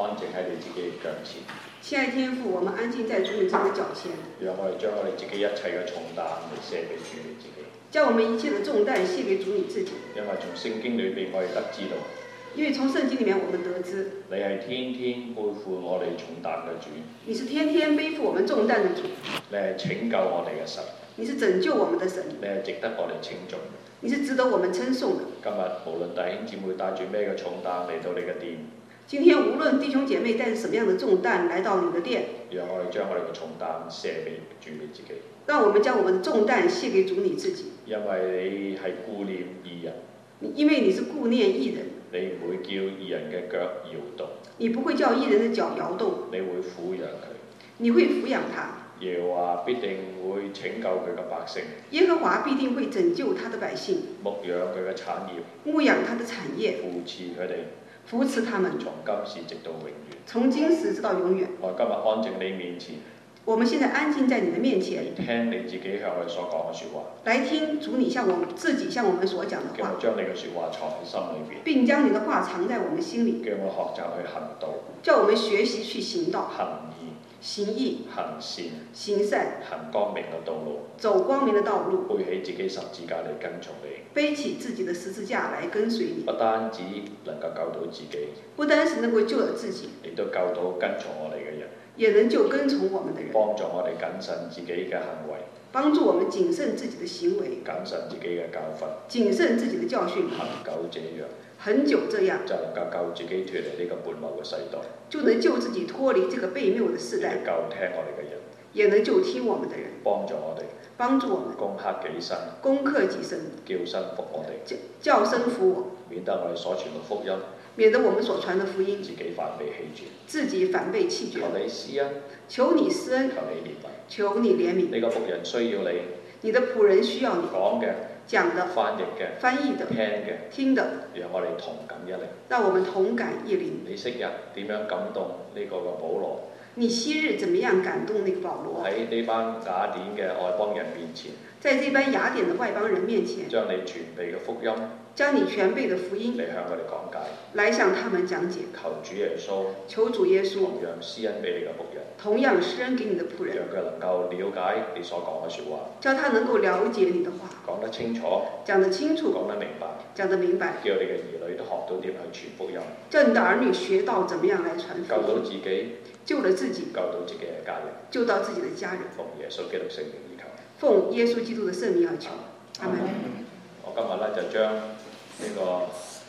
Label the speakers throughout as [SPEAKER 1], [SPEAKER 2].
[SPEAKER 1] 安靜喺你自己嘅腳前。
[SPEAKER 2] 親愛天父，我們安靜在主你自己的腳前。
[SPEAKER 1] 讓我哋將我哋自己一切嘅重擔嚟卸俾主你自己。
[SPEAKER 2] 將我們一切的重擔卸給主你自己。
[SPEAKER 1] 因為從聖經裏邊我哋得知道，
[SPEAKER 2] 因為從聖經裡面我們得知，
[SPEAKER 1] 你係天天背負我哋重擔嘅主。
[SPEAKER 2] 你是天天背負我們重擔的主。
[SPEAKER 1] 你係拯救我哋嘅神。
[SPEAKER 2] 你是拯救我們的神。
[SPEAKER 1] 你係值得我哋稱頌。
[SPEAKER 2] 你是值得我們稱頌的。
[SPEAKER 1] 今日無論弟兄姊妹帶住咩嘅重擔嚟到你嘅殿，
[SPEAKER 2] 今天無論弟兄姐妹帶着什麼樣的重擔來到你的殿，
[SPEAKER 1] 讓我哋將我哋嘅重擔卸俾主你自己。
[SPEAKER 2] 讓我們將我們的重擔卸給主你自己。
[SPEAKER 1] 因為你係顧念義人，
[SPEAKER 2] 因為你是顧念義人，
[SPEAKER 1] 你唔會叫義人嘅腳搖動，
[SPEAKER 2] 你不會叫義人的腳搖動，
[SPEAKER 1] 你會撫養佢，
[SPEAKER 2] 你會撫養他。
[SPEAKER 1] 耶和華必定會拯救佢嘅百姓，
[SPEAKER 2] 耶和華必定會拯救他的百姓，
[SPEAKER 1] 牧養佢嘅產業，
[SPEAKER 2] 牧養他的產業，
[SPEAKER 1] 扶持佢哋，
[SPEAKER 2] 扶持他們，
[SPEAKER 1] 從今時直到永遠。
[SPEAKER 2] 從今時直到永遠。
[SPEAKER 1] 我今日安靜你面前，
[SPEAKER 2] 我們現在安靜在你的面前，
[SPEAKER 1] 嚟聽你自己向我哋所講嘅説話，
[SPEAKER 2] 來聽主你向我們自己向我們所講的話，
[SPEAKER 1] 叫我將你嘅説話藏喺心裏邊，
[SPEAKER 2] 並將你的話藏在我們心裡，
[SPEAKER 1] 叫我學習去行道，
[SPEAKER 2] 叫我們學習去行道，
[SPEAKER 1] 行義，
[SPEAKER 2] 行義，
[SPEAKER 1] 行善，
[SPEAKER 2] 行善，
[SPEAKER 1] 行光明嘅道路，
[SPEAKER 2] 走光明的道路，
[SPEAKER 1] 背起自己十字架嚟跟從你，
[SPEAKER 2] 背起自己的十字架來跟隨你。
[SPEAKER 1] 不單止能夠救到自己，
[SPEAKER 2] 不單是能夠救了自己，
[SPEAKER 1] 亦都救到跟從我哋嘅人，
[SPEAKER 2] 也能救跟從我們的人，
[SPEAKER 1] 幫助我哋謹慎自己嘅行為，
[SPEAKER 2] 幫助我們謹慎自己的行為，
[SPEAKER 1] 謹慎自己嘅教訓，
[SPEAKER 2] 謹慎自己的教訓，
[SPEAKER 1] 恒久這樣，
[SPEAKER 2] 很久這樣，
[SPEAKER 1] 就能夠救自己脱離呢個悖謬嘅世代，
[SPEAKER 2] 就能救自己脫離這個悖謬的世代，
[SPEAKER 1] 救聽我哋嘅人，
[SPEAKER 2] 也能救聽我們的人，
[SPEAKER 1] 幫助我哋，
[SPEAKER 2] 幫助我們，
[SPEAKER 1] 攻克己身，
[SPEAKER 2] 攻克己身，
[SPEAKER 1] 叫身服我哋，
[SPEAKER 2] 叫身服我，
[SPEAKER 1] 免得我哋所傳嘅福音，
[SPEAKER 2] 免得我們所傳的福音
[SPEAKER 1] 自己反被棄絕，
[SPEAKER 2] 自己反被棄絕。
[SPEAKER 1] 求你施恩，
[SPEAKER 2] 求你施恩，
[SPEAKER 1] 求你憐憫，
[SPEAKER 2] 求你憐憫。
[SPEAKER 1] 呢個僕人需要你，
[SPEAKER 2] 你的僕人需要你
[SPEAKER 1] 講嘅、
[SPEAKER 2] 講的、
[SPEAKER 1] 翻譯嘅、
[SPEAKER 2] 翻譯的、
[SPEAKER 1] 聽嘅，
[SPEAKER 2] 聽的，
[SPEAKER 1] 讓我哋同感一靈。
[SPEAKER 2] 讓我們同感一靈。
[SPEAKER 1] 你昔日點樣感動呢個嘅保羅？
[SPEAKER 2] 你昔日怎麼樣感動那個保羅？
[SPEAKER 1] 喺呢班雅典嘅外邦人面前，
[SPEAKER 2] 在這班雅典的外邦人面前，
[SPEAKER 1] 將你全備嘅福音，
[SPEAKER 2] 將你全備的福音
[SPEAKER 1] 嚟向佢哋講解，
[SPEAKER 2] 來向他們講解。
[SPEAKER 1] 求主耶穌，
[SPEAKER 2] 求主耶穌
[SPEAKER 1] 同樣施恩俾你嘅僕人，
[SPEAKER 2] 同樣施恩給你的僕人，
[SPEAKER 1] 讓佢能夠了解你所講嘅説話，
[SPEAKER 2] 叫他能夠了解你的話，
[SPEAKER 1] 講得清楚，
[SPEAKER 2] 講得清楚，
[SPEAKER 1] 講得明白，
[SPEAKER 2] 講得明白，
[SPEAKER 1] 叫你嘅兒女都學到點去傳福音，
[SPEAKER 2] 叫你的兒女學到怎麼樣來傳
[SPEAKER 1] 救到
[SPEAKER 2] 福音，
[SPEAKER 1] 自己，
[SPEAKER 2] 救了自己，
[SPEAKER 1] 救到自己嘅家人，
[SPEAKER 2] 救到自己的家人。
[SPEAKER 1] 奉耶穌基督聖名而求。
[SPEAKER 2] 奉耶穌基督的聖名而求，阿門。
[SPEAKER 1] 我今日咧就將呢個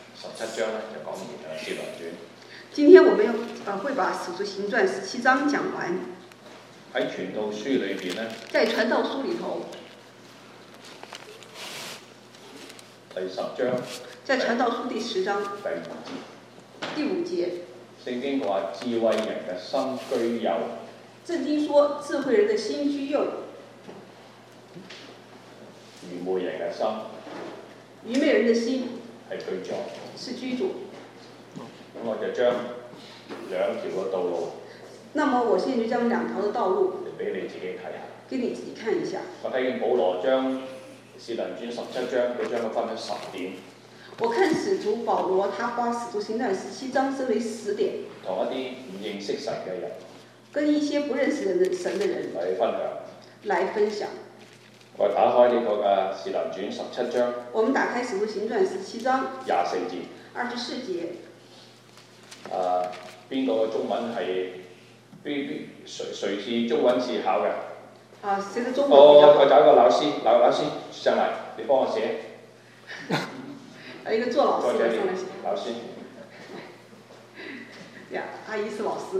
[SPEAKER 1] 17章咧就講完《使徒行傳》。
[SPEAKER 2] 今天我們會把《使徒行傳》17章講完。
[SPEAKER 1] 喺傳道書裏邊咧，
[SPEAKER 2] 在傳道書裡頭，
[SPEAKER 1] 第10章，
[SPEAKER 2] 在傳道書第10章
[SPEAKER 1] 第5節，
[SPEAKER 2] 第5節，
[SPEAKER 1] 聖經話智慧人嘅心居右，
[SPEAKER 2] 聖經說智慧人的心居右，
[SPEAKER 1] 愚昧人嘅心
[SPEAKER 2] 愚昧人的心
[SPEAKER 1] 係居左。
[SPEAKER 2] 是居左。
[SPEAKER 1] 咁我就將兩條嘅道路，
[SPEAKER 2] 那麼我現在就將兩條的道路
[SPEAKER 1] 嚟俾你自己睇下。
[SPEAKER 2] 給你自己看一下。
[SPEAKER 1] 我睇見保羅將使徒行傳17章，佢將佢分咗10點，
[SPEAKER 2] 我看使徒保羅，他把使徒行傳17章分為10點，
[SPEAKER 1] 同一啲唔認識神嘅人
[SPEAKER 2] 跟一些不認識神的人
[SPEAKER 1] 嚟分享。
[SPEAKER 2] 來分享。
[SPEAKER 1] 我打開呢個嘅使徒行傳17章，
[SPEAKER 2] 我們打開使徒行傳17章
[SPEAKER 1] 24節。
[SPEAKER 2] 24節。
[SPEAKER 1] 邊個嘅中文係誰是中文是考嘅？
[SPEAKER 2] 誰的中文比較好？
[SPEAKER 1] 我找一個老師上嚟，你幫我寫。
[SPEAKER 2] 一個做老師的上來寫。
[SPEAKER 1] 老師。
[SPEAKER 2] 呀，阿姨是老師。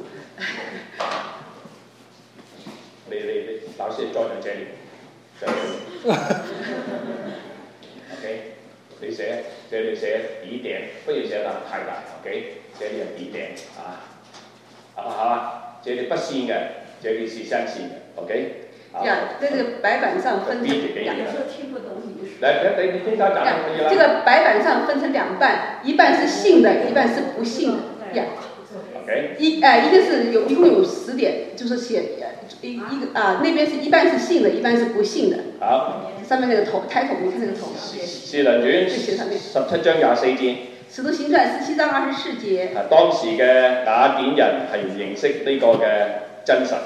[SPEAKER 1] 你老師坐在這裡。OK， 你寫，這裡寫筆點，不要寫得太大。OK， 這裡係筆點啊。好，這裡不線嘅，這裡是相線嘅。OK。
[SPEAKER 2] 呀，在這個白板上分成兩半。
[SPEAKER 3] 聽不懂你說。
[SPEAKER 1] 來，你聽他講就可以了。
[SPEAKER 2] 這個白板上分成兩半，一半是信的，一半是不信的。呀。
[SPEAKER 1] OK。
[SPEAKER 2] 一個是一共有10點，就是寫那邊是一半是信的，一半是不信的。
[SPEAKER 1] 好。
[SPEAKER 2] 上面那個頭，抬頭，你看那個頭。
[SPEAKER 1] 使徒行傳17章24節。
[SPEAKER 2] 使徒行傳17章24節。
[SPEAKER 1] 當時嘅雅典人係唔認識呢個嘅真神。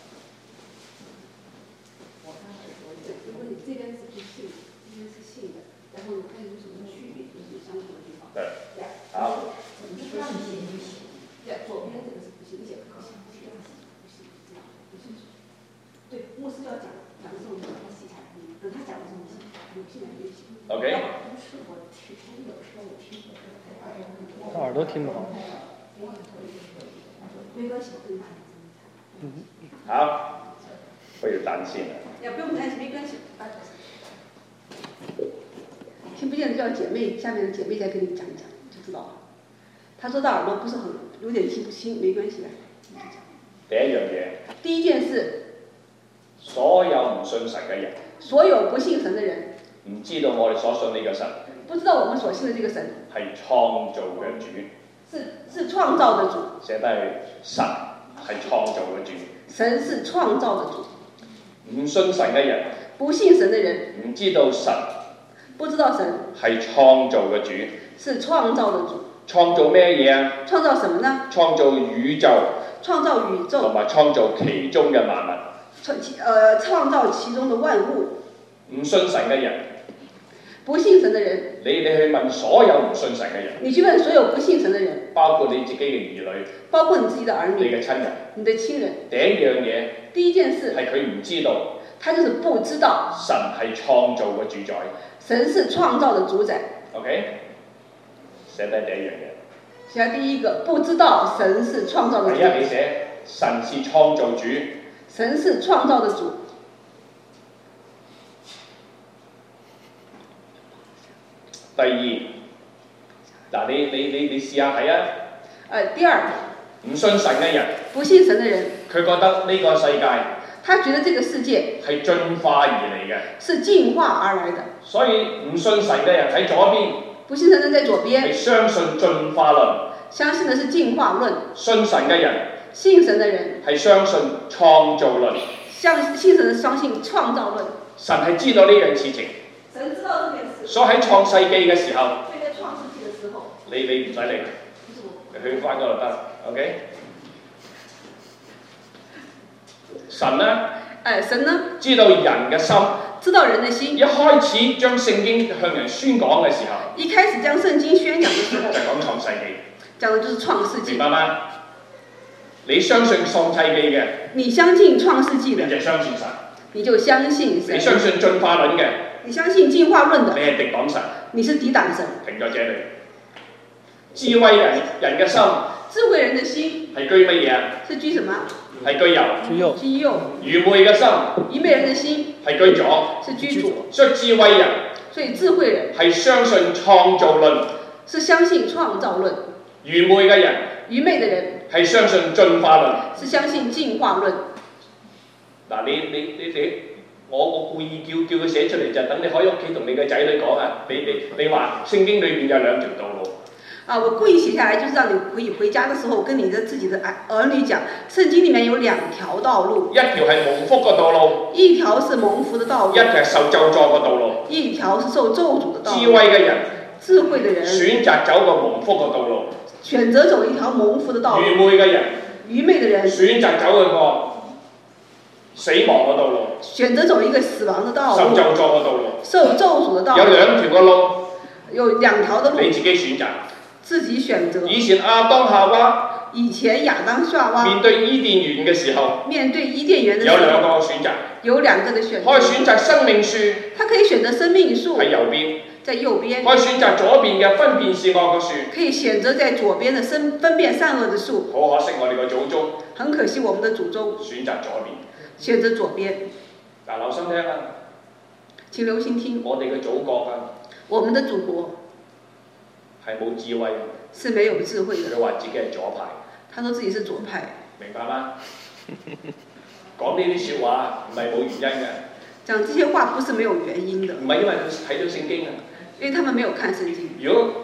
[SPEAKER 1] 好。OK。
[SPEAKER 3] 他耳朵听不好。
[SPEAKER 1] 好，不要擔心了。
[SPEAKER 2] 不用擔心，沒關係。聽不見的叫姐妹，下面的姐妹再跟你講一講，就知道了。他說他耳朵不是很有點聽不清，沒關係的。
[SPEAKER 1] 第一樣嘢。
[SPEAKER 2] 第一件事。
[SPEAKER 1] 所有唔信神嘅人。
[SPEAKER 2] 所有不信神的人。
[SPEAKER 1] 唔知道我哋所信呢個神。
[SPEAKER 2] 不知道我們所信的這個神。
[SPEAKER 1] 係創造嘅主。
[SPEAKER 2] 是創造的主。
[SPEAKER 1] 寫得係神係創造嘅主。
[SPEAKER 2] 神是創造的主。
[SPEAKER 1] 唔信神嘅人。
[SPEAKER 2] 不信神的人。
[SPEAKER 1] 唔知道神。
[SPEAKER 2] 不知道神。
[SPEAKER 1] 係創造嘅主。
[SPEAKER 2] 是創造的主。
[SPEAKER 1] 創造咩嘢啊？
[SPEAKER 2] 創造什麼呢？
[SPEAKER 1] 創造宇宙。
[SPEAKER 2] 創造宇宙。
[SPEAKER 1] 同埋創造其中嘅萬物。
[SPEAKER 2] 創造其中的萬物。
[SPEAKER 1] 唔信神嘅人。
[SPEAKER 2] 不信神的人。
[SPEAKER 1] 你去問所有唔信神嘅人。
[SPEAKER 2] 你去問所有不信神的人。
[SPEAKER 1] 包括你自己嘅兒女。
[SPEAKER 2] 包括你自己的兒女。
[SPEAKER 1] 你嘅親人。
[SPEAKER 2] 你的親人。
[SPEAKER 1] 第一樣嘢。
[SPEAKER 2] 第一件事。
[SPEAKER 1] 係佢唔知道。
[SPEAKER 2] 他就是不知道。
[SPEAKER 1] 神係創造嘅主宰。
[SPEAKER 2] 神是創造的主宰。
[SPEAKER 1] OK。寫低第一樣嘢。
[SPEAKER 2] 寫第一個，不知道神是創造的主。
[SPEAKER 1] 第一你寫神是創造主。
[SPEAKER 2] 神是創造的主。
[SPEAKER 1] 第二，嗱你試下睇啊。
[SPEAKER 2] 第二。
[SPEAKER 1] 唔信神嘅人。
[SPEAKER 2] 不信神的人。
[SPEAKER 1] 佢覺得呢個世界。
[SPEAKER 2] 他覺得這個世界。
[SPEAKER 1] 係進化而嚟嘅。
[SPEAKER 2] 是進化而來的。
[SPEAKER 1] 所以唔信神嘅人喺左邊。
[SPEAKER 2] 不信神的人在左邊。
[SPEAKER 1] 係相信進化論。
[SPEAKER 2] 相信的是進化論。
[SPEAKER 1] 信神嘅人。
[SPEAKER 2] 信神的人。
[SPEAKER 1] 係相信創造論。
[SPEAKER 2] 信神的相信創造論。
[SPEAKER 1] 神係知道呢樣事情。
[SPEAKER 2] 神知道這件事。
[SPEAKER 1] 所以喺創世記嘅時候。
[SPEAKER 2] 所以在創世記嘅時候。
[SPEAKER 1] 你唔使理，你去翻嗰度得 ，OK？ 神呢？
[SPEAKER 2] 神呢？
[SPEAKER 1] 知道人嘅心。
[SPEAKER 2] 知道人的心。
[SPEAKER 1] 一開始將聖經向人宣講嘅時候。
[SPEAKER 2] 一開始將聖經宣講嘅時候。
[SPEAKER 1] 就講創世記。
[SPEAKER 2] 講的就是創世記。
[SPEAKER 1] 明白嗎？你相信創世記嘅。
[SPEAKER 2] 你相信創世記的。
[SPEAKER 1] 你就相信神。
[SPEAKER 2] 你就相信神。
[SPEAKER 1] 你相信進化論嘅。
[SPEAKER 2] 你相信進化論的。
[SPEAKER 1] 你係敵擋神。
[SPEAKER 2] 你是抵擋神。
[SPEAKER 1] 停咗這裏。智慧人嘅心。
[SPEAKER 2] 智慧人的心。
[SPEAKER 1] 係居乜嘢啊？
[SPEAKER 2] 是居什麼？
[SPEAKER 1] 係居右。
[SPEAKER 2] 居右。
[SPEAKER 1] 愚昧嘅心。
[SPEAKER 2] 愚昧人的心。
[SPEAKER 1] 係居左。
[SPEAKER 2] 是居左。
[SPEAKER 1] 所以智慧人。
[SPEAKER 2] 所以智慧人。
[SPEAKER 1] 係相信創造論。
[SPEAKER 2] 是相信創造論。
[SPEAKER 1] 愚昧嘅人。
[SPEAKER 2] 愚昧的人。
[SPEAKER 1] 係相信進化論。
[SPEAKER 2] 是相信進化論。
[SPEAKER 1] 嗱，我故意叫佢寫出嚟，就等你可以屋企同你嘅仔女講啊！你話聖經裏面有兩條道路。
[SPEAKER 2] 我故意寫下來，就是讓你可以回家的時候跟你的自己的兒女講，聖經裡面有兩條道路。一條
[SPEAKER 1] 係蒙福嘅道路。
[SPEAKER 2] 一條是蒙福的道路。
[SPEAKER 1] 一條係受咒詛嘅道路。
[SPEAKER 2] 一條是受咒詛的道路。
[SPEAKER 1] 智慧嘅人。
[SPEAKER 2] 智慧的人。
[SPEAKER 1] 選擇走個蒙福嘅道路。
[SPEAKER 2] 選擇走一條蒙福的道路。
[SPEAKER 1] 愚昧嘅人。
[SPEAKER 2] 愚昧的人。
[SPEAKER 1] 選擇走一個死亡嘅道路。
[SPEAKER 2] 選擇走一個死亡的道路。
[SPEAKER 1] 受咒詛嘅道路。
[SPEAKER 2] 受咒詛的道路。
[SPEAKER 1] 有兩條嘅路。
[SPEAKER 2] 有兩條的路。
[SPEAKER 1] 你自己選擇。
[SPEAKER 2] 自己選擇。
[SPEAKER 1] 以前亞當夏娃。
[SPEAKER 2] 以前亞當夏娃。
[SPEAKER 1] 面對伊甸園嘅時候。
[SPEAKER 2] 面對伊甸園的時候。
[SPEAKER 1] 有兩個選擇。
[SPEAKER 2] 有兩個的選擇。
[SPEAKER 1] 可以選擇生命樹。
[SPEAKER 2] 他可以選擇生命樹。
[SPEAKER 1] 喺右邊。
[SPEAKER 2] 在右邊。
[SPEAKER 1] 可以選擇左邊嘅分辨善惡嘅樹。
[SPEAKER 2] 可以選擇在左邊的分辨善惡的樹。
[SPEAKER 1] 好可惜我哋個祖宗。
[SPEAKER 2] 很可惜我們的祖宗。
[SPEAKER 1] 選擇左邊。
[SPEAKER 2] 選擇左邊。
[SPEAKER 1] 嗱，留心聽啊！
[SPEAKER 2] 請留心聽。
[SPEAKER 1] 我哋嘅祖國啊。
[SPEAKER 2] 我們的祖國。
[SPEAKER 1] 係冇智慧。
[SPEAKER 2] 是沒有智慧的。
[SPEAKER 1] 佢話自己係左派。
[SPEAKER 2] 他說自己是左派。
[SPEAKER 1] 明白嗎？講呢啲説話唔係冇原因嘅。
[SPEAKER 2] 講這些話不是沒有原因的。
[SPEAKER 1] 唔係因為佢睇到聖經啊。
[SPEAKER 2] 因為他們沒有看聖經。
[SPEAKER 1] 如果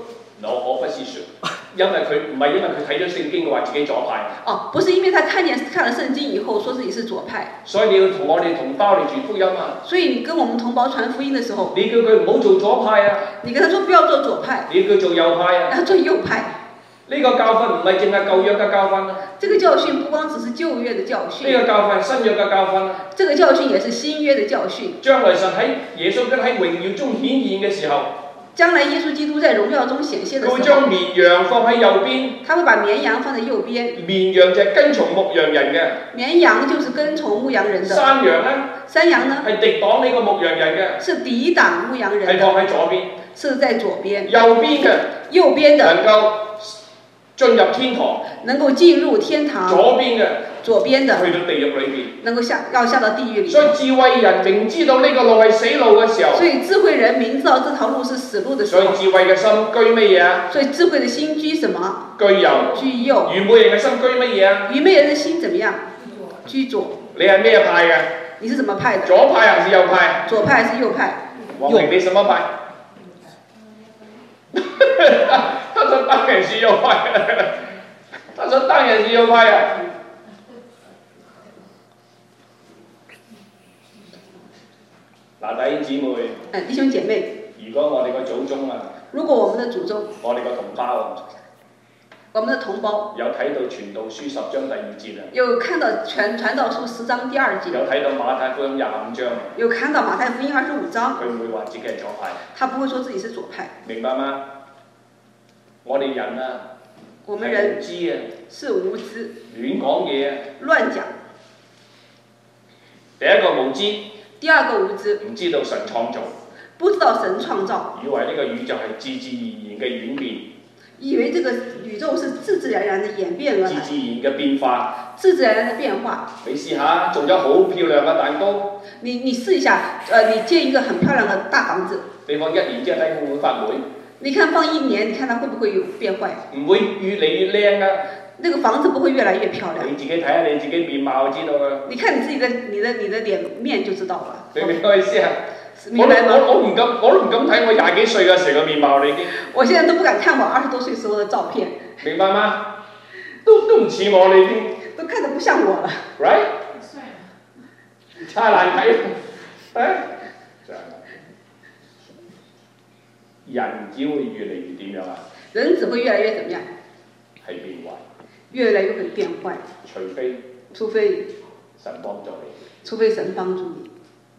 [SPEAKER 1] 我不是說，因為佢唔係因為佢睇咗聖經嘅話自己左派。
[SPEAKER 2] 哦，不是因為他看了聖經以後，說自己是左派。
[SPEAKER 1] 所以你要同我哋同胞嚟傳福音啊！
[SPEAKER 2] 所以你跟我們同胞傳福音的時候，
[SPEAKER 1] 你叫佢唔好做左派啊！
[SPEAKER 2] 你跟他說不要做左派，
[SPEAKER 1] 你叫佢做右派啊！
[SPEAKER 2] 要做右派。
[SPEAKER 1] 呢個教訓唔係淨係舊約嘅教訓啊！
[SPEAKER 2] 這個教訓不光只是舊約的教訓，
[SPEAKER 1] 呢個教訓係新約嘅教訓啊！
[SPEAKER 2] 這個教訓也是新約的教訓。
[SPEAKER 1] 將來神喺耶穌基督喺榮耀中顯現嘅時候，
[SPEAKER 2] 將來耶穌基督在榮耀中顯現的時候，
[SPEAKER 1] 佢會將綿羊放喺右邊。
[SPEAKER 2] 他會把綿羊放在右邊。
[SPEAKER 1] 綿羊就係跟從牧羊人嘅。
[SPEAKER 2] 綿羊就是跟從牧羊人的。
[SPEAKER 1] 山羊呢？
[SPEAKER 2] 山羊呢？
[SPEAKER 1] 係敵擋呢個牧羊人嘅。
[SPEAKER 2] 是抵擋牧羊人的。
[SPEAKER 1] 係放喺左邊。
[SPEAKER 2] 是在左邊。
[SPEAKER 1] 右邊嘅。
[SPEAKER 2] 右邊的。
[SPEAKER 1] 能夠進入天堂，
[SPEAKER 2] 能夠進入天堂。
[SPEAKER 1] 左邊嘅，
[SPEAKER 2] 左邊的，
[SPEAKER 1] 去到地獄裏邊，
[SPEAKER 2] 能夠要下到地獄裏。
[SPEAKER 1] 所以智慧人明知道呢個路係死路嘅時候，
[SPEAKER 2] 所以智慧人明知道這條路是死路的時候，
[SPEAKER 1] 所以智慧嘅心居乜嘢啊？
[SPEAKER 2] 所以智慧的心居什麼？
[SPEAKER 1] 居右。
[SPEAKER 2] 居右。
[SPEAKER 1] 愚昧人嘅心居乜嘢啊？
[SPEAKER 2] 愚昧人的心怎麼樣？居左。
[SPEAKER 1] 你係咩派嘅？
[SPEAKER 2] 你是什麼派的？
[SPEAKER 1] 左派還是右派？
[SPEAKER 2] 左派還是右派？
[SPEAKER 1] 王明，你什麼派？他說當然是右派。他說當然是右派啊！嗱，弟兄姊妹，
[SPEAKER 2] 弟兄姐妹，
[SPEAKER 1] 如果我哋個祖宗啊，
[SPEAKER 2] 如果我們的祖宗，
[SPEAKER 1] 我哋個同胞啊，
[SPEAKER 2] 我們的同胞
[SPEAKER 1] 有睇到傳道書10章第2節啊，
[SPEAKER 2] 有看到傳道書10章第2節，
[SPEAKER 1] 有睇到馬太福音25章，
[SPEAKER 2] 有看到馬太福音25章，
[SPEAKER 1] 佢唔會話自己係左派，
[SPEAKER 2] 他不會說自己是左派，
[SPEAKER 1] 明白嗎？我哋人啊。
[SPEAKER 2] 我們人
[SPEAKER 1] 是無知，亂講嘢啊！
[SPEAKER 2] 亂講。
[SPEAKER 1] 第一個無知，
[SPEAKER 2] 第二個無知，
[SPEAKER 1] 唔知道神創造，
[SPEAKER 2] 不知道神創造，
[SPEAKER 1] 以為呢個宇宙係自自然然嘅演變，
[SPEAKER 2] 以為這個宇宙是自自然然的演變而來，
[SPEAKER 1] 自自然嘅變化，
[SPEAKER 2] 自自然然的變化。
[SPEAKER 1] 你試下做咗好漂亮嘅蛋糕，
[SPEAKER 2] 你試一下，你建一個很漂亮的大房子，
[SPEAKER 1] 你放1年之後睇會唔會發霉？
[SPEAKER 2] 你看放1年，你看它會不會有變壞？
[SPEAKER 1] 唔會越嚟越靚噶。
[SPEAKER 2] 那個房子不會越來越漂亮。
[SPEAKER 1] 你自己睇下你自己面貌就知道啦。
[SPEAKER 2] 你看你自己的臉面就知道了。
[SPEAKER 1] 你明我意思啊？
[SPEAKER 2] 明白嗎？
[SPEAKER 1] 我都唔敢睇我20幾歲嘅時候嘅面貌，你已經。
[SPEAKER 2] 我現在都不敢看我20多歲時候的照片。
[SPEAKER 1] 明白嗎？都唔似我，你已經。
[SPEAKER 2] 都看得不像我了。
[SPEAKER 1] Right？太難睇啦！人只會越嚟越點樣啊？
[SPEAKER 2] 人只會越來越怎麼樣？
[SPEAKER 1] 係變壞。
[SPEAKER 2] 越來越會變壞。除非
[SPEAKER 1] 神幫助你。
[SPEAKER 2] 除非神幫助你。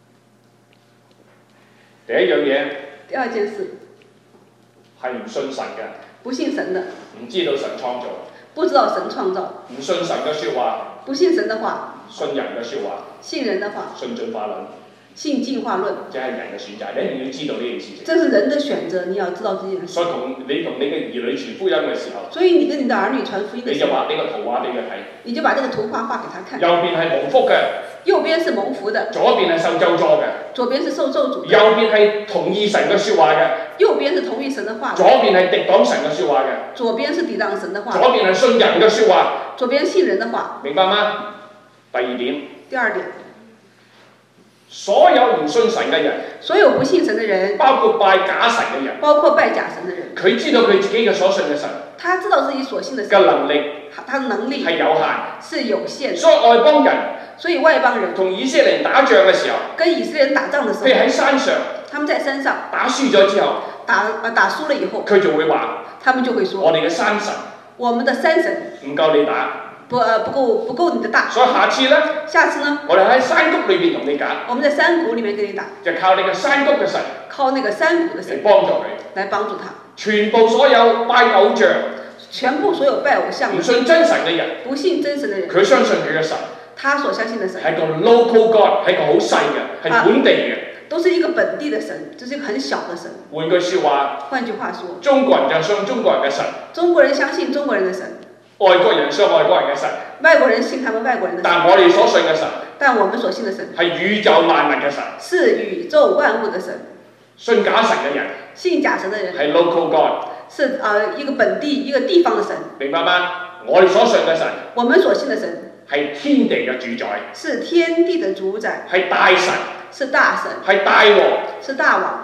[SPEAKER 1] 第一樣嘢。
[SPEAKER 2] 第二件事。
[SPEAKER 1] 係唔信神嘅。
[SPEAKER 2] 不信神的。
[SPEAKER 1] 唔知道神創造。
[SPEAKER 2] 不知道神創造。
[SPEAKER 1] 唔信神嘅説話。
[SPEAKER 2] 不信神的話。
[SPEAKER 1] 信人嘅説話。
[SPEAKER 2] 信人的話。
[SPEAKER 1] 信進化論。
[SPEAKER 2] 信進化論，
[SPEAKER 1] 即係人嘅選擇，你一定要知道呢件事情。
[SPEAKER 2] 這是人的選擇，你要知道這件事。
[SPEAKER 1] 所以你同你嘅兒女傳福音嘅時候，
[SPEAKER 2] 所以你跟你的兒女傳福音嘅時候，
[SPEAKER 1] 你就畫呢個圖畫俾佢睇。
[SPEAKER 2] 你就把這個圖畫畫給他看。
[SPEAKER 1] 右邊係蒙福嘅，
[SPEAKER 2] 右邊是蒙福的。
[SPEAKER 1] 左邊係受咒詛嘅，
[SPEAKER 2] 左邊是受咒詛。
[SPEAKER 1] 右邊係同意神嘅説話嘅，
[SPEAKER 2] 右邊是同意神的話。
[SPEAKER 1] 左邊係敵擋神嘅説話嘅，
[SPEAKER 2] 左邊是抵擋神的話。
[SPEAKER 1] 左邊係信人嘅説話。
[SPEAKER 2] 左邊信人的話。
[SPEAKER 1] 明白嗎？第二點。
[SPEAKER 2] 第二點。
[SPEAKER 1] 所有唔信神嘅人，
[SPEAKER 2] 所有不信神嘅人，
[SPEAKER 1] 包括拜假神嘅人，
[SPEAKER 2] 包括拜假神嘅人，
[SPEAKER 1] 佢知道佢自己嘅所信嘅神，
[SPEAKER 2] 他知道自己所信嘅神
[SPEAKER 1] 嘅能力，
[SPEAKER 2] 他的能力
[SPEAKER 1] 係有限，
[SPEAKER 2] 是有限。
[SPEAKER 1] 所以外邦人，
[SPEAKER 2] 所以外邦人
[SPEAKER 1] 同以色列人打仗嘅時候，
[SPEAKER 2] 跟以色列人打仗嘅時候，
[SPEAKER 1] 譬如喺山上，
[SPEAKER 2] 他們在山上
[SPEAKER 1] 打輸咗之後，
[SPEAKER 2] 打輸了以後，
[SPEAKER 1] 佢就會話，
[SPEAKER 2] 他們就會說，
[SPEAKER 1] 我哋嘅山神，
[SPEAKER 2] 我們的山神
[SPEAKER 1] 唔夠你打。
[SPEAKER 2] 不夠你的大，
[SPEAKER 1] 所以下次呢，我哋喺山谷裏邊同你打，
[SPEAKER 2] 我們在山谷裏面跟你打，
[SPEAKER 1] 就靠你嘅山谷嘅神，
[SPEAKER 2] 靠那個山谷的神
[SPEAKER 1] 嚟幫助佢，
[SPEAKER 2] 來幫助他。
[SPEAKER 1] 全部所有拜偶像，
[SPEAKER 2] 全部所有拜偶像，
[SPEAKER 1] 唔信真神嘅人，
[SPEAKER 2] 不信真神嘅人，
[SPEAKER 1] 佢相信佢嘅神，
[SPEAKER 2] 他所相信的神
[SPEAKER 1] 係個 local god，係個好細嘅，係本地嘅，
[SPEAKER 2] 都是一個本地的神，就是一個很小的神。
[SPEAKER 1] 換句説話，
[SPEAKER 2] 換句話說，
[SPEAKER 1] 中國人就信中國人嘅神，
[SPEAKER 2] 中國人相信中國人的神。
[SPEAKER 1] 外國人信外國人嘅神，
[SPEAKER 2] 外國人信他們外國人的神。
[SPEAKER 1] 但我哋所信嘅神，
[SPEAKER 2] 但我們所信的神
[SPEAKER 1] 係宇宙萬物嘅神，
[SPEAKER 2] 是宇宙萬物的神。
[SPEAKER 1] 信假神嘅人，
[SPEAKER 2] 信假神的人
[SPEAKER 1] 係 local god，
[SPEAKER 2] 是一個本地一個地方的神。
[SPEAKER 1] 明白嗎？我哋所信嘅神，
[SPEAKER 2] 我們所信的神
[SPEAKER 1] 係天地嘅主宰，
[SPEAKER 2] 是天地的主宰，
[SPEAKER 1] 係大神，
[SPEAKER 2] 是大神，
[SPEAKER 1] 係大王，
[SPEAKER 2] 是大王。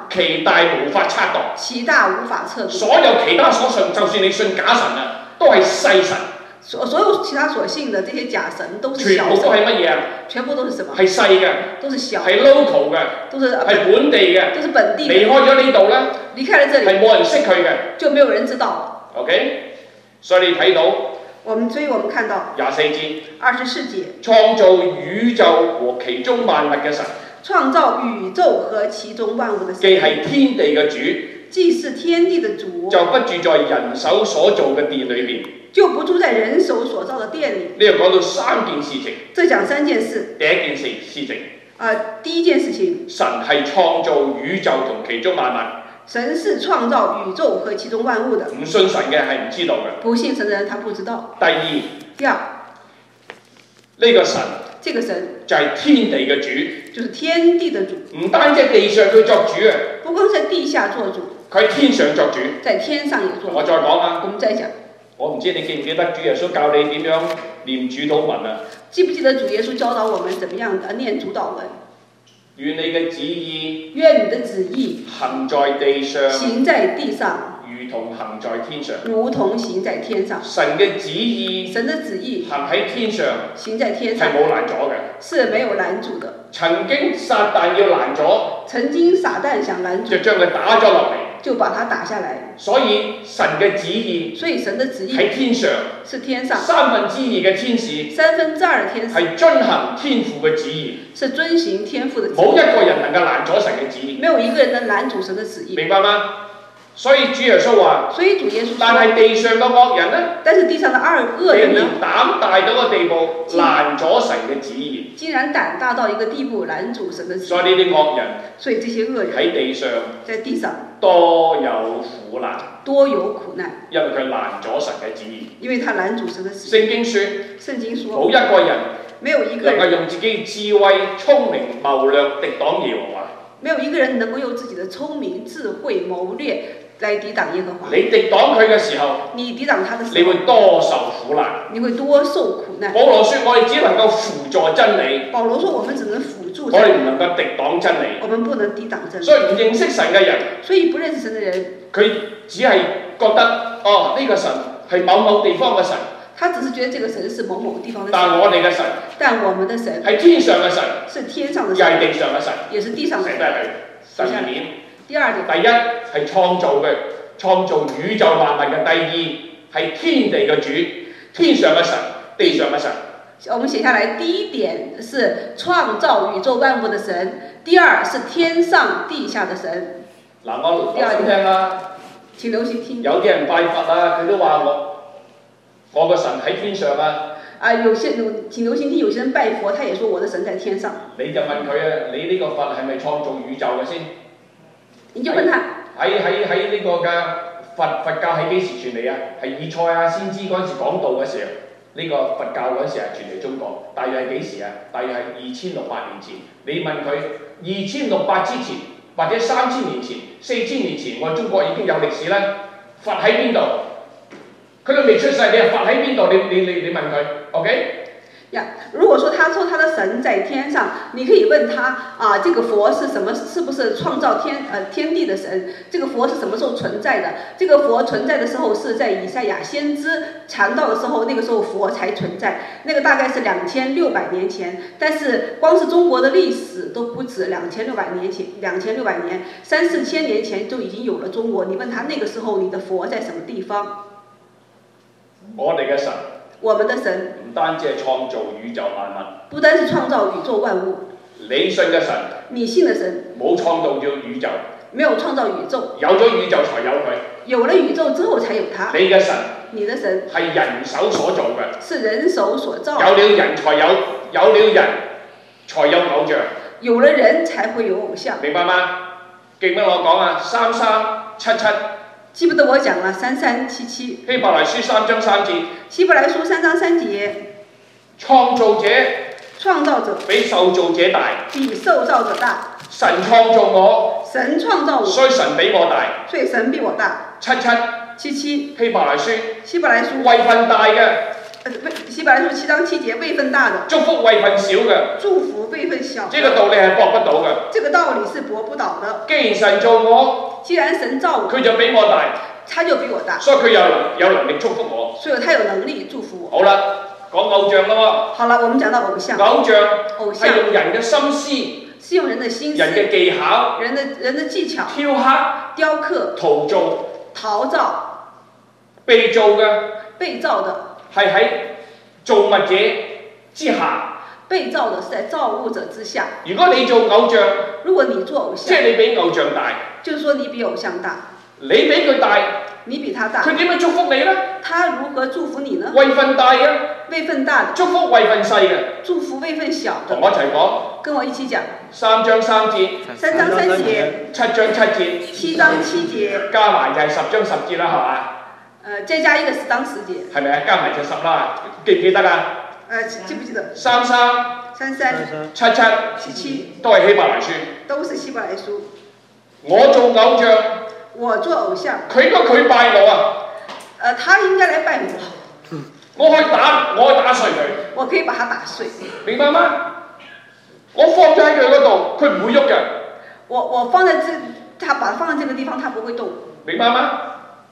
[SPEAKER 1] 其大無法測度。
[SPEAKER 2] 其大無法測度。
[SPEAKER 1] 所有其他所信，就算你信假神啊，都係細神。
[SPEAKER 2] 所有其他所信的這些假神都是小神。
[SPEAKER 1] 全部都係乜嘢啊？
[SPEAKER 2] 全部都是什麼？
[SPEAKER 1] 係細嘅，
[SPEAKER 2] 都是小。
[SPEAKER 1] 係 local 嘅，係本地嘅，
[SPEAKER 2] 都是本地的。
[SPEAKER 1] 離開咗呢度咧，
[SPEAKER 2] 離開了這裡，
[SPEAKER 1] 係冇人識佢嘅，
[SPEAKER 2] 就沒有人知道。
[SPEAKER 1] OK， 所以你睇到。
[SPEAKER 2] 所以我們看到
[SPEAKER 1] 24節，創造宇宙和其中萬物嘅神，
[SPEAKER 2] 創造宇宙和其中萬物的神，
[SPEAKER 1] 既係天地嘅主，
[SPEAKER 2] 既是天地的主，
[SPEAKER 1] 就不住在人手所造嘅殿裏邊，
[SPEAKER 2] 就不住在人手所造的殿裏。
[SPEAKER 1] 呢度講到3件事情，
[SPEAKER 2] 這講3件事。
[SPEAKER 1] 第一件事情，
[SPEAKER 2] 第一件事情，
[SPEAKER 1] 神係創造宇宙同其中萬物。
[SPEAKER 2] 神是創造宇宙和其中萬物的。
[SPEAKER 1] 唔信神嘅係唔知道嘅。
[SPEAKER 2] 不信神的人他不知道。
[SPEAKER 1] 第二，呢個神，
[SPEAKER 2] 這個神
[SPEAKER 1] 就係天地嘅主，
[SPEAKER 2] 就是天地的主。
[SPEAKER 1] 唔單止地上佢作主啊，
[SPEAKER 2] 不光在地下做主，
[SPEAKER 1] 佢喺天上作主，
[SPEAKER 2] 在天上也做主。
[SPEAKER 1] 我再講啊，
[SPEAKER 2] 我們再講。
[SPEAKER 1] 我唔知你記唔記得主耶穌教你點樣念主禱文啊？
[SPEAKER 2] 記不記得主耶穌教導我們怎麼樣念主禱文？
[SPEAKER 1] 願你嘅旨意，
[SPEAKER 2] 願你的旨意
[SPEAKER 1] 行在地上，
[SPEAKER 2] 行在地上，
[SPEAKER 1] 如同行在天上。
[SPEAKER 2] 如同行在天上。
[SPEAKER 1] 神嘅旨意，
[SPEAKER 2] 神的旨意
[SPEAKER 1] 行喺天上，
[SPEAKER 2] 行在天上，
[SPEAKER 1] 係冇攔阻嘅，
[SPEAKER 2] 是沒有攔阻的。
[SPEAKER 1] 曾經撒旦要攔阻，
[SPEAKER 2] 曾經撒旦想攔阻，
[SPEAKER 1] 就將佢打咗落嚟，
[SPEAKER 2] 就把他打下來。
[SPEAKER 1] 所以神嘅旨意，
[SPEAKER 2] 所以神的旨意
[SPEAKER 1] 喺天上，
[SPEAKER 2] 是天上
[SPEAKER 1] 2/3嘅天使，
[SPEAKER 2] 2/3的天使
[SPEAKER 1] 係遵行天父嘅旨意，
[SPEAKER 2] 是遵行天父的旨意。
[SPEAKER 1] 冇一個人能夠攔阻神嘅旨意，
[SPEAKER 2] 沒有一個人能攔阻神的旨意，
[SPEAKER 1] 明白嗎？所以主耶穌話，
[SPEAKER 2] 所以主耶穌說，
[SPEAKER 1] 但係地上嘅惡人呢？
[SPEAKER 2] 但是地上的惡人呢？
[SPEAKER 1] 膽大到個地步，攔阻神嘅旨意。
[SPEAKER 2] 竟然膽大到一個地步，攔阻神的旨意。
[SPEAKER 1] 所以呢啲惡人，
[SPEAKER 2] 所以這些惡人
[SPEAKER 1] 喺地上，
[SPEAKER 2] 在地上
[SPEAKER 1] 多有苦難，
[SPEAKER 2] 多有苦難，
[SPEAKER 1] 因為佢攔阻神嘅旨意。
[SPEAKER 2] 因為他攔阻神的旨意。
[SPEAKER 1] 聖經說，冇一個人，
[SPEAKER 2] 沒有一個人
[SPEAKER 1] 能夠用自己智慧、聰明、謀略敵擋耶和華。
[SPEAKER 2] 沒有一個人能夠用自己的聰明、智慧、謀略來抵擋耶和華。
[SPEAKER 1] 你敵擋佢嘅時候，
[SPEAKER 2] 你抵擋他的時候，
[SPEAKER 1] 你會多受苦難。
[SPEAKER 2] 你會多受苦難。
[SPEAKER 1] 保羅說：我哋只能夠輔助真理。
[SPEAKER 2] 保羅說：我們只能輔助
[SPEAKER 1] 我
[SPEAKER 2] 真理。
[SPEAKER 1] 哋唔能夠敵擋真理。
[SPEAKER 2] 我們不能抵擋真理。
[SPEAKER 1] 所以唔認識神嘅人，
[SPEAKER 2] 所以不認識神的人，
[SPEAKER 1] 佢只係覺得哦，呢個神係某某地方嘅神。
[SPEAKER 2] 他只是覺得這個神是某某地方的神。
[SPEAKER 1] 但我哋嘅神，
[SPEAKER 2] 但我們的神
[SPEAKER 1] 係天上嘅神，
[SPEAKER 2] 是天上的
[SPEAKER 1] 又係
[SPEAKER 2] 神，
[SPEAKER 1] 地上嘅神，
[SPEAKER 2] 也是地上的神。
[SPEAKER 1] 第二點，
[SPEAKER 2] 第二點，
[SPEAKER 1] 第一係創造嘅，創造宇宙萬物嘅；第二係天地嘅主，天上嘅神，地上嘅神。
[SPEAKER 2] 我們寫下來，第一點是創造宇宙萬物的神，第二是天上地下的神。
[SPEAKER 1] 嗱，我留心聽啦，
[SPEAKER 2] 請留心聽。
[SPEAKER 1] 有啲人拜佛啊，佢都話我個神喺天上啊。
[SPEAKER 2] 請留心聽，有些人拜佛，他也說我的神在天上。
[SPEAKER 1] 你就問佢啊，你呢個佛係咪創造宇宙嘅先？
[SPEAKER 2] 你就問他
[SPEAKER 1] 喺呢個嘅佛教係幾時傳嚟啊？係以賽亞先知嗰陣時講道嘅時候，呢個佛教嗰陣時係傳嚟中國，大約係幾時啊？大約係2600年前。你問佢2600之前，或者3000年前、4000年前，我哋中國已經有歷史啦。佛喺邊度？佢都未出世，你係佛喺邊度？你問佢 ，OK？
[SPEAKER 2] 如果說他的神在天上，你可以問他啊，這個佛是什麼？是不是創造天地的神？這個佛是什麼時候存在的？這個佛存在的時候是在以賽亞先知傳道的時候，那個時候佛才存在，那個大概是2600年前。但是光是中國的歷史都不止2600年前，2600年，3、4千年前就已經有了中國。你問他那個時候你的佛在什麼地方？
[SPEAKER 1] 我哋嘅神，
[SPEAKER 2] 我們的神
[SPEAKER 1] 唔單止係創造宇宙萬物，
[SPEAKER 2] 不單是創造宇宙萬物。
[SPEAKER 1] 你信嘅神，
[SPEAKER 2] 你信的神
[SPEAKER 1] 冇創造咗宇宙，
[SPEAKER 2] 沒有創造宇宙，
[SPEAKER 1] 有咗宇宙才有佢。
[SPEAKER 2] 有了宇宙之後才有他。
[SPEAKER 1] 你嘅神，
[SPEAKER 2] 你的神
[SPEAKER 1] 係人手所造嘅，
[SPEAKER 2] 是人手所造。
[SPEAKER 1] 有了人才有偶像，
[SPEAKER 2] 有了人才會有偶像。
[SPEAKER 1] 明白嗎？記唔記得我講啊？3377。
[SPEAKER 2] 記不得我講了3377。
[SPEAKER 1] 希伯來書3章3節。
[SPEAKER 2] 希伯來書3章3節。
[SPEAKER 1] 創造者比受造者大。
[SPEAKER 2] 比受造者大。
[SPEAKER 1] 神創造我。
[SPEAKER 2] 神創造我。
[SPEAKER 1] 所以神比我大。
[SPEAKER 2] 所以神比我大。
[SPEAKER 1] 77。
[SPEAKER 2] 77。
[SPEAKER 1] 希伯來書。
[SPEAKER 2] 希伯來書。
[SPEAKER 1] 位份大嘅
[SPEAKER 2] 希伯來書7章7節，位分大的
[SPEAKER 1] 祝福位份少嘅，
[SPEAKER 2] 祝福位分小的。
[SPEAKER 1] 呢個道理係駁不到嘅。
[SPEAKER 2] 這個道理是駁不倒的。
[SPEAKER 1] 既然神造我，
[SPEAKER 2] 既然神造我，
[SPEAKER 1] 佢就比我大，
[SPEAKER 2] 他就比我大，
[SPEAKER 1] 所以佢有能力祝福我。
[SPEAKER 2] 所以他有能力祝福我。
[SPEAKER 1] 好啦，講偶像啦喎。
[SPEAKER 2] 好了，我們講到偶像。
[SPEAKER 1] 偶像係用人嘅心思。
[SPEAKER 2] 是用人的心思、
[SPEAKER 1] 人嘅技巧、
[SPEAKER 2] 人的技巧、
[SPEAKER 1] 雕刻、
[SPEAKER 2] 雕刻、陶造、
[SPEAKER 1] 被造嘅，係喺造物者之下。
[SPEAKER 2] 被造的是在造物者之下。
[SPEAKER 1] 如果你做偶像，
[SPEAKER 2] 如果你做偶像，
[SPEAKER 1] 即係你比偶像大，
[SPEAKER 2] 就是說你比偶像大。
[SPEAKER 1] 你比佢大，
[SPEAKER 2] 你比他大，
[SPEAKER 1] 佢點樣祝福你呢？
[SPEAKER 2] 他如何祝福你呢？
[SPEAKER 1] 位份大嘅，
[SPEAKER 2] 位份大的，
[SPEAKER 1] 祝福位份細嘅，
[SPEAKER 2] 祝福位份小的。
[SPEAKER 1] 同我一齊講，
[SPEAKER 2] 跟我一起講。
[SPEAKER 1] 3章3節
[SPEAKER 2] ，3章3節
[SPEAKER 1] ，7章7節
[SPEAKER 2] ，7章7節，
[SPEAKER 1] 加埋就係10章10節啦，係嘛？
[SPEAKER 2] 再加一個10章10節。
[SPEAKER 1] 係咪啊？加埋就10啦，記唔記得啊？
[SPEAKER 2] 記不記得
[SPEAKER 1] ？33、77、
[SPEAKER 2] 77
[SPEAKER 1] 都係希伯來書，
[SPEAKER 2] 都是希伯來書。
[SPEAKER 1] 我做偶像，
[SPEAKER 2] 我做偶像，
[SPEAKER 1] 佢應該佢拜我啊。
[SPEAKER 2] 他應該來拜我。
[SPEAKER 1] 我可以打碎佢。
[SPEAKER 2] 我可以把他打碎。
[SPEAKER 1] 明白嗎？我放咗喺佢嗰度，佢唔會喐嘅。
[SPEAKER 2] 我放在把它放在這個地方，它不會動。
[SPEAKER 1] 明白嗎？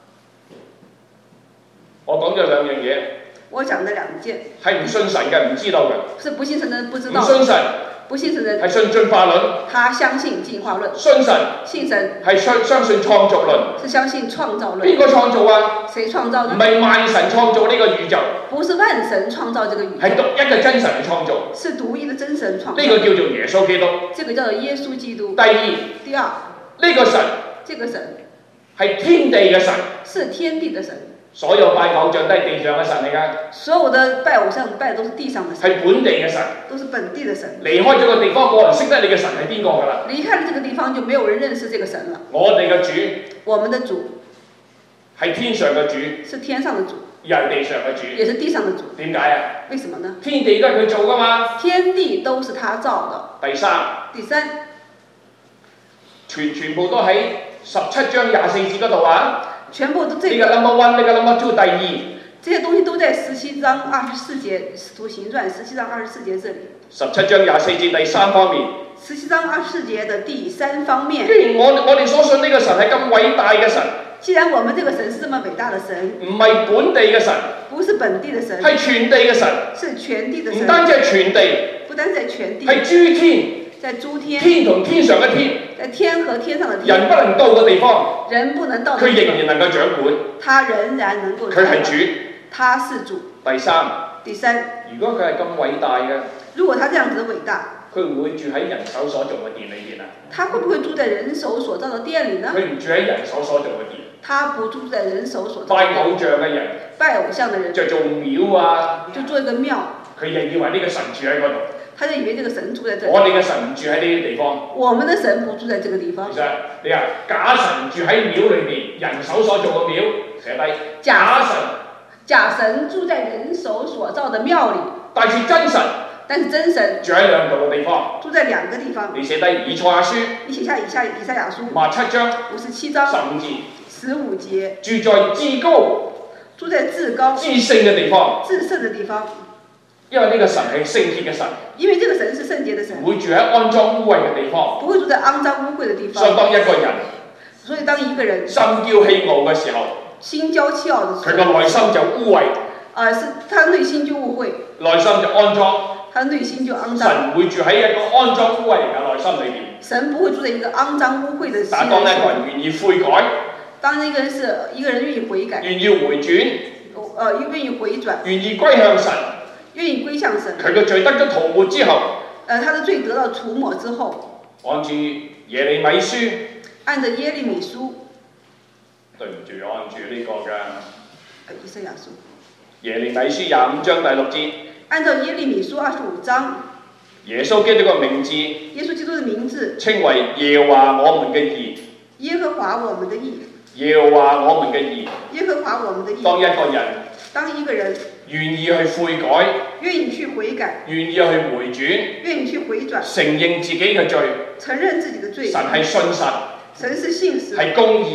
[SPEAKER 1] 我講咗兩樣嘢。
[SPEAKER 2] 我講的2件。
[SPEAKER 1] 係唔信神嘅，唔知道嘅。
[SPEAKER 2] 是不信神的不知道。
[SPEAKER 1] 唔信神。
[SPEAKER 2] 不信神的。
[SPEAKER 1] 係信進化論。
[SPEAKER 2] 他相信進化論。
[SPEAKER 1] 信神。
[SPEAKER 2] 信神。
[SPEAKER 1] 係相信創造論。
[SPEAKER 2] 是相信創造論。
[SPEAKER 1] 邊個創造啊？
[SPEAKER 2] 誰創造呢？
[SPEAKER 1] 唔係萬神創造呢個宇宙。
[SPEAKER 2] 不是萬神創造這個宇宙。
[SPEAKER 1] 係獨一嘅真神去創造。
[SPEAKER 2] 是獨一的真神創造。
[SPEAKER 1] 呢個叫做耶穌基督。
[SPEAKER 2] 這個叫做耶穌基督。
[SPEAKER 1] 第二。呢個神。
[SPEAKER 2] 這個神。
[SPEAKER 1] 係天地嘅神。
[SPEAKER 2] 是天地的神。
[SPEAKER 1] 所有拜偶像都係地上嘅神嚟㗎。
[SPEAKER 2] 所有的拜偶像拜的都是地上的神。
[SPEAKER 1] 係本地嘅神。
[SPEAKER 2] 都是本地的神。
[SPEAKER 1] 離開咗個地方，冇人識得你嘅神係邊個㗎啦。
[SPEAKER 2] 離開了這個地方，就沒有人認識這個神了。
[SPEAKER 1] 我哋嘅主。
[SPEAKER 2] 我們的主。
[SPEAKER 1] 係天上嘅主。是
[SPEAKER 2] 天上的主。
[SPEAKER 1] 又係地上嘅主。
[SPEAKER 2] 也是地上的主。
[SPEAKER 1] 點解啊？
[SPEAKER 2] 為什麼呢？
[SPEAKER 1] 天地都係佢做㗎嘛。
[SPEAKER 2] 天地都是他造的。
[SPEAKER 1] 第三。全部都喺17章24節嗰度啊。
[SPEAKER 2] 全部都這個。
[SPEAKER 1] 呢個 number one， 呢個 number two， 第2。
[SPEAKER 2] 這些東西都在17章24節，《使徒行傳》17章24節這裡。
[SPEAKER 1] 17章24節第3方面。
[SPEAKER 2] 17章24節的第3方面。
[SPEAKER 1] 既然我哋所信呢個神係咁偉大嘅神。
[SPEAKER 2] 既然我們這個神是這麼偉大的神。
[SPEAKER 1] 唔係本地嘅神。
[SPEAKER 2] 不是本地的神。
[SPEAKER 1] 係全地嘅神。
[SPEAKER 2] 是全地的神。
[SPEAKER 1] 唔單止係全地。
[SPEAKER 2] 不單在全地。
[SPEAKER 1] 係諸天。
[SPEAKER 2] 在諸天。
[SPEAKER 1] 天同天上嘅天。
[SPEAKER 2] 在天和天上的天。
[SPEAKER 1] 人不能到嘅地方。
[SPEAKER 2] 人不能到的地方。
[SPEAKER 1] 佢仍然能夠掌管。
[SPEAKER 2] 他仍然能夠。
[SPEAKER 1] 佢係主。
[SPEAKER 2] 他是主。
[SPEAKER 1] 第三。
[SPEAKER 2] 如
[SPEAKER 1] 果佢係咁偉大嘅。
[SPEAKER 2] 如果他這樣子的偉大。
[SPEAKER 1] 佢唔會住喺人手所造嘅殿裏邊啊？
[SPEAKER 2] 他會不會住在人手所造的殿裡呢？
[SPEAKER 1] 佢唔住喺人手所造嘅殿。
[SPEAKER 2] 他不住在人手所造。
[SPEAKER 1] 拜偶像嘅人。
[SPEAKER 2] 拜偶像的人。
[SPEAKER 1] 就做廟啊。
[SPEAKER 2] 就做一個廟。
[SPEAKER 1] 佢就以為呢個神住喺嗰度。
[SPEAKER 2] 他就以為這個神住在這裡。
[SPEAKER 1] 我哋嘅神唔住喺呢啲地方。
[SPEAKER 2] 我們的神不住在這個地方。
[SPEAKER 1] 其實你話假神住喺廟裏邊，人手所造嘅廟，寫低。
[SPEAKER 2] 假神住在人手所造的廟裡。
[SPEAKER 1] 但是真神。
[SPEAKER 2] 住
[SPEAKER 1] 喺2度嘅地方。
[SPEAKER 2] 住在2個地方。
[SPEAKER 1] 你寫低以賽亞書。
[SPEAKER 2] 你寫下以賽亞書。
[SPEAKER 1] 57章。
[SPEAKER 2] 57章。15
[SPEAKER 1] 節。
[SPEAKER 2] 節。
[SPEAKER 1] 住在至高。
[SPEAKER 2] 住在至高。
[SPEAKER 1] 至聖嘅地方。
[SPEAKER 2] 至聖的地方。
[SPEAKER 1] 因為呢個神係聖潔嘅神。
[SPEAKER 2] 因為這個神是聖潔的神。
[SPEAKER 1] 唔會住喺骯髒污穢嘅地方。
[SPEAKER 2] 不會住在骯髒污穢的地方。
[SPEAKER 1] 所以當一個人。
[SPEAKER 2] 心驕
[SPEAKER 1] 氣傲嘅時候。佢個內心就污穢。
[SPEAKER 2] 是他內心就污穢。
[SPEAKER 1] 內心就骯髒。
[SPEAKER 2] 他內心就骯髒。
[SPEAKER 1] 神會住喺一個骯髒污穢嘅內心裏邊。
[SPEAKER 2] 神不會住在一個骯髒污穢的心。
[SPEAKER 1] 但當一個人願意悔改。
[SPEAKER 2] 當一個人願意悔改。
[SPEAKER 1] 願意回轉。
[SPEAKER 2] 願意回轉。
[SPEAKER 1] 願意歸向神。
[SPEAKER 2] 願意歸向神。
[SPEAKER 1] 佢嘅罪得咗塗抹之後。
[SPEAKER 2] 他的罪得到塗抹之後。
[SPEAKER 1] 按住耶利米書。
[SPEAKER 2] 按着耶利米書。
[SPEAKER 1] 對唔住，按住呢個㗎。
[SPEAKER 2] 以賽亞書。
[SPEAKER 1] 耶利米書25章第6節。
[SPEAKER 2] 按照耶利米書25章。
[SPEAKER 1] 耶穌基督嘅名字。
[SPEAKER 2] 耶穌基督的名字。
[SPEAKER 1] 稱為耶和華我們嘅義。
[SPEAKER 2] 耶和華我們的義。
[SPEAKER 1] 耶和華我們嘅義。
[SPEAKER 2] 耶和華我們的義。
[SPEAKER 1] 當一個人。願意去悔改。
[SPEAKER 2] 願意去悔改。
[SPEAKER 1] 願意去回轉。
[SPEAKER 2] 願意去回轉。
[SPEAKER 1] 承認自己嘅罪。
[SPEAKER 2] 承認自己的罪。
[SPEAKER 1] 神係信實。
[SPEAKER 2] 神是信實。
[SPEAKER 1] 係公義。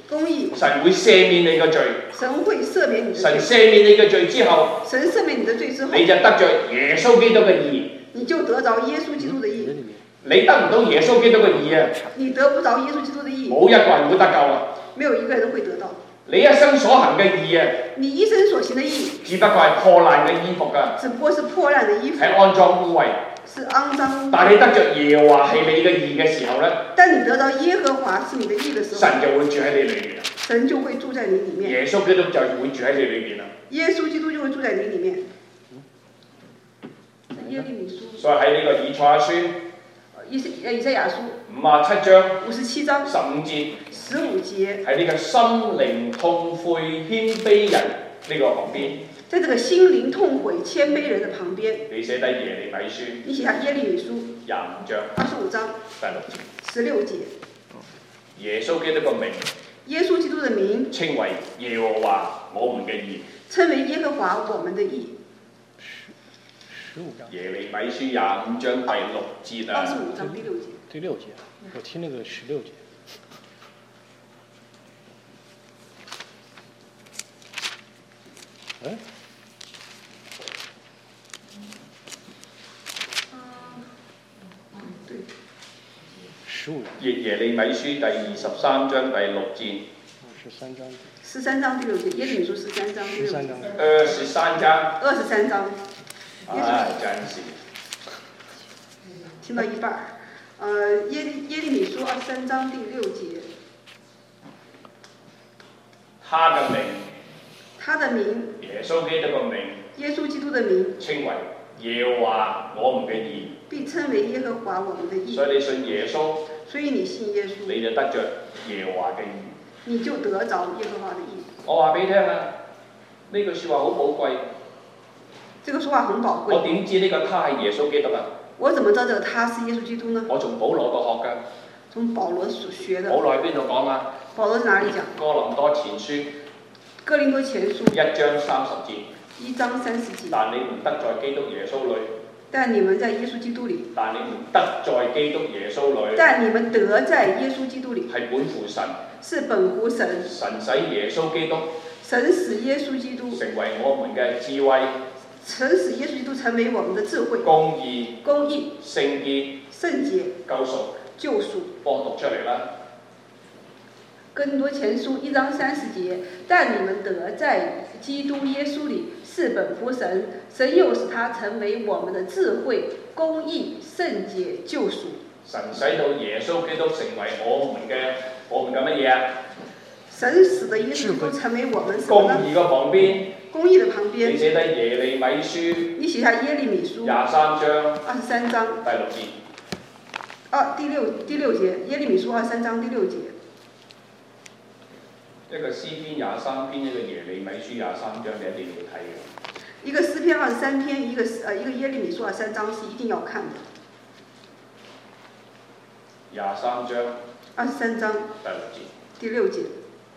[SPEAKER 2] 公義，
[SPEAKER 1] 神會赦免你嘅罪。
[SPEAKER 2] 神會赦免你的
[SPEAKER 1] 神
[SPEAKER 2] 罪。
[SPEAKER 1] 赦免你嘅罪之後，
[SPEAKER 2] 神赦免你的罪之後，
[SPEAKER 1] 你就得着耶穌基督嘅義。
[SPEAKER 2] 你就得着耶穌基督的義。
[SPEAKER 1] 你得唔到耶穌基督嘅義啊？
[SPEAKER 2] 你得不着耶穌基督的義。
[SPEAKER 1] 冇一個人會得救啊！
[SPEAKER 2] 沒有一個人會得到。
[SPEAKER 1] 你一生所行嘅義啊，
[SPEAKER 2] 你一生所行的義，
[SPEAKER 1] 只不過係破爛嘅衣服㗎，
[SPEAKER 2] 只不過是破爛的衣服，
[SPEAKER 1] 係骯髒污穢。
[SPEAKER 2] 是骯髒。
[SPEAKER 1] 但你得着耶和華係你嘅義嘅時候咧，
[SPEAKER 2] 但你得到耶和華是你的義的時候，
[SPEAKER 1] 神就會住喺你裏邊。
[SPEAKER 2] 神就會住在你裡面。
[SPEAKER 1] 耶穌基督就會住喺你裏邊啦。
[SPEAKER 2] 耶穌基督就會住在你裡面。耶利米書。
[SPEAKER 1] 所以喺呢個以賽亞書
[SPEAKER 2] 以賽亞書
[SPEAKER 1] 57章
[SPEAKER 2] 57章
[SPEAKER 1] 15節
[SPEAKER 2] 15節，
[SPEAKER 1] 喺呢個心靈痛悔謙卑人呢個旁邊，
[SPEAKER 2] 在這個心靈痛悔謙卑人的旁邊，
[SPEAKER 1] 你寫低耶利米書，
[SPEAKER 2] 你寫下耶利米書
[SPEAKER 1] 25章
[SPEAKER 2] 25章
[SPEAKER 1] 第6節
[SPEAKER 2] 16節，
[SPEAKER 1] 耶穌基督個名，
[SPEAKER 2] 耶穌基督的名
[SPEAKER 1] 稱為耶和華我們嘅義，
[SPEAKER 2] 稱為耶和華我們的義。
[SPEAKER 1] 耶利米書25章第6節啊
[SPEAKER 2] 25章第6節。
[SPEAKER 3] 第6節，我聽那個16節。哎
[SPEAKER 2] 對。
[SPEAKER 1] 耶利米書第23章第6節。
[SPEAKER 2] 13章第6節，耶利米書13章第6節。
[SPEAKER 1] 23章。
[SPEAKER 2] 23章。
[SPEAKER 1] 唉，真是。
[SPEAKER 2] 聽到一半耶利米書23章第6節。
[SPEAKER 1] 他嘅名。
[SPEAKER 2] 他的名。
[SPEAKER 1] 耶穌基督嘅名。
[SPEAKER 2] 耶穌基督的名。
[SPEAKER 1] 稱為耶和華我們嘅義。
[SPEAKER 2] 必稱為耶和華我們的義。
[SPEAKER 1] 所以你信耶穌。
[SPEAKER 2] 所以你信耶穌。
[SPEAKER 1] 你就得着耶和華嘅義。
[SPEAKER 2] 你就得着耶和華的義。
[SPEAKER 1] 我話俾你聽啊，呢句説話好寶貴。
[SPEAKER 2] 這個說話很寶貴。
[SPEAKER 1] 我點知呢個他係耶穌基督啊？
[SPEAKER 2] 我怎麼知道這個他是耶穌基督呢？
[SPEAKER 1] 我從保羅度學㗎。
[SPEAKER 2] 從保羅所學的。
[SPEAKER 1] 保羅喺邊度講啊？
[SPEAKER 2] 保羅在哪裡講？
[SPEAKER 1] 哥林多前書。
[SPEAKER 2] 哥林多前書。
[SPEAKER 1] 1章30節。
[SPEAKER 2] 1章30節。
[SPEAKER 1] 但你們得在基督耶穌裏。
[SPEAKER 2] 但你們在耶穌基督裡。
[SPEAKER 1] 但你們得在基督耶穌裏。
[SPEAKER 2] 但你們得在耶穌基督裡。
[SPEAKER 1] 係本乎神。
[SPEAKER 2] 是本乎神。
[SPEAKER 1] 神使耶穌基督。
[SPEAKER 2] 神使耶穌基督
[SPEAKER 1] 成為我們嘅智慧。
[SPEAKER 2] 神使耶穌基督成為我們的智慧。
[SPEAKER 1] 公義。
[SPEAKER 2] 公義。
[SPEAKER 1] 聖潔。
[SPEAKER 2] 聖潔。
[SPEAKER 1] 救贖。
[SPEAKER 2] 救贖。
[SPEAKER 1] 幫我讀出嚟啦。
[SPEAKER 2] 哥林多前書1章30節，但你們得在基督耶穌裡是本乎神，神又使他成為我們的智慧、公義、聖潔、救贖。
[SPEAKER 1] 神使到耶穌基督成為我們嘅乜嘢啊？
[SPEAKER 2] 神使得耶穌基督成為我們什麼呢？
[SPEAKER 1] 公義個旁邊。
[SPEAKER 2] 公義的旁邊。
[SPEAKER 1] 你寫低耶利米書。
[SPEAKER 2] 你寫下耶利米書。
[SPEAKER 1] 23章。
[SPEAKER 2] 23章。
[SPEAKER 1] 第6節。
[SPEAKER 2] 第六節，耶利米書23章第6節。
[SPEAKER 1] 一個詩篇23篇，一個耶利米書23章，你一定要睇嘅。
[SPEAKER 2] 一個詩篇23篇，一個耶利米書23章是一定要看的。
[SPEAKER 1] 23章。
[SPEAKER 2] 23章。第6節。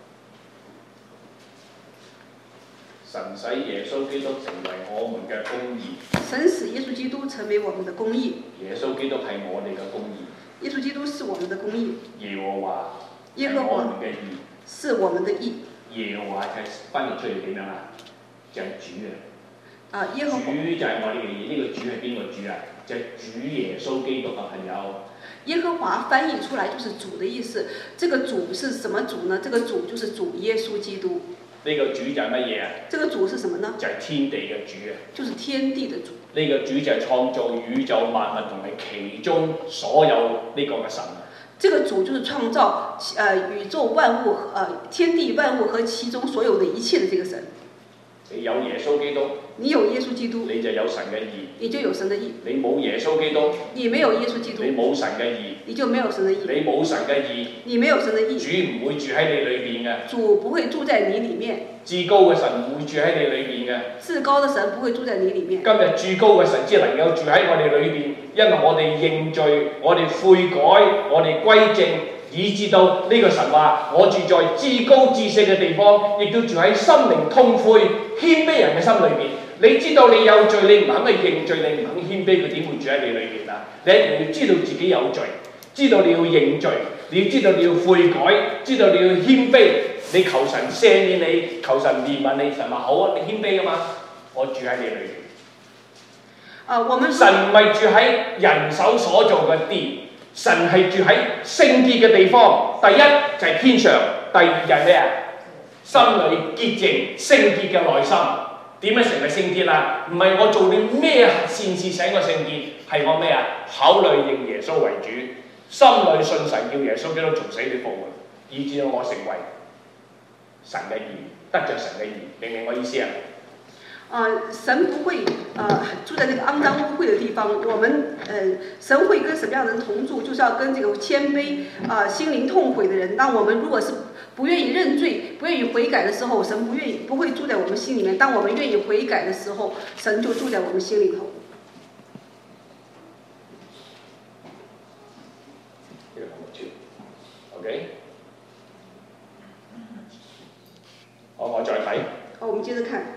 [SPEAKER 1] 神使耶穌基督成為我們嘅公義。
[SPEAKER 2] 神使耶穌基督成為我們的公義。
[SPEAKER 1] 耶穌基督係我哋嘅公義。
[SPEAKER 2] 耶穌基督是我們的公義。
[SPEAKER 1] 耶和華。
[SPEAKER 2] 耶和華。
[SPEAKER 1] 嘅義。
[SPEAKER 2] 是我們的義。
[SPEAKER 1] 耶和華係翻譯出嚟點樣啊？就係主啊！
[SPEAKER 2] 耶和華。
[SPEAKER 1] 主就係我哋嘅義，呢個主係邊個主啊？就係主耶穌基督啊，朋友。
[SPEAKER 2] 耶和華翻譯出來就是主的意思。這個主是什麼主呢？這個主就是主耶穌基督。
[SPEAKER 1] 呢個主就係乜嘢啊？
[SPEAKER 2] 這個主是什麼呢？
[SPEAKER 1] 就係天地嘅主啊！
[SPEAKER 2] 就是天地的主。
[SPEAKER 1] 呢個主就係創造宇宙萬物同埋其中所有呢個嘅神。
[SPEAKER 2] 這個主就是創造宇宙萬物天地萬物和其中所有的一切的這個神。
[SPEAKER 1] 你有耶穌基督。
[SPEAKER 2] 你有耶穌基督。
[SPEAKER 1] 你就有神嘅義。
[SPEAKER 2] 你就有神的義。
[SPEAKER 1] 你冇耶穌基督。
[SPEAKER 2] 你沒有耶穌基督。
[SPEAKER 1] 你冇神嘅義。
[SPEAKER 2] 你就沒有神的義。
[SPEAKER 1] 你冇神嘅義。
[SPEAKER 2] 你沒有神的義。
[SPEAKER 1] 主唔會住喺你裏邊嘅。
[SPEAKER 2] 主不會住在你裡面。
[SPEAKER 1] 至高嘅神唔會住喺你裏邊嘅。
[SPEAKER 2] 至高的神不會住在你裡面。
[SPEAKER 1] 今日至高嘅神只能夠住喺我哋裏邊，因為我哋認罪，我哋悔改，我哋歸正，以致到呢個神話我住在至高至聖嘅地方，亦都住喺心靈痛悔謙卑人嘅心裏邊。你知道你有罪，你唔肯去認罪，你唔肯謙卑，佢點會住喺你裏邊啊？你一定要知道自己有罪，知道你要認罪， 你要知道你要悔改，知道你要謙卑，你求神赦免你，求神憐憫你，神話好啊，你謙卑啊嘛，我住喺你裏邊。神唔係住喺人手所做嘅殿，神係住喺聖潔嘅地方。第一就係天上，第二就係咩啊？心裏潔淨聖潔嘅內心。點樣成為聖潔啊？唔係我做啲咩善事使我聖潔，係我咩啊？口裏認耶穌為主，心裏信神叫耶穌基督從死裏復活，以致到我成為神嘅義，得着神嘅義。明唔明我意思啊？
[SPEAKER 2] 神不会住在那个肮脏污秽的地方。我们神会跟什么样的人同住？就是要跟这个谦卑心灵痛悔的人。当我们如果是不愿意认罪、不愿意悔改的时候，神不会住在我们心里面。当我们愿意悔改的时候，神就住在我们心里头。
[SPEAKER 1] 呢個項目2 ，OK。好，我再睇。
[SPEAKER 2] 好，我們接着看。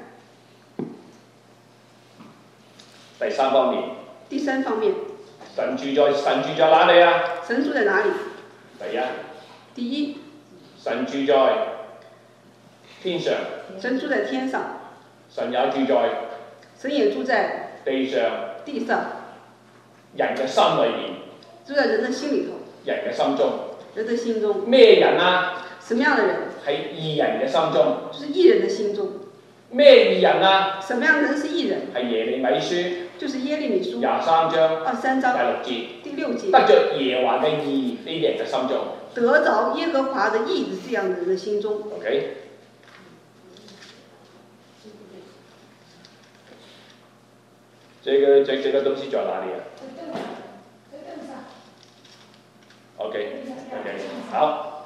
[SPEAKER 1] 第三方面。
[SPEAKER 2] 第三方面。
[SPEAKER 1] 神住在哪裏啊？
[SPEAKER 2] 神住在哪裡？
[SPEAKER 1] 第一。神住在天上。
[SPEAKER 2] 神住在天上。
[SPEAKER 1] 神也住在。
[SPEAKER 2] 神也住在
[SPEAKER 1] 地上。
[SPEAKER 2] 地上。
[SPEAKER 1] 人嘅心裏面。
[SPEAKER 2] 住在人的心裡頭。
[SPEAKER 1] 人嘅心中。
[SPEAKER 2] 人的心中。
[SPEAKER 1] 咩人啊？
[SPEAKER 2] 什麼樣的人？
[SPEAKER 1] 喺義人嘅心中。
[SPEAKER 2] 就是義人的心中。
[SPEAKER 1] 咩義人啊？
[SPEAKER 2] 什麼樣的人是義人？
[SPEAKER 1] 係耶利米書。
[SPEAKER 2] 就是耶利米書
[SPEAKER 1] 23章。
[SPEAKER 2] 23章。
[SPEAKER 1] 第6節。
[SPEAKER 2] 第6節。
[SPEAKER 1] 得着耶和華嘅義呢啲人嘅心中。
[SPEAKER 2] 得着耶和華的義的這樣的人的心中。
[SPEAKER 1] OK。這個東西在哪裡啊？OK， 好，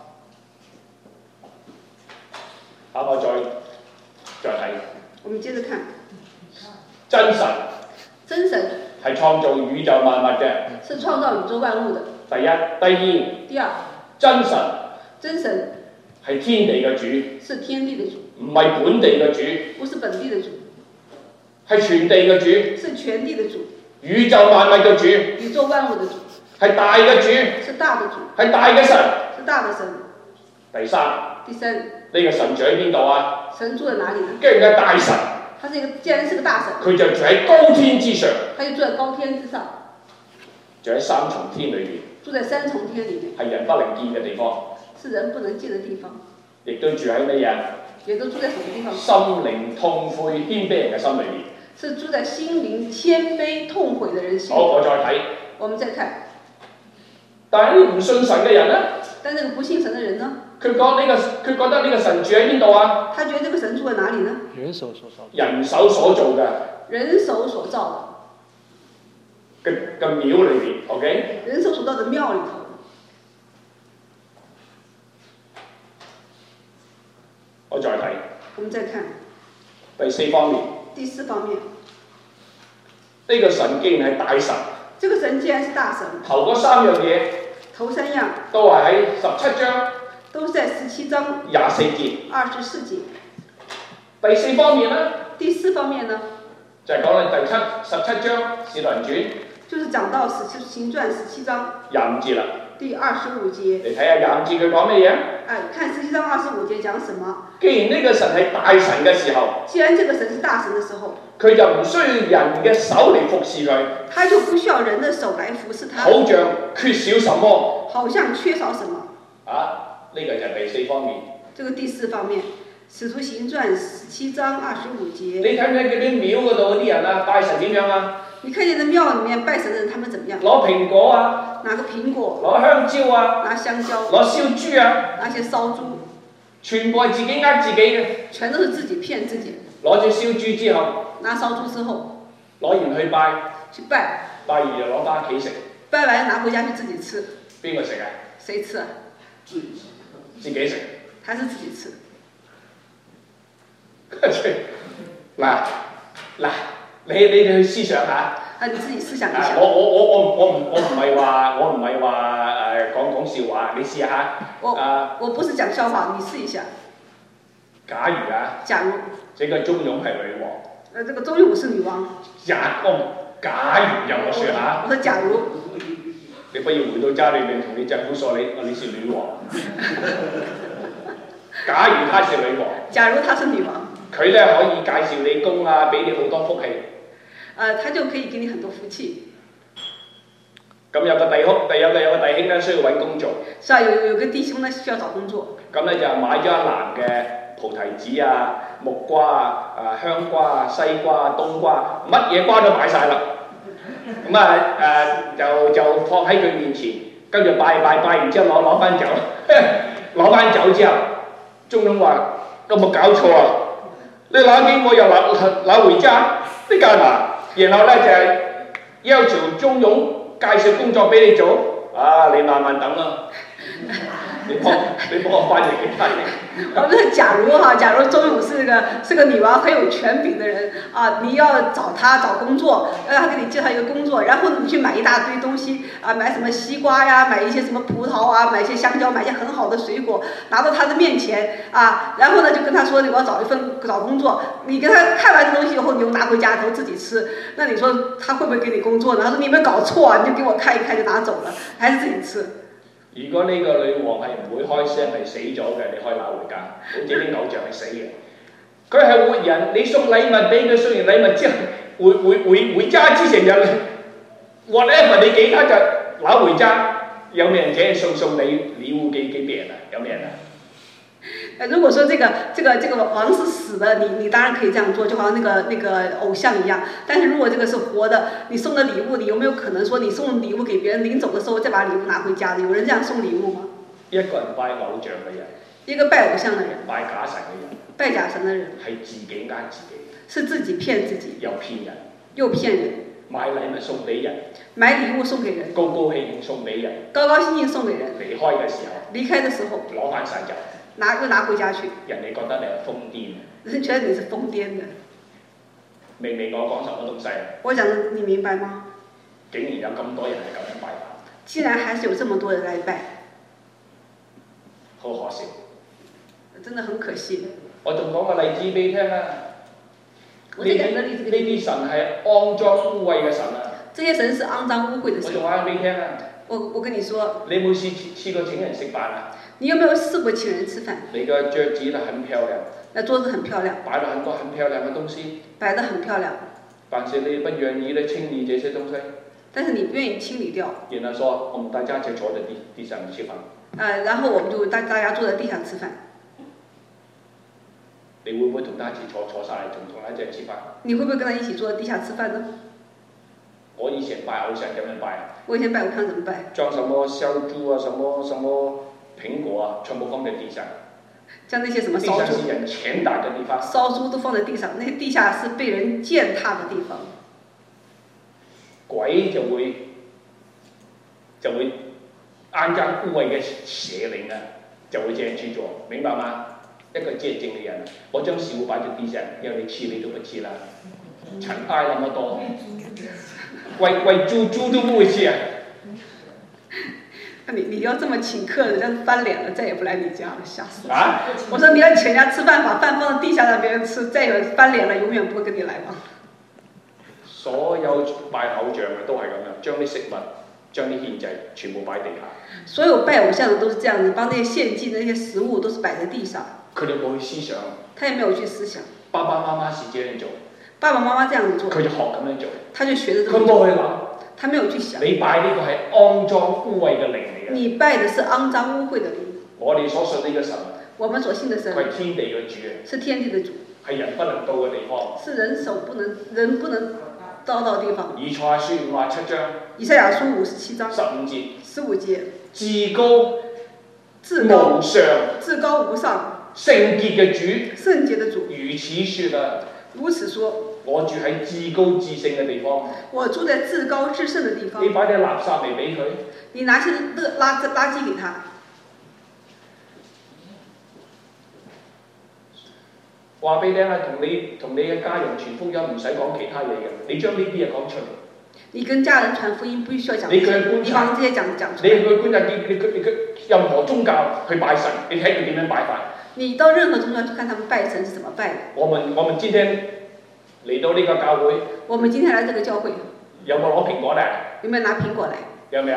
[SPEAKER 1] 我再睇。
[SPEAKER 2] 我們接着看。
[SPEAKER 1] 真神。
[SPEAKER 2] 真神。係
[SPEAKER 1] 創造宇宙萬物嘅。
[SPEAKER 2] 是創造宇宙萬物的。
[SPEAKER 1] 第一，第二。
[SPEAKER 2] 第二。
[SPEAKER 1] 真神。係天地嘅主。
[SPEAKER 2] 是天地的主。
[SPEAKER 1] 唔係本地嘅主。
[SPEAKER 2] 不是本地的主。
[SPEAKER 1] 係全地嘅主。
[SPEAKER 2] 是全地的主。
[SPEAKER 1] 宇宙萬物嘅主。
[SPEAKER 2] 宇宙萬物的主。
[SPEAKER 1] 係大嘅主。
[SPEAKER 2] 是大的主。
[SPEAKER 1] 係大嘅神。
[SPEAKER 2] 是大的神。
[SPEAKER 1] 第三。
[SPEAKER 2] 呢
[SPEAKER 1] 個神住喺邊度啊？
[SPEAKER 2] 神住喺哪裡呢？
[SPEAKER 1] 既然係大神。
[SPEAKER 2] 既然是個大神。
[SPEAKER 1] 佢就住喺高天之上。
[SPEAKER 2] 他就住在高天之上。
[SPEAKER 1] 住喺三重天裏面。
[SPEAKER 2] 住在三重天裡面。
[SPEAKER 1] 係人不能見嘅地方。
[SPEAKER 2] 是人不能見的地方。
[SPEAKER 1] 亦都住喺乜嘢？
[SPEAKER 2] 也都住在什麼地方？
[SPEAKER 1] 心靈痛悔謙卑人嘅心裏面。
[SPEAKER 2] 是住在心靈謙卑痛悔的人心。
[SPEAKER 1] 好，我再睇。
[SPEAKER 2] 我們再看。
[SPEAKER 1] 但係啲唔信神嘅人呢？
[SPEAKER 2] 但係呢個不信神嘅人呢？佢
[SPEAKER 1] 覺得呢個神住喺邊度啊？
[SPEAKER 2] 他覺得呢個神住喺哪裡呢？
[SPEAKER 3] 人手所造。
[SPEAKER 1] 人手所做嘅。
[SPEAKER 2] 人手所造
[SPEAKER 1] 嘅廟裏面 ，OK？
[SPEAKER 2] 人手所造嘅廟裡頭。
[SPEAKER 1] 我再睇。
[SPEAKER 2] 我們再看。
[SPEAKER 1] 第四方面。
[SPEAKER 2] 第四方面。
[SPEAKER 1] 呢個神既然係大神。
[SPEAKER 2] 這個神既然是大神。
[SPEAKER 1] 頭嗰三樣嘢。
[SPEAKER 2] 頭三樣。
[SPEAKER 1] 都係喺17章。
[SPEAKER 2] 都是在17章。
[SPEAKER 1] 24節。
[SPEAKER 2] 24節。
[SPEAKER 1] 第四方面呢？
[SPEAKER 2] 第四方面呢？
[SPEAKER 1] 就係講緊第17章《使徒行傳》。
[SPEAKER 2] 就是講到《行傳》17章。
[SPEAKER 1] 25節啦。
[SPEAKER 2] 第25節。
[SPEAKER 1] 你睇下25節佢講咩嘢？
[SPEAKER 2] 看17章25節講什麼？
[SPEAKER 1] 既然呢個神係大神嘅時候，
[SPEAKER 2] 既然這個神是大神嘅時候，
[SPEAKER 1] 佢就唔需要人嘅手嚟服侍佢，
[SPEAKER 2] 他就不需要人的手來服侍他，
[SPEAKER 1] 好像缺少什麼，
[SPEAKER 2] 好像缺少什麼。
[SPEAKER 1] 呢個就係第四方面。
[SPEAKER 2] 這個第四方面，《使徒行傳》17章25節。
[SPEAKER 1] 你睇唔睇嗰啲廟嗰度嗰啲人啊？拜神點樣啊？
[SPEAKER 2] 你看見啲廟裡面拜神嘅人，他們怎麼樣？
[SPEAKER 1] 攞蘋果啊！
[SPEAKER 2] 拿個蘋果。
[SPEAKER 1] 攞香蕉啊！
[SPEAKER 2] 拿香蕉。
[SPEAKER 1] 攞燒豬啊！
[SPEAKER 2] 拿些燒豬。
[SPEAKER 1] 全部係自己呃自己嘅。
[SPEAKER 2] 全都是自己騙自己。
[SPEAKER 1] 攞住燒豬之後。
[SPEAKER 2] 拿燒豬之後。
[SPEAKER 1] 攞完去拜。
[SPEAKER 2] 去拜。
[SPEAKER 1] 拜完就攞翻屋企食。拜
[SPEAKER 2] 完拿回家去自己吃。
[SPEAKER 1] 邊個食啊？
[SPEAKER 2] 誰吃啊？
[SPEAKER 1] 自己食。
[SPEAKER 2] 還是自己吃？
[SPEAKER 1] 嗱，你去思想下。
[SPEAKER 2] 你自己思想一下。
[SPEAKER 1] 我唔係話講笑話，你試下。
[SPEAKER 2] 我不是講笑話，你試一下。
[SPEAKER 1] 假如啊。
[SPEAKER 2] 假如。
[SPEAKER 1] 這個中庸係女王。
[SPEAKER 2] 這個中庸是女王。
[SPEAKER 1] 假如又我説下。
[SPEAKER 2] 我說假如。
[SPEAKER 1] 你不要回到家裏面同你丈夫說你是女王。假如她是女王，
[SPEAKER 2] 假如她是女王，
[SPEAKER 1] 佢咧可以介紹你工啊，俾你好多福氣。
[SPEAKER 2] 她就可以給你很多福氣。
[SPEAKER 1] 咁有個弟兄咧需要揾工作。
[SPEAKER 2] 是啊，有個弟兄咧需要找工作。咁
[SPEAKER 1] 咧就買咗一籃嘅菩提子啊、木瓜啊、香瓜啊、西瓜啊、冬瓜，乜嘢瓜都買晒啦。就放喺佢面前，跟住拜完之後攞翻走，攞翻走之後，中東話有冇搞錯啊？你拿給我又拿回家，呢個然後咧就係要求中庸介紹工作俾你做，你慢慢等啦。你幫我翻譯給他聽。
[SPEAKER 2] 我們假如周勇是個女王，很有權柄的人啊，你要找工作，讓他給你介紹一個工作，然後你去買一大堆東西啊，買什麼西瓜呀，買一些什麼葡萄啊，買一些香蕉，買一些很好的水果，拿到他的面前啊，然後呢就跟他說我要找工作，你跟他看完這東西以後，你又拿回家頭自己吃，那你說他會不會給你工作呢？他說你有沒有搞錯啊？你就給我看一看就拿走了，還是自己吃？
[SPEAKER 1] 如果呢個女王係唔會開聲係死咗嘅，你可以攞回家。好似啲偶像係死嘅，佢係活人，你送禮物俾佢，送完禮物之後回家之前就 whatever 你給他就攞回家。有沒有人這樣送禮物給別人啊？有沒有人啊？
[SPEAKER 2] 如果說這個王是死的，你當然可以這樣做，就好像那個偶像一樣。但是如果這個是活的，你送的禮物，你有沒有可能說你送禮物給別人，臨走的時候再把禮物拿回家的？有人這樣送禮物嗎？
[SPEAKER 1] 一個人拜偶像嘅人，
[SPEAKER 2] 一個拜偶像的人，
[SPEAKER 1] 拜假神嘅人，
[SPEAKER 2] 拜假神的人，
[SPEAKER 1] 係自己呃自己，
[SPEAKER 2] 是自己騙自己，
[SPEAKER 1] 又騙人，
[SPEAKER 2] 買禮
[SPEAKER 1] 物送俾人，
[SPEAKER 2] 買禮物送給人，
[SPEAKER 1] 高高興興送俾人，
[SPEAKER 2] 高高興興送給人，
[SPEAKER 1] 離開嘅時候
[SPEAKER 2] 攞返晒走。又拿回家去，
[SPEAKER 1] 人哋覺得你係瘋癲，
[SPEAKER 2] 人覺得你是瘋癲的。
[SPEAKER 1] 明明我講什麼東西啊？
[SPEAKER 2] 我講你明白嗎？
[SPEAKER 1] 竟然有咁多人係咁樣拜法，
[SPEAKER 2] 竟然還是有這麼多人來拜，
[SPEAKER 1] 好可笑，
[SPEAKER 2] 真的很可惜。
[SPEAKER 1] 我仲講個例子俾你聽啊！呢啲神係骯髒污穢嘅神啊！
[SPEAKER 2] 這些神是骯髒污穢的神。
[SPEAKER 1] 我仲話俾你聽啊！
[SPEAKER 2] 我跟你說，
[SPEAKER 1] 你有冇試過請人食飯啊？
[SPEAKER 2] 你有沒有試過請人吃飯？
[SPEAKER 1] 你個桌子呢很漂亮，
[SPEAKER 2] 那桌子很漂亮，
[SPEAKER 1] 擺了很多很漂亮嘅東西，
[SPEAKER 2] 擺得很漂亮。
[SPEAKER 1] 但是你不願意呢清理這些東西，
[SPEAKER 2] 但是你不願意清理掉。
[SPEAKER 1] 然後說我們大家就坐在地上吃飯。
[SPEAKER 2] 然後我們就大家坐在地上吃飯。
[SPEAKER 1] 你會唔會同他一起坐晒同他一齊吃飯？
[SPEAKER 2] 你會不會跟他一起坐在地下吃飯呢？
[SPEAKER 1] 我以前拜偶像點樣拜啊？
[SPEAKER 2] 我以前拜偶像怎麼拜？
[SPEAKER 1] 將什麼燒豬啊、什麼蘋果啊，全部放在地上。
[SPEAKER 2] 將那些什麼燒豬，
[SPEAKER 1] 地上是人踐踏的地方。
[SPEAKER 2] 燒豬都放在地上，那些地下是被人踐踏的地方。
[SPEAKER 1] 鬼就會骯髒污穢嘅邪靈啊，就會這樣去做，明白嗎？一個潔淨嘅人，我將食物擺在地上，要你吃你都不吃啦，塵埃那麼多，喂豬都不會吃啊！
[SPEAKER 2] 你要這麼請客人，這樣翻臉了，再也不來你家了，嚇死我！
[SPEAKER 1] 啊！
[SPEAKER 2] 我說你要請人家吃飯，把飯放在地下讓別人吃，再有翻臉了，永遠不會跟你來往。
[SPEAKER 1] 所有拜偶像嘅都係咁樣，將啲食物、將啲獻祭全部擺地下。所
[SPEAKER 2] 有拜偶像的都是這樣子，把那些獻祭、那些食物都是擺在地上。
[SPEAKER 1] 佢哋冇去思想。
[SPEAKER 2] 他也沒有去思想。
[SPEAKER 1] 爸爸媽媽是這樣做。
[SPEAKER 2] 爸爸媽媽這樣子做。
[SPEAKER 1] 佢就學咁樣做。
[SPEAKER 2] 他就學着這麼做。
[SPEAKER 1] 佢冇去諗。
[SPEAKER 2] 他沒有去想。
[SPEAKER 1] 你拜呢個係骯髒污穢嘅靈嚟嘅。
[SPEAKER 2] 你拜的是骯髒污穢的靈。
[SPEAKER 1] 我哋所信呢個神。
[SPEAKER 2] 我們所信的神。
[SPEAKER 1] 佢係天地嘅主。
[SPEAKER 2] 是天地的主。
[SPEAKER 1] 係人不能到嘅地方。
[SPEAKER 2] 是人不能到的地方。
[SPEAKER 1] 以賽亞書57章。
[SPEAKER 2] 以賽亞書57章。
[SPEAKER 1] 15節。
[SPEAKER 2] 15節。
[SPEAKER 1] 至高無上。
[SPEAKER 2] 至高無上。
[SPEAKER 1] 聖潔嘅主。
[SPEAKER 2] 聖潔的主。
[SPEAKER 1] 如此說啊。
[SPEAKER 2] 如此說。
[SPEAKER 1] 我住喺至高至聖嘅地方。
[SPEAKER 2] 我住在至高至聖嘅地方。
[SPEAKER 1] 你擺啲垃圾嚟俾佢。
[SPEAKER 2] 你拿些垃圾給他。
[SPEAKER 1] 話俾你聽啊，同你嘅家人傳福音唔使講其他嘢嘅，你將呢啲嘢講出嚟。你跟家人傳福音不需要講。你把這些講出來。你去觀察你任何宗教去拜神，你睇佢點樣拜法。你到任何宗教去看他們拜神是怎麼拜的。我們今天嚟到呢個教會。我們今天來這個教會。有冇攞蘋果咧？有沒有拿蘋果來？有沒有？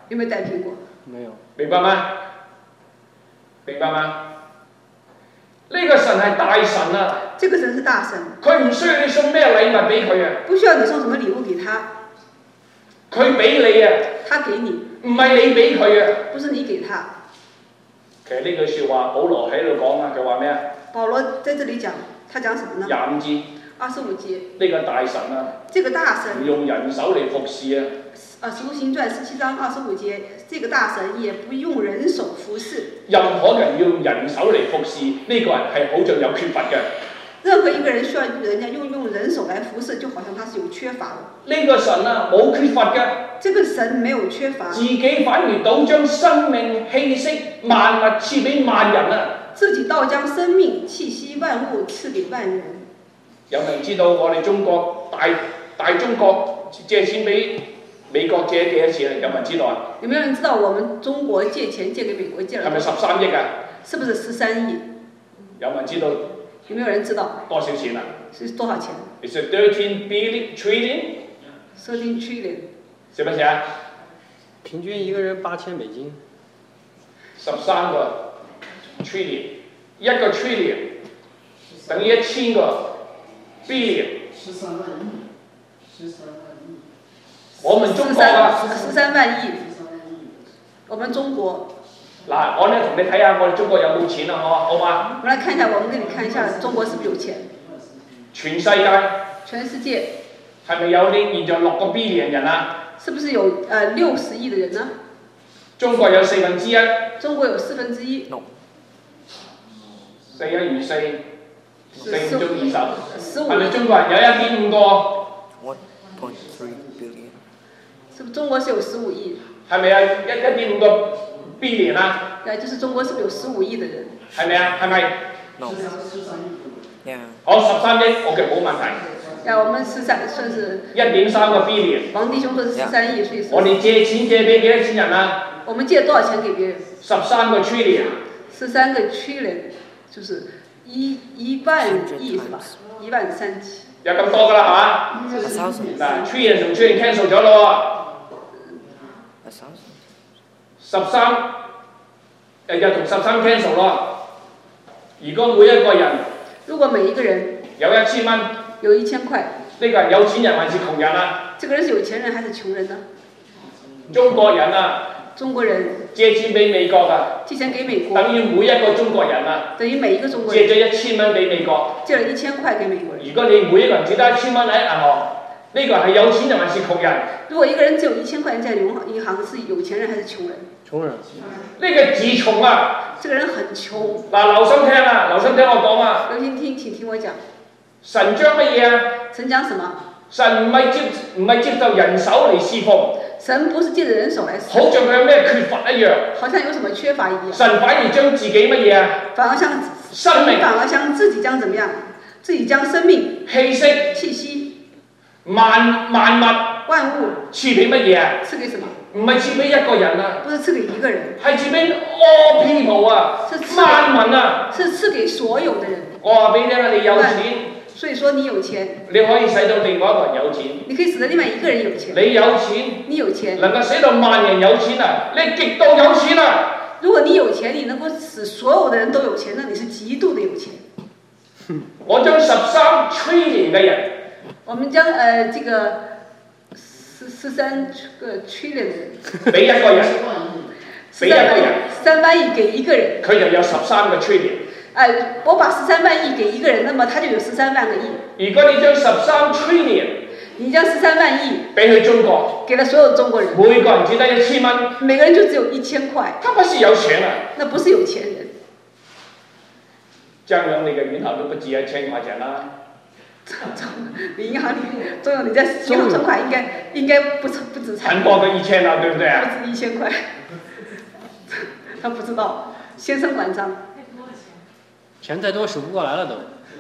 [SPEAKER 2] 有沒有帶蘋果？
[SPEAKER 3] 沒有。
[SPEAKER 1] 明白嗎？明白嗎？呢個神係大神啊！
[SPEAKER 2] 這個神是大神。
[SPEAKER 1] 佢唔需要你送咩禮物俾佢啊！
[SPEAKER 2] 不需要你送什麼禮物給他。
[SPEAKER 1] 佢俾你啊！
[SPEAKER 2] 他給你。
[SPEAKER 1] 唔係你俾佢啊！
[SPEAKER 2] 不是你給他。
[SPEAKER 1] 其實呢句説話，保羅喺度講啊，佢話咩啊？
[SPEAKER 2] 保羅在這裡講，他講什麼呢
[SPEAKER 1] 25節。
[SPEAKER 2] 25節。
[SPEAKER 1] 呢個大神啊！
[SPEAKER 2] 這個大神。
[SPEAKER 1] 唔用人手嚟服侍啊！
[SPEAKER 2] 使徒行傳17章25節，這個大神也不用人手服侍。
[SPEAKER 1] 任何人要用人手嚟服侍，呢個人係好像有缺乏嘅。
[SPEAKER 2] 任何一個人需要人家用人手來服侍，就好像他是有缺乏的。
[SPEAKER 1] 呢個神啊，冇缺乏嘅。
[SPEAKER 2] 這個神沒有缺乏。
[SPEAKER 1] 自己反而倒將生命氣息萬物賜俾萬人啊！
[SPEAKER 2] 自己倒將生命氣息萬物賜給萬人。
[SPEAKER 1] 有冇人知道我哋中國大中國借錢俾美國借幾多錢啊？有冇人知道啊？
[SPEAKER 2] 有沒有人知道我們中國借錢借給美國借了？係咪
[SPEAKER 1] 13億啊？
[SPEAKER 2] 是不是13億？
[SPEAKER 1] 有冇人知道？
[SPEAKER 2] 有沒有人知道？
[SPEAKER 1] 多少錢啊？
[SPEAKER 2] 是多少錢
[SPEAKER 1] ？It's a 13 trillion。13
[SPEAKER 2] trillion。
[SPEAKER 1] 是不是啊？
[SPEAKER 3] 平均一個人8000美金。
[SPEAKER 1] 13個 trillion， 一個 trillion 等於1000個 billion。13萬億。我們中國啊
[SPEAKER 2] ，13萬億。我們中國。
[SPEAKER 1] 嗱，我呢同你睇下我哋中國有冇錢啊？好嘛？
[SPEAKER 2] 我來看一下，我們給你看一下中國是不是有錢？
[SPEAKER 1] 全世界。
[SPEAKER 2] 全世界。係
[SPEAKER 1] 咪有啲現在6個 billion 人啊？
[SPEAKER 2] 是不是有60億的人呢？
[SPEAKER 1] 中國有1/4。
[SPEAKER 2] 中國有1/4。
[SPEAKER 1] 4一如4，4五中20。
[SPEAKER 2] 15。
[SPEAKER 1] 係咪中國人有1.5個
[SPEAKER 3] ？1.3 billion。
[SPEAKER 2] 是不是中國是有15億？
[SPEAKER 1] 係咪啊？1.5個 billion 啊？
[SPEAKER 2] 對，就是中國是不是有15億的人？
[SPEAKER 1] 係咪啊？係咪
[SPEAKER 3] ？No。
[SPEAKER 1] 好13億 ，OK 冇問題。
[SPEAKER 2] 我們算是
[SPEAKER 1] 1.3個 billion。
[SPEAKER 2] 王弟兄說是13億，所以
[SPEAKER 1] 我哋借錢借俾幾多錢人啊？
[SPEAKER 2] 我們借多少錢給別人
[SPEAKER 1] ？13個 trillion。13
[SPEAKER 2] 個 trillion，就是1萬億是吧？13000。
[SPEAKER 1] 有咁多㗎啦，係嘛？嗱 ，trillion 同 trillion cancel 咗咯喎。13，又同13 cancel 咯。如果每一個人，
[SPEAKER 2] 如果每一個人
[SPEAKER 1] 有1000蚊，
[SPEAKER 2] 有1000塊，
[SPEAKER 1] 呢個係有錢人還是窮人啊？
[SPEAKER 2] 這個人是有錢人還是窮人呢？
[SPEAKER 1] 中國人啊。
[SPEAKER 2] 中國人
[SPEAKER 1] 借錢俾美國啊，
[SPEAKER 2] 借錢給美國，
[SPEAKER 1] 等於每一個中國人啊，
[SPEAKER 2] 等於每一個中國人
[SPEAKER 1] 借咗1000蚊俾美國，
[SPEAKER 2] 借了1000塊給美國人。
[SPEAKER 1] 如果你每一個人只得1000蚊喺銀行，呢個係有錢人還是窮人？
[SPEAKER 2] 如果一個人只有1000塊在銀行，是有錢人還是窮人？
[SPEAKER 3] 窮人。
[SPEAKER 1] 呢個自窮啊！
[SPEAKER 2] 這個人很窮。
[SPEAKER 1] 嗱，留心聽啊，留心聽我講啊。
[SPEAKER 2] 留心聽，請聽我講。
[SPEAKER 1] 神將乜嘢啊？
[SPEAKER 2] 神講什麼？
[SPEAKER 1] 神唔係接受人手嚟侍奉。
[SPEAKER 2] 神不是借着人手來侍
[SPEAKER 1] 奉，好像佢有咩缺乏一樣，
[SPEAKER 2] 好像有什麼缺乏一樣。
[SPEAKER 1] 神反而將自己乜嘢啊？
[SPEAKER 2] 反而像
[SPEAKER 1] 生命，
[SPEAKER 2] 反而像自己將怎麼樣？自己將生命、
[SPEAKER 1] 氣息、萬物賜俾乜嘢啊？
[SPEAKER 2] 賜給什麼？
[SPEAKER 1] 唔係賜俾一個人啊，
[SPEAKER 2] 不是賜給一個人，
[SPEAKER 1] 係賜俾 all people 啊，萬民啊，
[SPEAKER 2] 是賜給所有的人。
[SPEAKER 1] 我話俾你聽啊，你有錢。
[SPEAKER 2] 所以說你有錢，
[SPEAKER 1] 你可以使到另外一個人有錢。
[SPEAKER 2] 你可以使得另外一個人有錢。
[SPEAKER 1] 你有錢，
[SPEAKER 2] 你有錢，
[SPEAKER 1] 能夠使到萬人有錢啊！你極度有錢啊！
[SPEAKER 2] 如果你有錢，你能夠使所有的人都有錢，那你是極度的有錢。
[SPEAKER 1] 我將13 trillion 嘅人，
[SPEAKER 2] 我們將這個13個 trillion 的人，
[SPEAKER 1] 俾一個人，俾一個人
[SPEAKER 2] 3萬億給一個人，
[SPEAKER 1] 佢就有13個 trillion。
[SPEAKER 2] 我把13萬億給一個人，那麼他就有13萬個億。
[SPEAKER 1] 如果你將13 trillion，
[SPEAKER 2] 你將13萬億
[SPEAKER 1] 俾去中國，
[SPEAKER 2] 給了所有中國人，
[SPEAKER 1] 每個人只得1000蚊，
[SPEAKER 2] 每個人就只有1000塊，
[SPEAKER 1] 他不是有錢啊？
[SPEAKER 2] 那不是有錢人。
[SPEAKER 1] 這樣你嘅銀行都不止1000塊錢啦。
[SPEAKER 2] 你銀行裡，總有你在銀行存款應該不止
[SPEAKER 1] 很多個1000啦，對不對啊？
[SPEAKER 2] 不止1000塊，他不知道，先生管賬。
[SPEAKER 3] 錢再多數不過來了都。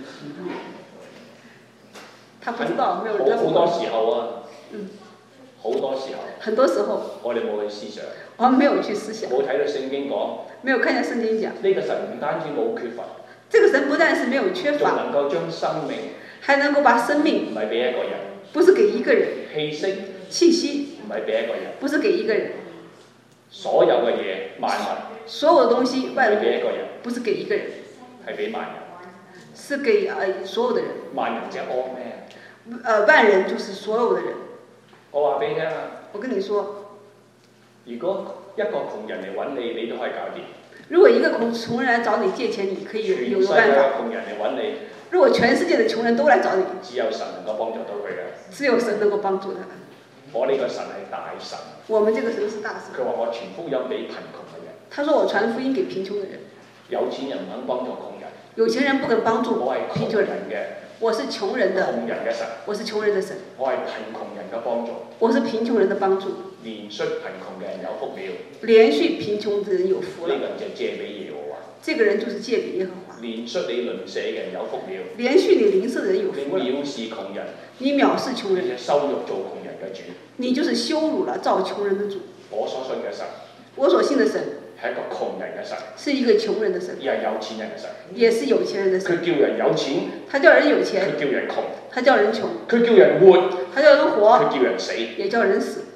[SPEAKER 2] 他不知道，沒有人。
[SPEAKER 1] 好多時候啊，好多時候。
[SPEAKER 2] 很多時候。
[SPEAKER 1] 我哋冇去思想。
[SPEAKER 2] 我們沒有去思想。
[SPEAKER 1] 冇睇到聖經講。
[SPEAKER 2] 沒有看見聖經講。
[SPEAKER 1] 呢個神唔單止冇缺乏。
[SPEAKER 2] 這個神不但是沒有缺乏。
[SPEAKER 1] 仲能夠將生命。
[SPEAKER 2] 還能夠把生命。
[SPEAKER 1] 唔係俾一個人。
[SPEAKER 2] 不是給一個人。
[SPEAKER 1] 氣息。
[SPEAKER 2] 氣息。
[SPEAKER 1] 唔係俾一個人。
[SPEAKER 2] 不是給一個人。
[SPEAKER 1] 所有嘅嘢萬物
[SPEAKER 2] 所有的東西萬物
[SPEAKER 1] 係俾一個人，
[SPEAKER 2] 不是給一個人，
[SPEAKER 1] 係俾萬人。
[SPEAKER 2] 是給所有的人。
[SPEAKER 1] 萬人即係 all man。
[SPEAKER 2] 萬人就是所有的人。
[SPEAKER 1] 我話俾你聽啊，
[SPEAKER 2] 我跟你說，
[SPEAKER 1] 如果一個窮人嚟揾你，你都可以搞掂。
[SPEAKER 2] 如果一個窮人來找你借錢，你可以有辦法。
[SPEAKER 1] 全世界嘅窮人嚟揾你，
[SPEAKER 2] 如果全世界的窮人都來找你，
[SPEAKER 1] 只有神能夠幫助到佢嘅。
[SPEAKER 2] 只有神能夠幫助他。
[SPEAKER 1] 我呢個神係大神。
[SPEAKER 2] 我們這個神是大神。
[SPEAKER 1] 佢話我傳福音俾貧窮嘅人。
[SPEAKER 2] 他說我傳福音給貧窮的人。
[SPEAKER 1] 有錢人唔肯幫助窮人。
[SPEAKER 2] 有錢人不肯幫助
[SPEAKER 1] 我係
[SPEAKER 2] 貧窮人嘅。我是窮人的。
[SPEAKER 1] 窮人嘅神。
[SPEAKER 2] 我是窮人的神。
[SPEAKER 1] 我係貧窮人嘅幫助。
[SPEAKER 2] 我是貧窮人的幫助。
[SPEAKER 1] 憐恤貧窮嘅人有福了。
[SPEAKER 2] 憐恤貧窮的人有福了。
[SPEAKER 1] 呢個人就借俾耶和華。
[SPEAKER 2] 這個人就是借給耶和華。
[SPEAKER 1] 憐恤你鄰舍嘅人有福了。
[SPEAKER 2] 憐恤你鄰舍的人有福了。
[SPEAKER 1] 你藐視窮人。
[SPEAKER 2] 你藐視窮人。
[SPEAKER 1] 你羞辱做窮人嘅主。
[SPEAKER 2] 你就是羞辱了造窮人的主。
[SPEAKER 1] 我所信嘅神。
[SPEAKER 2] 我所信的神。
[SPEAKER 1] 係一個窮人嘅神。
[SPEAKER 2] 是一個窮人的神。
[SPEAKER 1] 也係有錢人嘅神。
[SPEAKER 2] 也是有錢人的神。
[SPEAKER 1] 佢叫人有錢。
[SPEAKER 2] 他叫人有錢。
[SPEAKER 1] 佢叫人窮。
[SPEAKER 2] 他叫人窮。
[SPEAKER 1] 佢叫人活。
[SPEAKER 2] 他叫人活。
[SPEAKER 1] 佢叫人死。
[SPEAKER 2] 也叫人死。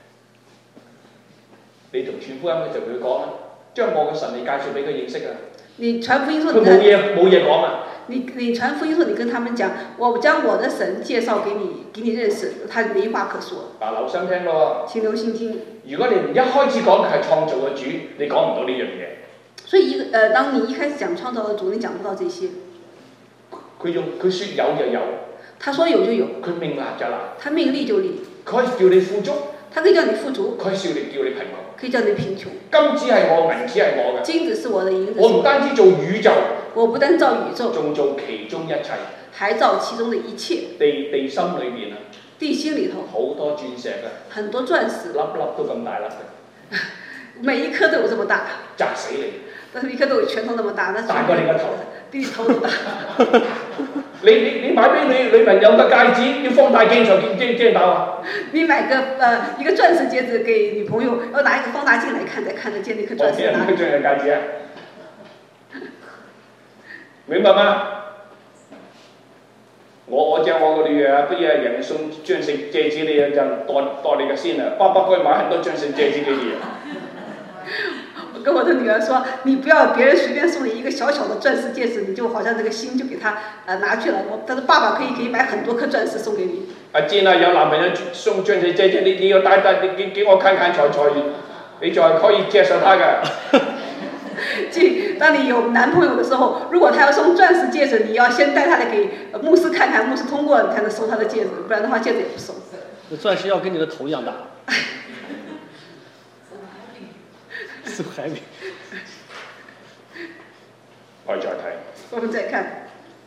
[SPEAKER 1] 你同傳福音嘅就同佢講啦，將我嘅神你介紹俾佢認識啊。
[SPEAKER 2] 你傳福音說
[SPEAKER 1] 佢冇嘢講啊。
[SPEAKER 2] 你傳福音說你跟他們講，我將我的神介紹給你認識，他沒話可說。
[SPEAKER 1] 嗱，留心聽咯。
[SPEAKER 2] 請留心聽。
[SPEAKER 1] 如果你唔一開始講嘅係創造嘅主，你講唔到呢樣嘢。
[SPEAKER 2] 所以當你一開始講創造嘅主，你講不到這些。
[SPEAKER 1] 佢說有就有。
[SPEAKER 2] 他說有就有。
[SPEAKER 1] 佢命立就立。
[SPEAKER 2] 他命立就立。
[SPEAKER 1] 佢可以叫你富足。
[SPEAKER 2] 他可以叫你富足。
[SPEAKER 1] 佢可以叫你貧窮。
[SPEAKER 2] 可以叫你貧窮。
[SPEAKER 1] 金子係我，銀子係我嘅。
[SPEAKER 2] 金子是我的，銀子是
[SPEAKER 1] 我唔單止做宇宙。
[SPEAKER 2] 我不單造宇宙。
[SPEAKER 1] 仲做其中一切。
[SPEAKER 2] 還造其中的一切。
[SPEAKER 1] 地心裏面啊。
[SPEAKER 2] 地心裏頭。
[SPEAKER 1] 好多鑽石嘅。
[SPEAKER 2] 很多鑽石。
[SPEAKER 1] 粒粒都咁大粒嘅。
[SPEAKER 2] 每一顆都有這麼大。
[SPEAKER 1] 砸死你！
[SPEAKER 2] 但是一顆都有拳頭那麼大，
[SPEAKER 1] 大過你個頭。
[SPEAKER 2] 比你頭都大。
[SPEAKER 1] 你買俾女朋友嘅戒指要放大鏡才見到啊！
[SPEAKER 2] 你買一個鑽石戒指給女朋友，要拿一個放大鏡來看，才看得見那顆鑽石哪裡。
[SPEAKER 1] 我鑽石戒指啊！明白嗎？我叫我個女兒不要人送鑽石戒指，你就多你個先啊！爸爸可以買很多鑽石戒指給你。
[SPEAKER 2] 我跟我的女兒說，你不要別人隨便送你一個小小的鑽石戒指，你就好像這個心就給他拿去了。但是爸爸可以買很多顆鑽石送給你。
[SPEAKER 1] 阿堅啊，有男朋友送鑽石戒指，你要帶你給我看看才你才可以接受他的。
[SPEAKER 2] 當你有男朋友的時候，如果他要送鑽石戒指，你要先帶他來給牧師看看，牧師通過你才能收他的戒指，不然的話戒指也不收。
[SPEAKER 3] 那鑽石要跟你的頭一樣大。四海米。
[SPEAKER 1] 我再睇。
[SPEAKER 2] 我們再看。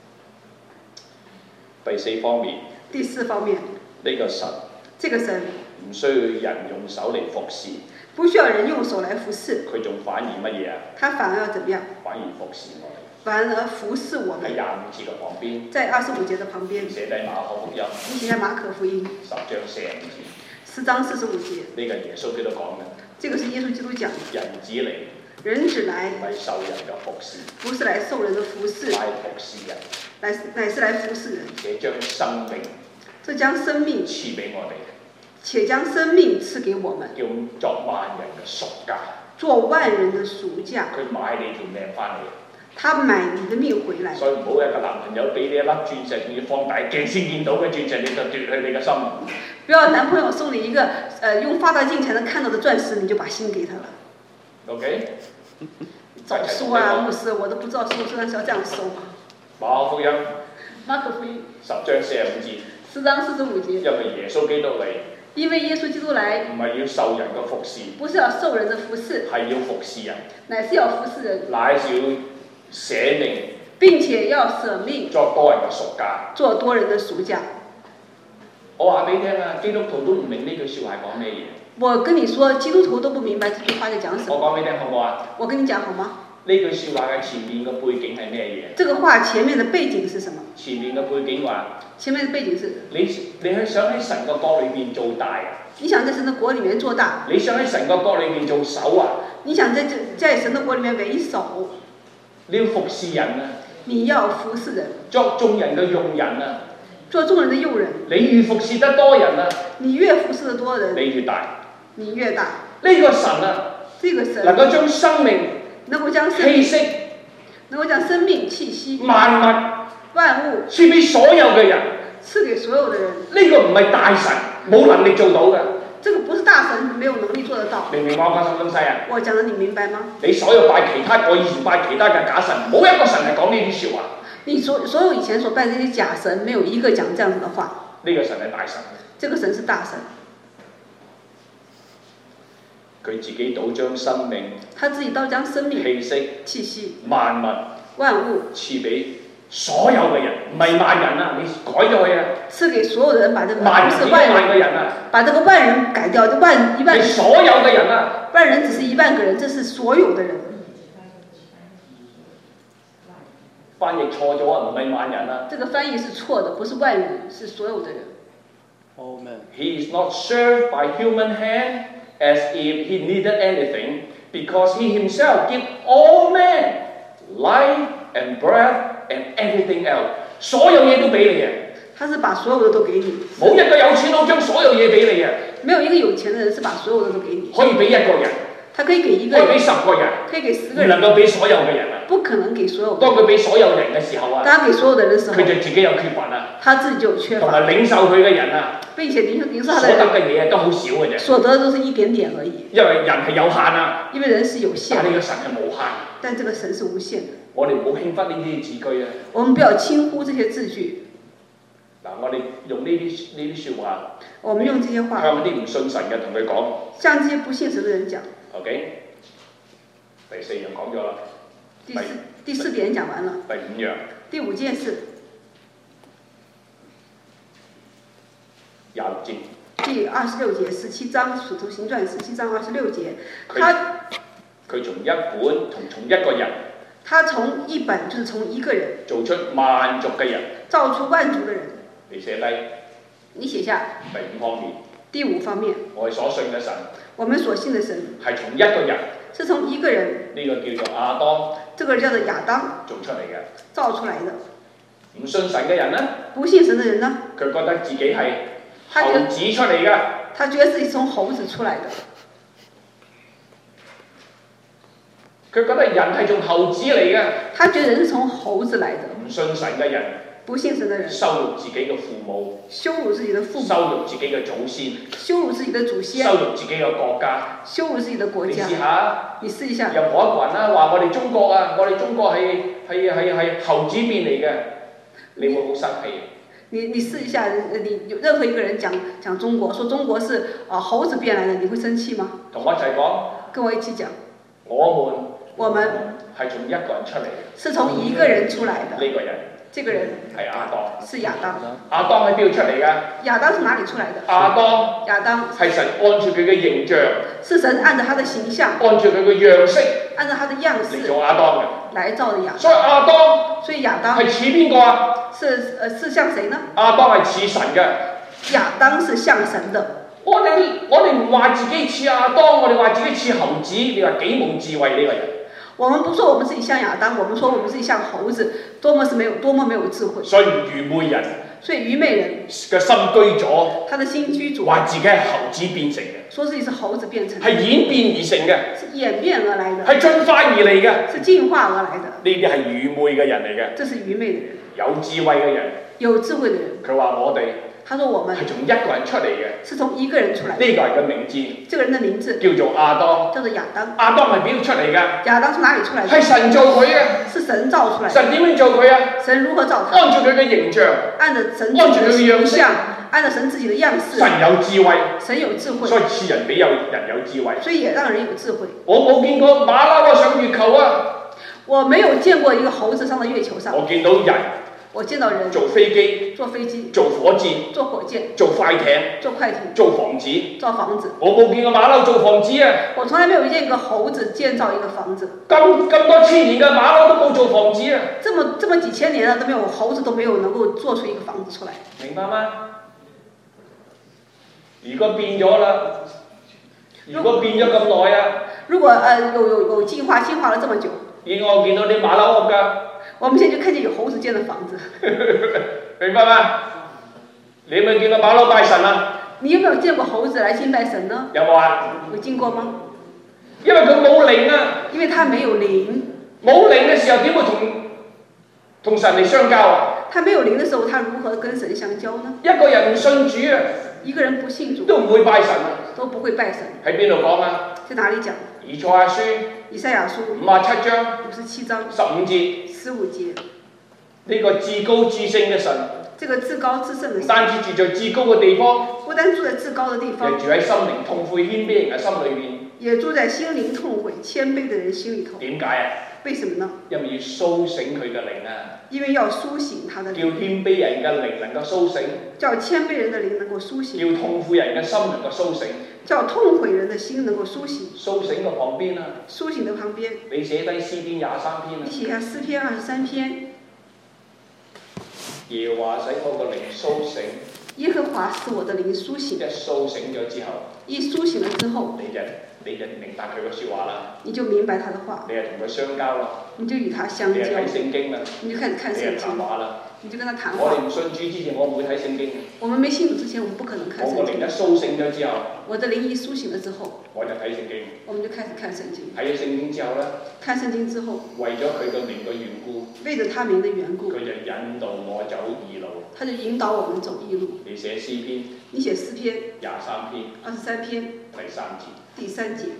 [SPEAKER 1] 第四方面。
[SPEAKER 2] 第四方面。
[SPEAKER 1] 呢個神。
[SPEAKER 2] 這個神。
[SPEAKER 1] 唔需要人用手嚟服侍。
[SPEAKER 2] 不需要人用手來服侍。
[SPEAKER 1] 佢仲反而乜嘢啊？
[SPEAKER 2] 他反而要怎麼樣？
[SPEAKER 1] 反而服侍我哋。
[SPEAKER 2] 反而服侍我們。
[SPEAKER 1] 喺25節嘅旁邊。
[SPEAKER 2] 在25節的旁邊。
[SPEAKER 1] 寫低馬可福音。
[SPEAKER 2] 你寫在馬可福音。
[SPEAKER 1] 10章45節。
[SPEAKER 2] 10章45節。
[SPEAKER 1] 呢個耶穌基督講嘅。
[SPEAKER 2] 這個是耶穌基督講的。
[SPEAKER 1] 人子嚟。
[SPEAKER 2] 人子來。
[SPEAKER 1] 係受人嘅服侍。
[SPEAKER 2] 不是來受人的服侍。
[SPEAKER 1] 乃服侍人。
[SPEAKER 2] 乃是來服侍人。
[SPEAKER 1] 且將生命。
[SPEAKER 2] 這將生命
[SPEAKER 1] 賜俾我哋。
[SPEAKER 2] 且將生命賜給我們。
[SPEAKER 1] 叫作萬人嘅贖價。
[SPEAKER 2] 做萬人的贖價。
[SPEAKER 1] 佢買你條命翻嚟。
[SPEAKER 2] 他買你的命回來。
[SPEAKER 1] 所以唔好一個男朋友俾你一粒鑽石，仲要放大鏡先見到嘅鑽石，你就奪去你嘅心。
[SPEAKER 2] 不要男朋友送你一個用放大鏡才能看到的鑽石，你就把心給他了。
[SPEAKER 1] OK。
[SPEAKER 2] 找書啊，牧師，我都不知道書但是要這樣收。
[SPEAKER 1] 馬可福音。
[SPEAKER 2] 馬可福音。
[SPEAKER 1] 10章45節。
[SPEAKER 2] 10章45節。
[SPEAKER 1] 因為耶穌基督嚟。
[SPEAKER 2] 因為耶穌基督來，
[SPEAKER 1] 唔係要受人嘅服侍，
[SPEAKER 2] 不是要受人的服侍，
[SPEAKER 1] 係要服侍人，
[SPEAKER 2] 乃是要服侍人，
[SPEAKER 1] 乃是要捨命，
[SPEAKER 2] 並且要捨命，
[SPEAKER 1] 作多人嘅贖價，
[SPEAKER 2] 做多人的贖價。
[SPEAKER 1] 我話俾你聽啊，基督徒都唔明呢句説話係講咩嘢。
[SPEAKER 2] 我跟你說，基督徒都不明白這句話在講什麼。
[SPEAKER 1] 我講俾你聽好唔好啊？
[SPEAKER 2] 我跟你講好嗎？
[SPEAKER 1] 呢句説話嘅前面嘅背景係咩嘢？
[SPEAKER 2] 這個話前面的背景是什麼？
[SPEAKER 1] 前面嘅背景話。
[SPEAKER 2] 前面的背景是。
[SPEAKER 1] 你係想喺神個國裏邊做大啊？
[SPEAKER 2] 你想在神的國裏面做大？
[SPEAKER 1] 你想喺神個國裏邊做首啊？
[SPEAKER 2] 你想在神的國裏面為首？
[SPEAKER 1] 你要服侍人啊！
[SPEAKER 2] 你要服侍人。
[SPEAKER 1] 作眾人嘅用人啊！
[SPEAKER 2] 做眾人的用人。
[SPEAKER 1] 你越服侍得多人啊！
[SPEAKER 2] 你越服侍得多人。
[SPEAKER 1] 你越大。
[SPEAKER 2] 你越大。
[SPEAKER 1] 呢個神啊！
[SPEAKER 2] 這個神
[SPEAKER 1] 能夠將生命、
[SPEAKER 2] 能夠將
[SPEAKER 1] 氣息、
[SPEAKER 2] 能夠將生命氣息、
[SPEAKER 1] 萬物
[SPEAKER 2] 萬物
[SPEAKER 1] 賜俾所有嘅人。
[SPEAKER 2] 賜給所有的人。
[SPEAKER 1] 呢個唔係大神冇能力做到嘅。
[SPEAKER 2] 這個不是大神沒有能力做得到。
[SPEAKER 1] 明唔明我講什麼東西啊？
[SPEAKER 2] 我講得你明白嗎？
[SPEAKER 1] 你所有拜其他，我以前拜其他嘅假神，冇一個神係講呢啲説話。
[SPEAKER 2] 你所有以前所拜這些假神，沒有一個講這樣子的話。
[SPEAKER 1] 呢個神係大神。
[SPEAKER 2] 這個神是大神。
[SPEAKER 1] 佢自己倒將生命，
[SPEAKER 2] 他自己倒將生命、
[SPEAKER 1] 氣息、
[SPEAKER 2] 萬物
[SPEAKER 1] 賜俾所有嘅人，唔係萬人啊！你改咗佢啊！
[SPEAKER 2] 賜給所有人，把這個
[SPEAKER 1] 萬人
[SPEAKER 2] 不是萬
[SPEAKER 1] 個人啊！
[SPEAKER 2] 把這個萬人改掉，就一萬。
[SPEAKER 1] 係所有嘅人啊！
[SPEAKER 2] 萬人只是1萬個人，這是所有的人。
[SPEAKER 1] 翻譯錯咗啊！唔係萬人啊！
[SPEAKER 2] 這個翻譯是錯的，不是萬人，是所有的人。
[SPEAKER 3] Amen.
[SPEAKER 1] He is not served by human hand as if he needed anything, because he himself give all men life and breath and everything else. 所有嘢都俾你啊！
[SPEAKER 2] 他是把所有的都給你。
[SPEAKER 1] 冇一個有錢佬將所有嘢俾你啊！
[SPEAKER 2] 沒有一個有錢的人是把所有的都給你。
[SPEAKER 1] 可以俾一個人。
[SPEAKER 2] 他可以給一個人。
[SPEAKER 1] 可以俾10個人。
[SPEAKER 2] 可以給10個人。
[SPEAKER 1] 唔能夠俾所有嘅人啊！
[SPEAKER 2] 不可能給所有。
[SPEAKER 1] 當佢俾所有人嘅時候啊，
[SPEAKER 2] 當他給所有的人的時候，
[SPEAKER 1] 佢就自己有缺乏啊。
[SPEAKER 2] 他自己就有缺乏。
[SPEAKER 1] 同埋領受佢嘅人啊，
[SPEAKER 2] 並且領受他的
[SPEAKER 1] 所得嘅嘢都好少嘅啫。
[SPEAKER 2] 所得都是一點點而已。
[SPEAKER 1] 因為人係有限啊。
[SPEAKER 2] 因為人是有限。
[SPEAKER 1] 但係呢個神係無限。
[SPEAKER 2] 但這個神是無限的。
[SPEAKER 1] 我哋唔好輕忽呢啲字句啊。
[SPEAKER 2] 我們不要輕忽這些字句。
[SPEAKER 1] 嗱，我哋用呢啲説話。
[SPEAKER 2] 我們用這些話。
[SPEAKER 1] 向啲唔信神嘅同佢講。
[SPEAKER 2] 向這些不信神的人講。
[SPEAKER 1] OK。第4樣講咗啦。
[SPEAKER 2] 第4點講完了。
[SPEAKER 1] 第5樣。
[SPEAKER 2] 第5件事。
[SPEAKER 1] 26節。
[SPEAKER 2] 第26節，17章《使徒行傳》17章26節，
[SPEAKER 1] 佢從一本同從一個人。
[SPEAKER 2] 他從一本就是從一個人。
[SPEAKER 1] 做出萬族嘅人。
[SPEAKER 2] 造出萬族的人。
[SPEAKER 1] 你寫低。
[SPEAKER 2] 你寫下。
[SPEAKER 1] 第5方面。
[SPEAKER 2] 第5方面。
[SPEAKER 1] 我哋所信嘅神。
[SPEAKER 2] 我們所信的神。
[SPEAKER 1] 係從一個人。
[SPEAKER 2] 是從一個人。
[SPEAKER 1] 呢個叫做亞當。
[SPEAKER 2] 這個叫做亞當。
[SPEAKER 1] 做出嚟嘅。
[SPEAKER 2] 造出來的。
[SPEAKER 1] 唔信神嘅人呢？
[SPEAKER 2] 不信神的人呢？
[SPEAKER 1] 佢覺得自己係猴子出嚟嘅。
[SPEAKER 2] 他覺得自己從猴子出來的。
[SPEAKER 1] 佢覺得人係從猴子嚟嘅。
[SPEAKER 2] 他覺得人是從猴子來的。
[SPEAKER 1] 唔信神嘅人。
[SPEAKER 2] 不信神的人。
[SPEAKER 1] 羞辱自己嘅父母。
[SPEAKER 2] 羞辱自己的父母。
[SPEAKER 1] 羞辱自己嘅祖先。
[SPEAKER 2] 羞辱自己的祖先。
[SPEAKER 1] 羞辱自己嘅國家。
[SPEAKER 2] 羞辱自己的國家。
[SPEAKER 1] 你試下。
[SPEAKER 2] 你試一下。
[SPEAKER 1] 任何一個人啦，話我哋中國啊，我哋中國係猴子變嚟嘅，你會好生氣。
[SPEAKER 2] 你試一下，你有任何一個人講中國，說中國是猴子變來的，你會生氣嗎？
[SPEAKER 1] 同我一齊講。
[SPEAKER 2] 跟我一起講。
[SPEAKER 1] 我們係從一個人出嚟嘅。
[SPEAKER 2] 是從一個人出來的。
[SPEAKER 1] 呢個人。
[SPEAKER 2] 這個人。
[SPEAKER 1] 係亞當。
[SPEAKER 2] 是亞當。
[SPEAKER 1] 亞當喺邊度出嚟㗎？
[SPEAKER 2] 亞當是哪裡出來的？
[SPEAKER 1] 亞當係神按住佢嘅形象。
[SPEAKER 2] 是神按照他的形象。
[SPEAKER 1] 按住佢嘅樣式。
[SPEAKER 2] 按照他的樣式。
[SPEAKER 1] 嚟做亞當嘅。
[SPEAKER 2] 來造的亞當。
[SPEAKER 1] 所以亞當係似邊個啊？
[SPEAKER 2] 是像誰呢？
[SPEAKER 1] 亞當係似神嘅。
[SPEAKER 2] 亞當是像神的。
[SPEAKER 1] 我哋唔話自己似亞當，我哋話自己似猴子，你話幾冇智慧呢個人？
[SPEAKER 2] 我們不說我們自己像亞當，我們說我們自己像猴子，多麼沒有智慧。
[SPEAKER 1] 所以愚昧人
[SPEAKER 2] 嘅
[SPEAKER 1] 心居咗，
[SPEAKER 2] 他的心居咗，
[SPEAKER 1] 話自己係猴子變成嘅，
[SPEAKER 2] 說自己是猴子變成的，
[SPEAKER 1] 係演變而成嘅，
[SPEAKER 2] 是演變而來的，
[SPEAKER 1] 係進化而嚟嘅，
[SPEAKER 2] 是進化而來的。
[SPEAKER 1] 呢啲係愚昧嘅人嚟嘅，
[SPEAKER 2] 這是愚昧的人。
[SPEAKER 1] 有智慧嘅人，
[SPEAKER 2] 有智慧的人。
[SPEAKER 1] 佢話我哋。
[SPEAKER 2] 他說我們
[SPEAKER 1] 係從一個人出嚟嘅，
[SPEAKER 2] 是從一個人出來的。
[SPEAKER 1] 呢個人嘅名字，
[SPEAKER 2] 這個人的名字
[SPEAKER 1] 叫做亞當，
[SPEAKER 2] 叫做亞當。
[SPEAKER 1] 亞當係邊度出嚟㗎？
[SPEAKER 2] 亞當從哪裡出來的？
[SPEAKER 1] 係神造佢嘅，
[SPEAKER 2] 是神造出來的。
[SPEAKER 1] 神點樣造佢啊？
[SPEAKER 2] 神如何造他？
[SPEAKER 1] 按照佢嘅形象，
[SPEAKER 2] 按照神自己的形象，按照神自己的樣式。
[SPEAKER 1] 神有智慧，
[SPEAKER 2] 神有智慧，
[SPEAKER 1] 所以賜人比人有智慧，
[SPEAKER 2] 所以也讓人有智慧。
[SPEAKER 1] 我冇見過馬騮上月球啊！
[SPEAKER 2] 我沒有見過一個猴子上到月球上。
[SPEAKER 1] 我見到人。
[SPEAKER 2] 我見到人
[SPEAKER 1] 做飛機，
[SPEAKER 2] 做飛機，
[SPEAKER 1] 做火箭，
[SPEAKER 2] 做火箭，
[SPEAKER 1] 做快艇，
[SPEAKER 2] 做快艇，
[SPEAKER 1] 做房子，
[SPEAKER 2] 造房子。
[SPEAKER 1] 我冇見過馬騮做房子啊！
[SPEAKER 2] 我從來沒有見過猴子建造一個房子。
[SPEAKER 1] 咁多千年嘅馬騮都冇做房子啊！
[SPEAKER 2] 這麼幾千年了都沒有猴子都沒有能夠做出一個房子出來。
[SPEAKER 1] 明白嗎？如果變咗啦，如果變咗咁耐啊！
[SPEAKER 2] 如果有進化了這麼久。
[SPEAKER 1] 我見到啲馬騮屋㗎。
[SPEAKER 2] 我們現在就看見有猴子建的房子，
[SPEAKER 1] 明白嗎？你有冇見過馬騮拜神啊？
[SPEAKER 2] 你有沒有見過猴子來敬拜神呢？
[SPEAKER 1] 有冇啊？
[SPEAKER 2] 有見過嗎？
[SPEAKER 1] 因為佢冇靈啊，
[SPEAKER 2] 因為他沒有靈。
[SPEAKER 1] 冇靈嘅時候點會同神嚟相交啊？
[SPEAKER 2] 他沒有靈的時候，他如何跟神相交呢？
[SPEAKER 1] 一個人唔信主啊，
[SPEAKER 2] 一個人不信主，
[SPEAKER 1] 都唔會拜神啊，
[SPEAKER 2] 都不會拜神。
[SPEAKER 1] 喺邊度講啊？
[SPEAKER 2] 在哪裡講？
[SPEAKER 1] 以賽亞書
[SPEAKER 2] 以賽亞書
[SPEAKER 1] 57章
[SPEAKER 2] 57章
[SPEAKER 1] 15節。
[SPEAKER 2] 15節。
[SPEAKER 1] 呢個至高至聖嘅神，
[SPEAKER 2] 這個至高至聖嘅神，
[SPEAKER 1] 唔單止住在至高嘅地方，
[SPEAKER 2] 不單住在至高嘅地方，
[SPEAKER 1] 亦住喺心靈痛悔謙卑人嘅心裏邊，
[SPEAKER 2] 也住在心靈痛悔謙卑嘅人心裡頭。
[SPEAKER 1] 點解啊？
[SPEAKER 2] 為什麼呢？
[SPEAKER 1] 因為要甦醒佢嘅靈啊！
[SPEAKER 2] 因為要甦醒他的靈，
[SPEAKER 1] 叫謙卑人嘅靈能夠甦醒，
[SPEAKER 2] 叫謙卑人的靈能夠甦醒，
[SPEAKER 1] 叫痛悔人嘅心能夠甦醒，
[SPEAKER 2] 叫痛悔人的心能夠甦醒。
[SPEAKER 1] 甦醒嘅旁邊啊，
[SPEAKER 2] 甦醒的旁邊，
[SPEAKER 1] 你寫低詩篇23篇啊，
[SPEAKER 2] 你寫下詩篇23篇。
[SPEAKER 1] 耶和華使我個靈甦醒，
[SPEAKER 2] 耶和華使我的靈甦醒。
[SPEAKER 1] 一甦醒咗之後，
[SPEAKER 2] 一甦醒了之後，
[SPEAKER 1] 你就明白佢嘅説話啦，
[SPEAKER 2] 你就明白他的話，
[SPEAKER 1] 你係同佢相交啦，
[SPEAKER 2] 你就與他相交，
[SPEAKER 1] 你係睇聖經啦，
[SPEAKER 2] 你就開始看聖
[SPEAKER 1] 你係談
[SPEAKER 2] 經，
[SPEAKER 1] 話啦。
[SPEAKER 2] 你就跟他談
[SPEAKER 1] 我哋
[SPEAKER 2] 話。
[SPEAKER 1] 唔信主之前，我唔會睇聖經。
[SPEAKER 2] 我們沒信主之前，我們不可能看聖經。
[SPEAKER 1] 我個靈一甦醒咗之後，
[SPEAKER 2] 我的靈一甦醒了之後，
[SPEAKER 1] 我就睇聖經。
[SPEAKER 2] 我們就開始看聖經。
[SPEAKER 1] 睇咗聖經之後呢，
[SPEAKER 2] 看聖經之後，
[SPEAKER 1] 為咗佢個名嘅緣故，
[SPEAKER 2] 為咗他名的緣故，
[SPEAKER 1] 佢就引導我走義路。
[SPEAKER 2] 他就引導我們走義路。
[SPEAKER 1] 你寫詩篇，
[SPEAKER 2] 你寫詩篇
[SPEAKER 1] 23篇
[SPEAKER 2] 23篇
[SPEAKER 1] 第3節，
[SPEAKER 2] 第3節。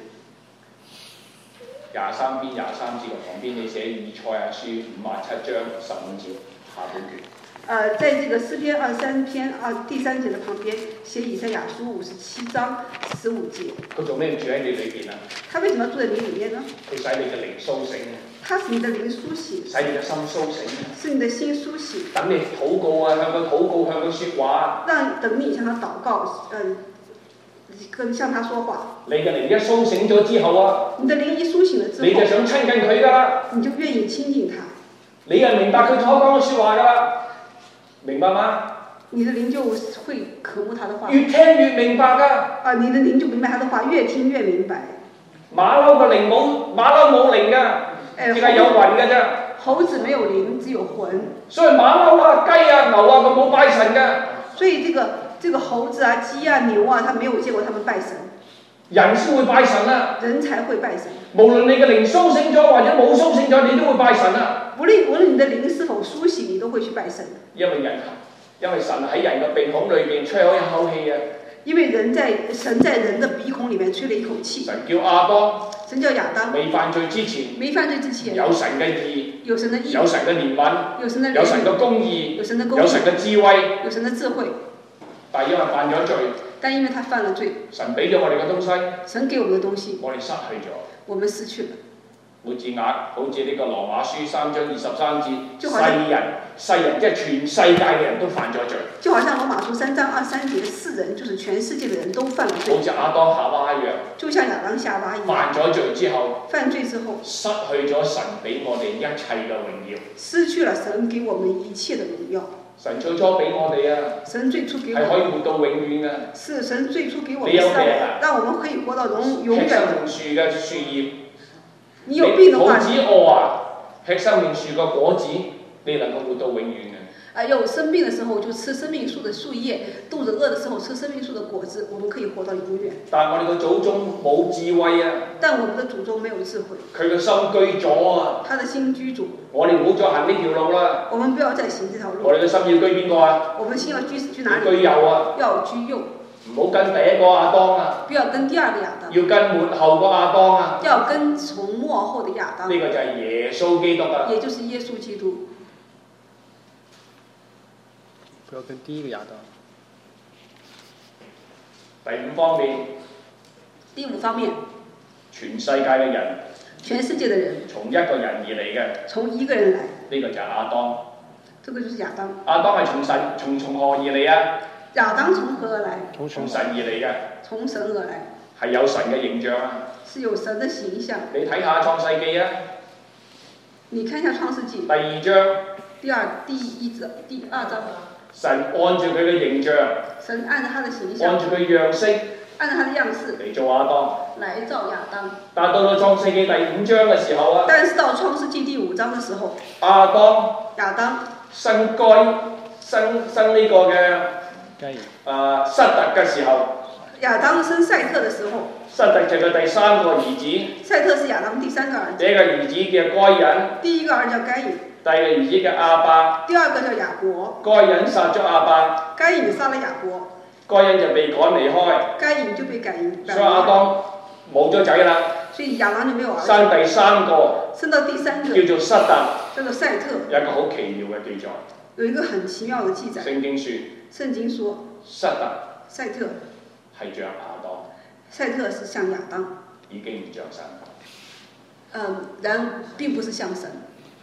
[SPEAKER 1] 23篇23節嘅旁邊，你寫以賽亞書57章15節下半段。
[SPEAKER 2] 在這個詩篇23篇第3節的旁邊寫以賽亞書57章15節。
[SPEAKER 1] 佢做咩住喺你裏邊啊？
[SPEAKER 2] 他為什麼要住在你裡面呢？
[SPEAKER 1] 佢使你嘅靈甦醒，
[SPEAKER 2] 他使你的靈甦醒，
[SPEAKER 1] 使你嘅心甦醒，
[SPEAKER 2] 使你的心甦醒。
[SPEAKER 1] 等你禱告啊，向佢禱告，向佢説話。
[SPEAKER 2] 等你向他禱告，向他說話。
[SPEAKER 1] 你嘅靈一甦醒咗之後啊，
[SPEAKER 2] 你的靈一甦醒了之後，
[SPEAKER 1] 你就想親近佢㗎啦，
[SPEAKER 2] 你就願意親近他。
[SPEAKER 1] 你就明白佢所講嘅説話㗎啦。明白嗎？
[SPEAKER 2] 你的靈就會渴慕他的話。
[SPEAKER 1] 越聽越明白㗎。
[SPEAKER 2] 你的靈就明白他的話，越聽越明白。
[SPEAKER 1] 馬騮個靈冇，馬騮冇靈㗎，只係有魂㗎啫。
[SPEAKER 2] 猴子沒有靈，只有魂。
[SPEAKER 1] 所以馬騮啊、雞啊、牛啊，佢冇拜神㗎。
[SPEAKER 2] 所以這個猴子啊、雞啊、牛啊，他沒有見過他們拜神。
[SPEAKER 1] 人先會拜神啊。
[SPEAKER 2] 人才會拜神。
[SPEAKER 1] 無論你嘅靈甦醒咗或者冇甦醒咗，你都會拜神啊。無論
[SPEAKER 2] 你的靈是否甦醒，你都會去拜神。因為
[SPEAKER 1] 神喺人嘅鼻孔裏邊吹開一口氣啊。
[SPEAKER 2] 因為神在人的鼻孔裡面吹了一口氣。
[SPEAKER 1] 神叫亞當。
[SPEAKER 2] 神叫亞當。
[SPEAKER 1] 未犯罪之前。有神嘅義。有神嘅憐憫。有神嘅公義。有神嘅智慧。但因為犯咗罪。
[SPEAKER 2] 但因為他犯了罪。
[SPEAKER 1] 神俾咗我哋嘅東西。
[SPEAKER 2] 神給我們的東西。
[SPEAKER 1] 我哋失去咗。
[SPEAKER 2] 我們失去了。
[SPEAKER 1] 好似呢個羅馬書3章23節，世人即係全世界嘅人都犯咗罪。就好像羅馬書3章23節，世人就是全世界嘅人都犯了罪。好似亞當夏娃一樣。就像亞當夏娃一樣。犯咗罪之後。失去咗神俾我哋一切嘅榮耀。失去了神給我們一切嘅榮耀。神最初俾我哋啊。神最初給我們。係可以活到永遠啊。是神最初給我們。你有病啊？讓我們可以活到永遠。吃生命樹嘅樹葉。你有病的話，肚子餓啊，吃生命樹個果子，你能夠活到永遠嘅。有生病的時候就吃生命樹的樹葉，肚子餓的時候吃生命樹的果子，我們可以活到永遠。但係我哋個祖宗冇智慧啊。但我們的祖宗沒有智慧。佢個心居左啊。他的心居左。我哋唔好再行呢條路啦。我們不要再行這條路。我哋嘅心要居邊個啊？我們心要居哪裡？居右啊。要居右。唔好跟第一個亞當啊！不要跟第二個亞當。要跟末後個亞當啊！要跟從末後的亞當。呢個就係耶穌基督啊！也就是耶穌基督。
[SPEAKER 3] 不要跟第一個亞當。
[SPEAKER 1] 第五方面。
[SPEAKER 2] 第五方面。
[SPEAKER 1] 全世界嘅人。
[SPEAKER 2] 全世界的人。從一個人而嚟嘅。從一個人來。呢個就係亞當。這個就是亞當。亞當係從何而嚟啊？亞當從何而來？從神而嚟嘅。從神而來。係有神嘅形象啊。是有神嘅形象。你睇下創世記啊。你看一下創世記。第2章。第二章。神按住佢嘅形象。神按照他的形象。按住佢樣式。按照他的樣式。嚟做亞當。嚟造亞當。但係到創世記第5章嘅時候啊。但是到創世記第5章嘅時候。亞當。生呢個嘅。失特嘅時候， 亞當生賽特的時候，
[SPEAKER 1] 塞特就佢第三個兒子。
[SPEAKER 2] 賽特是亞當第三個兒子。
[SPEAKER 1] 第一個兒子叫該隱。
[SPEAKER 2] 第一個兒子叫該隱。
[SPEAKER 1] 第二個兒子叫亞伯。
[SPEAKER 2] 第二個叫雅各。
[SPEAKER 1] 該隱殺咗亞伯。
[SPEAKER 2] 該隱殺了雅各。
[SPEAKER 1] 該隱就被趕離開。
[SPEAKER 2] 該隱就被趕離。
[SPEAKER 1] 所以亞當冇咗仔啦。
[SPEAKER 2] 所以亞當就沒有兒子。
[SPEAKER 1] 生第三個。
[SPEAKER 2] 生到第三個。
[SPEAKER 1] 叫做塞特。
[SPEAKER 2] 叫做賽特。
[SPEAKER 1] 有一個好奇妙嘅記載。
[SPEAKER 2] 有一個很奇妙的記載。
[SPEAKER 1] 聖經說。
[SPEAKER 2] 聖經說。
[SPEAKER 1] 塞特。
[SPEAKER 2] 賽特。
[SPEAKER 1] 係像亞當。
[SPEAKER 2] 賽特是像亞當。
[SPEAKER 1] 已經唔像神。
[SPEAKER 2] 人並不是像神。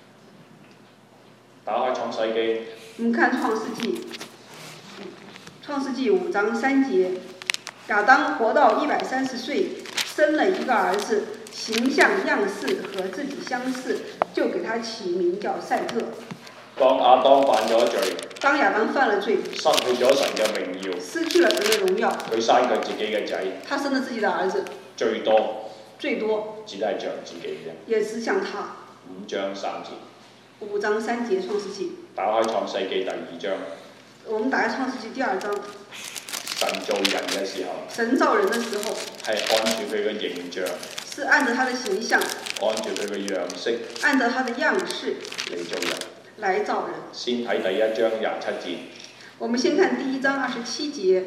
[SPEAKER 1] 打開創世記。
[SPEAKER 2] 我們看創世記。創世記5章3節，亞當活到130歲，生了一個兒子，形象樣式和自己相似，就給他起名叫賽特。
[SPEAKER 1] 當亞當犯咗罪。
[SPEAKER 2] 當亞當犯了罪。
[SPEAKER 1] 失去咗神嘅榮耀。
[SPEAKER 2] 失去了神嘅榮耀。
[SPEAKER 1] 佢生佢自己嘅仔。
[SPEAKER 2] 他生了自己的兒子。
[SPEAKER 1] 最多。
[SPEAKER 2] 最多。
[SPEAKER 1] 只係像自己啫。
[SPEAKER 2] 也是像他。
[SPEAKER 1] 5章3節。
[SPEAKER 2] 5章3節創世記。
[SPEAKER 1] 打開創世記第2章。
[SPEAKER 2] 我們打開創世記第2章。
[SPEAKER 1] 神造人嘅時候。
[SPEAKER 2] 神造人的時候。
[SPEAKER 1] 係按住佢嘅形象。
[SPEAKER 2] 是按照他的形象。
[SPEAKER 1] 按住佢嘅樣式。
[SPEAKER 2] 按照他的樣式。
[SPEAKER 1] 嚟造人。
[SPEAKER 2] 來造人。
[SPEAKER 1] 先睇第1章27節。
[SPEAKER 2] 我們先看第1章27節。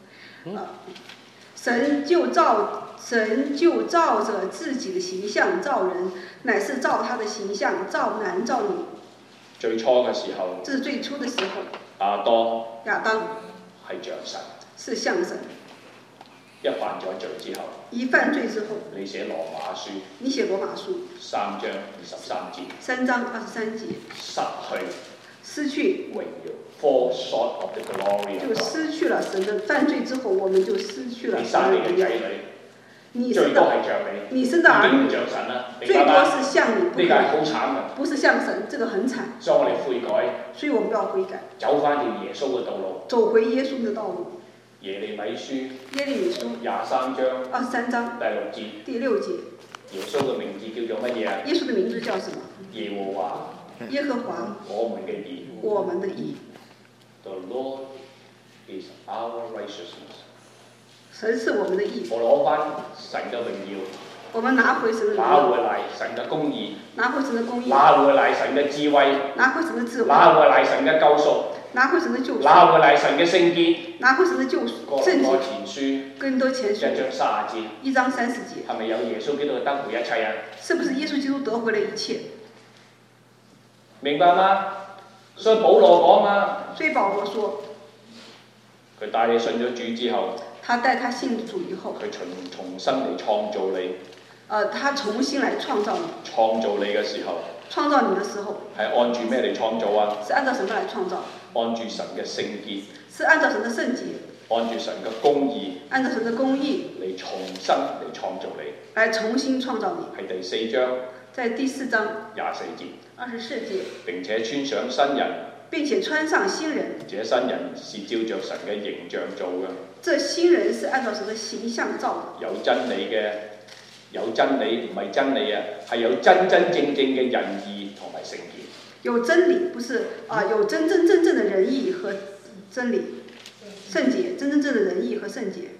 [SPEAKER 2] 神就照着自己的形象造人，乃是照他的形象造男造女。
[SPEAKER 1] 最初嘅時候。
[SPEAKER 2] 這是最初的時候。
[SPEAKER 1] 亞當係像神。
[SPEAKER 2] 是像神。
[SPEAKER 1] 一犯咗罪之後。
[SPEAKER 2] 一犯罪之後。
[SPEAKER 1] 你寫羅馬書。
[SPEAKER 2] 你寫羅馬書。
[SPEAKER 1] 3章23節。
[SPEAKER 2] 3章23節。
[SPEAKER 1] 失去榮耀。Fall short of the glory of God。
[SPEAKER 2] 就失去了神的犯罪之後，我們就失去了神的榮耀。
[SPEAKER 1] 你生你嘅仔女，最多係像你。
[SPEAKER 2] 你生的兒女。
[SPEAKER 1] 像神啦。
[SPEAKER 2] 最多是像你。
[SPEAKER 1] 呢個係好慘嘅。
[SPEAKER 2] 不是像神，這個很慘。
[SPEAKER 1] 所以我哋悔改。
[SPEAKER 2] 所以我們要悔改。
[SPEAKER 1] 走翻條耶穌嘅道路。
[SPEAKER 2] 走回耶穌的道路。
[SPEAKER 1] 耶利米書。
[SPEAKER 2] 耶利米書。
[SPEAKER 1] 23章。
[SPEAKER 2] 23章。
[SPEAKER 1] 第6節。耶穌嘅名字叫做乜嘢啊？
[SPEAKER 2] 耶穌的名字叫什麼？
[SPEAKER 1] 耶和華。
[SPEAKER 2] 耶和華。
[SPEAKER 1] 我們嘅義。
[SPEAKER 2] 我們的義。
[SPEAKER 1] The Lord is our righteousness。
[SPEAKER 2] 神是我們的義。
[SPEAKER 1] 我攞翻神嘅榮耀。
[SPEAKER 2] 我們拿回神的榮耀。
[SPEAKER 1] 拿回來神嘅公義。
[SPEAKER 2] 拿回神的公義。
[SPEAKER 1] 拿回來神嘅智慧。
[SPEAKER 2] 拿回神的智慧。
[SPEAKER 1] 拿回來神嘅救贖。
[SPEAKER 2] 拿回神的救贖。
[SPEAKER 1] 拿回來神嘅聖潔。
[SPEAKER 2] 拿回神的救贖。聖潔。
[SPEAKER 1] 哥林多前書。
[SPEAKER 2] 1章30節。1章30節。
[SPEAKER 1] 係咪有耶穌基督得回一切啊？
[SPEAKER 2] 是不是耶穌基督得回了一切？
[SPEAKER 1] 明白嗎？所以保羅講嘛。
[SPEAKER 2] 所以保羅說。
[SPEAKER 1] 佢帶你信咗主之後。
[SPEAKER 2] 他帶他信主以後。
[SPEAKER 1] 佢重新嚟創造你。
[SPEAKER 2] 他重新來創造你。
[SPEAKER 1] 創造你嘅時候。
[SPEAKER 2] 創造你的時候。
[SPEAKER 1] 係按住咩嚟創造啊？
[SPEAKER 2] 是按照什麼來創造？
[SPEAKER 1] 按住神嘅聖潔。
[SPEAKER 2] 是按照神的聖潔。
[SPEAKER 1] 按住神嘅公義。
[SPEAKER 2] 按照神的公義。
[SPEAKER 1] 嚟重新嚟創造你。
[SPEAKER 2] 來重新創造你。
[SPEAKER 1] 係第4章。
[SPEAKER 2] 在第4章。
[SPEAKER 1] 24節。
[SPEAKER 2] 24節。
[SPEAKER 1] 並且穿上新人。
[SPEAKER 2] 並且穿上新人。
[SPEAKER 1] 這新人是照着神嘅形象做嘅。
[SPEAKER 2] 這新人是按照神的形象造的。
[SPEAKER 1] 有真理嘅，有真理唔係真理啊，係有真真正正嘅仁義同埋聖潔。
[SPEAKER 2] 有真理，不是有真真正正的仁義和真理，聖潔，真真正的仁義和聖潔。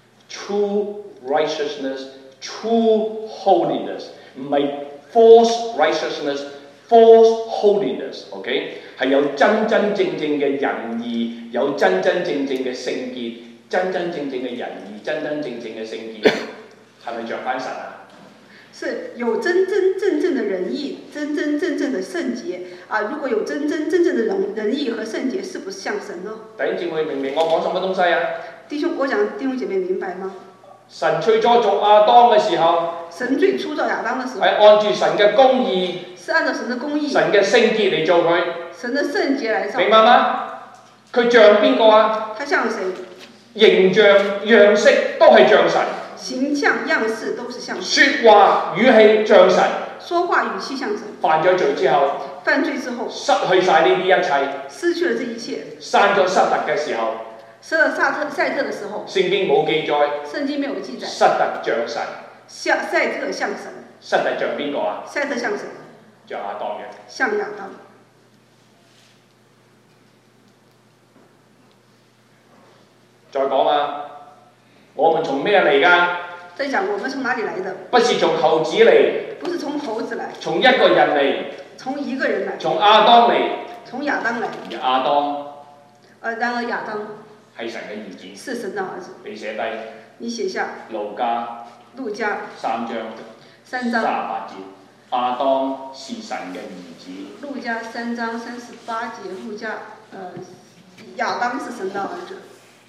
[SPEAKER 1] True righteousness, true holiness， 唔係 false righteousness。False holiness，OK， 係有真真正正嘅仁義，有真真正正嘅聖潔，真真正正嘅仁義，真真正正嘅聖潔，係咪着翻神啊？
[SPEAKER 2] 是有真真正正的仁義，真真正正的聖潔啊！如果有真真正正的仁義和聖潔，是不是像神呢？
[SPEAKER 1] 弟兄姊妹明唔明我講什麼東西啊？
[SPEAKER 2] 弟兄，我講弟兄姐妹明白嗎？
[SPEAKER 1] 神最初做亞當嘅時候，
[SPEAKER 2] 神最初造亞當嘅時候，
[SPEAKER 1] 係按住神嘅公義，
[SPEAKER 2] 是按照神嘅公義，
[SPEAKER 1] 神嘅聖潔嚟做佢。
[SPEAKER 2] 神嘅聖潔嚟造。
[SPEAKER 1] 明白嗎？佢像邊個啊？
[SPEAKER 2] 他像誰？
[SPEAKER 1] 形象樣式都係像神。
[SPEAKER 2] 形象樣式都是像
[SPEAKER 1] 神。說話語氣像神。
[SPEAKER 2] 說話語氣像神。
[SPEAKER 1] 犯咗罪之後，
[SPEAKER 2] 犯罪之後，
[SPEAKER 1] 失去晒呢啲一切，
[SPEAKER 2] 失去了這一切。
[SPEAKER 1] 生咗塞特嘅時候，
[SPEAKER 2] 生了賽特的時候，
[SPEAKER 1] 聖經冇記載。
[SPEAKER 2] 聖經沒有記載。
[SPEAKER 1] 塞特像神。
[SPEAKER 2] 賽特像神。
[SPEAKER 1] 塞特像邊個啊？
[SPEAKER 2] 賽特像誰？
[SPEAKER 1] 像亞當嘅。
[SPEAKER 2] 像亞當。
[SPEAKER 1] 再講啊，我從咩嚟㗎？
[SPEAKER 2] 在講我們從哪裡來的？
[SPEAKER 1] 不是從猴子嚟，
[SPEAKER 2] 不是從猴子來，
[SPEAKER 1] 從一個人嚟，
[SPEAKER 2] 從一個人來，
[SPEAKER 1] 從亞當嚟，
[SPEAKER 2] 從亞當來。
[SPEAKER 1] 亞當
[SPEAKER 2] 然而亞當
[SPEAKER 1] 係神嘅兒子，
[SPEAKER 2] 是神的兒子。
[SPEAKER 1] 你寫低。
[SPEAKER 2] 你寫下。
[SPEAKER 1] 路加
[SPEAKER 2] 路加
[SPEAKER 1] 3章
[SPEAKER 2] 3章
[SPEAKER 1] 38節，亞當是神嘅兒子。
[SPEAKER 2] 路加3章38節，路加亞當是神的兒子。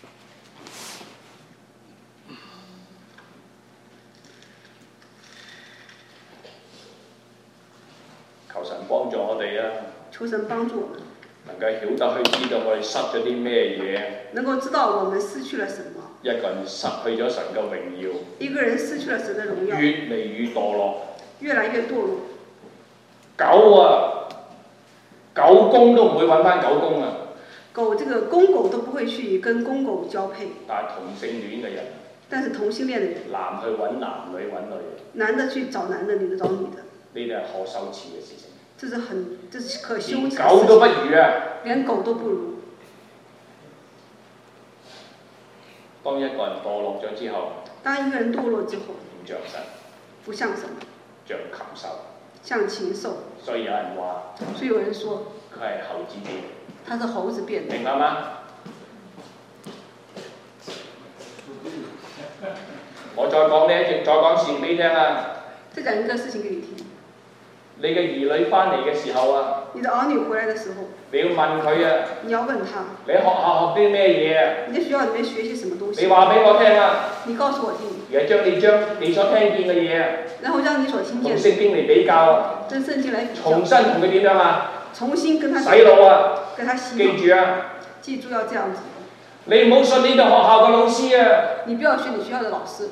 [SPEAKER 1] 求神幫助我哋啊！
[SPEAKER 2] 求神幫助我們，
[SPEAKER 1] 能夠曉得去知道我哋失咗啲咩嘢。
[SPEAKER 2] 能夠知道我們失去了什麼。
[SPEAKER 1] 一個人失去咗神嘅榮耀，
[SPEAKER 2] 一個人失去了神的榮耀，
[SPEAKER 1] 越嚟越墮落，
[SPEAKER 2] 越來越墮落。
[SPEAKER 1] 狗啊，狗公都唔會揾翻狗公啊！
[SPEAKER 2] 狗這個公狗都不會去跟公狗交配。
[SPEAKER 1] 但係同性戀嘅人，
[SPEAKER 2] 但是同性戀的人，
[SPEAKER 1] 男去揾男，女揾女，
[SPEAKER 2] 男的去找男的，女的找女的，
[SPEAKER 1] 呢啲係可羞恥嘅事情。
[SPEAKER 2] 這是可羞恥的事情。
[SPEAKER 1] 連狗都不如啊！
[SPEAKER 2] 連狗都不如。
[SPEAKER 1] 當一個人墮落咗之後，
[SPEAKER 2] 當一個人墮落之後，
[SPEAKER 1] 唔像神，
[SPEAKER 2] 不像什麼，
[SPEAKER 1] 像禽獸，
[SPEAKER 2] 像禽獸。
[SPEAKER 1] 所以有人話，
[SPEAKER 2] 所以有人說，
[SPEAKER 1] 佢係猴子變，
[SPEAKER 2] 他是猴子變的。
[SPEAKER 1] 明白嗎？我再講事俾你聽啊！
[SPEAKER 2] 再講一個事情給你聽。
[SPEAKER 1] 你嘅兒女翻嚟嘅時候啊，
[SPEAKER 2] 你的兒女回來的時候，
[SPEAKER 1] 你要問佢啊，
[SPEAKER 2] 你要問他，
[SPEAKER 1] 你學校學啲咩嘢啊？
[SPEAKER 2] 你在學校裡面學些什麼東西？
[SPEAKER 1] 你話俾我聽啊！
[SPEAKER 2] 你告訴我聽。
[SPEAKER 1] 而係將你所聽見嘅嘢啊，
[SPEAKER 2] 然後讓你所聽見
[SPEAKER 1] 同聖經嚟比較啊，
[SPEAKER 2] 跟聖經來比較，
[SPEAKER 1] 重新同佢點樣啊？
[SPEAKER 2] 重新跟他
[SPEAKER 1] 洗腦啊！
[SPEAKER 2] 跟他洗腦。
[SPEAKER 1] 記住啊！
[SPEAKER 2] 記住要這樣子。
[SPEAKER 1] 你唔好信呢度學校嘅老師啊！
[SPEAKER 2] 你不要信你學校的老師。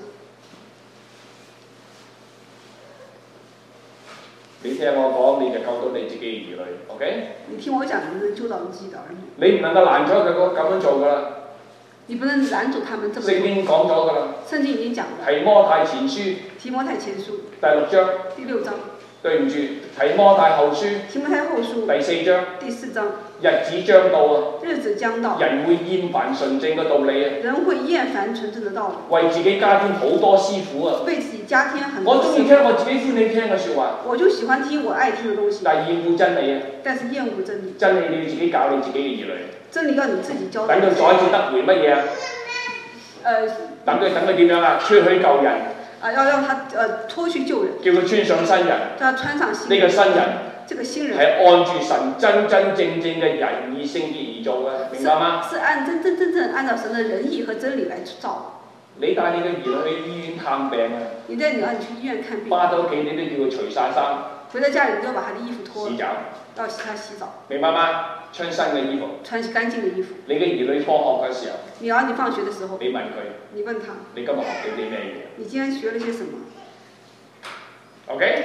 [SPEAKER 1] 你聽我講，你就救到你自己嘅兒女 ，OK？
[SPEAKER 2] 你聽我講，你能救到你自己的兒女。
[SPEAKER 1] 你唔能夠攔咗佢咁樣做㗎啦。
[SPEAKER 2] 你不能攔阻他們這麼做。
[SPEAKER 1] 聖經講咗㗎啦。
[SPEAKER 2] 聖經已經講了。
[SPEAKER 1] 提摩太前書。
[SPEAKER 2] 提摩太前書。
[SPEAKER 1] 第6章。
[SPEAKER 2] 第6章。
[SPEAKER 1] 對唔住，提摩太後書。
[SPEAKER 2] 提摩太後書。
[SPEAKER 1] 第4章。
[SPEAKER 2] 第4章。
[SPEAKER 1] 日子將到啊！
[SPEAKER 2] 日子將到。
[SPEAKER 1] 人會厭煩純正嘅道理啊！
[SPEAKER 2] 人會厭煩純正嘅道理。
[SPEAKER 1] 為自己加添好多師傅啊！
[SPEAKER 2] 為自己加添很多。
[SPEAKER 1] 我中意聽我自己歡喜聽嘅説話。
[SPEAKER 2] 我就喜歡聽我愛聽嘅東西。
[SPEAKER 1] 但係厭惡真理啊！
[SPEAKER 2] 但是厭惡真理。
[SPEAKER 1] 真理你要自己教你自己嘅兒女。
[SPEAKER 2] 真理要你自己教。
[SPEAKER 1] 等佢再次得回乜嘢啊？等佢點樣啊？出去救人。
[SPEAKER 2] 要讓他脫去舊人。
[SPEAKER 1] 叫佢穿上新人。
[SPEAKER 2] 叫他穿上新人。
[SPEAKER 1] 呢個新人。
[SPEAKER 2] 這個新人
[SPEAKER 1] 係按住神真真正正嘅仁義聖潔而做嘅，明白嗎？
[SPEAKER 2] 是按真正按照神的仁義和真理來造。
[SPEAKER 1] 你帶你嘅兒女去醫院探病啊！
[SPEAKER 2] 你帶你兒女去醫院看病。
[SPEAKER 1] 返到屋企你都叫佢除晒衫。
[SPEAKER 2] 回到家裡你都要把他的衣服脫。
[SPEAKER 1] 洗澡。
[SPEAKER 2] 要他洗澡。
[SPEAKER 1] 明白嗎？穿新嘅衣服。
[SPEAKER 2] 穿乾淨嘅衣服。
[SPEAKER 1] 你嘅兒女放學嘅時候。
[SPEAKER 2] 你兒女放學嘅時候。
[SPEAKER 1] 你問佢。
[SPEAKER 2] 你問他。
[SPEAKER 1] 你今日學到啲咩嘢？
[SPEAKER 2] 你今天學了些什麼
[SPEAKER 1] ？OK。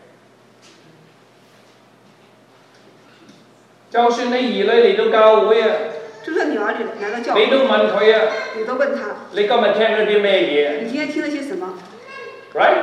[SPEAKER 1] 就算你兒女嚟到教會啊，
[SPEAKER 2] 就算你兒女來到教會，
[SPEAKER 1] 你都問佢啊，
[SPEAKER 2] 你都問他，
[SPEAKER 1] 你今日聽咗啲咩嘢？
[SPEAKER 2] 你今天聽了些什麼
[SPEAKER 1] ？Right？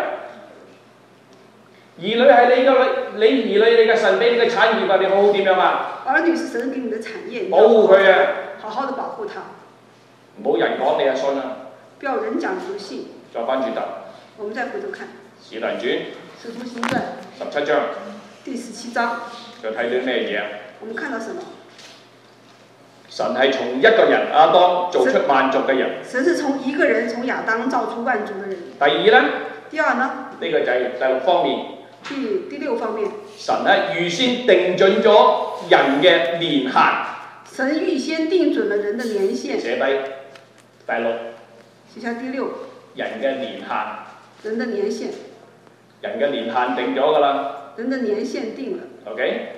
[SPEAKER 1] 兒女係你兒女你嘅神俾你嘅產業啊，你好好點樣啊？
[SPEAKER 2] 兒女是神給你的產業，
[SPEAKER 1] 保護佢啊，
[SPEAKER 2] 好好的保護他。
[SPEAKER 1] 唔好人講你就信啊！
[SPEAKER 2] 不要人講你就信。
[SPEAKER 1] 再翻轉頭。
[SPEAKER 2] 我們再回頭看。
[SPEAKER 1] 使徒行傳。
[SPEAKER 2] 使徒行傳。
[SPEAKER 1] 17章。
[SPEAKER 2] 第17章。
[SPEAKER 1] 就睇到咩嘢啊？
[SPEAKER 2] 我們看到什麼？
[SPEAKER 1] 神係從一個人亞當做出萬族嘅人。
[SPEAKER 2] 神是從一個人從亞當造出萬族嘅人。
[SPEAKER 1] 第二呢？
[SPEAKER 2] 第二呢？
[SPEAKER 1] 呢個就係第6方面。
[SPEAKER 2] 第6方面。
[SPEAKER 1] 神咧預先定準咗人嘅年限。
[SPEAKER 2] 神預先定準了人的年限。寫
[SPEAKER 1] 低第6。
[SPEAKER 2] 寫下第6。
[SPEAKER 1] 人嘅年限。
[SPEAKER 2] 人的年限。
[SPEAKER 1] 人嘅年限定咗㗎啦。
[SPEAKER 2] 人的年限定了。
[SPEAKER 1] OK。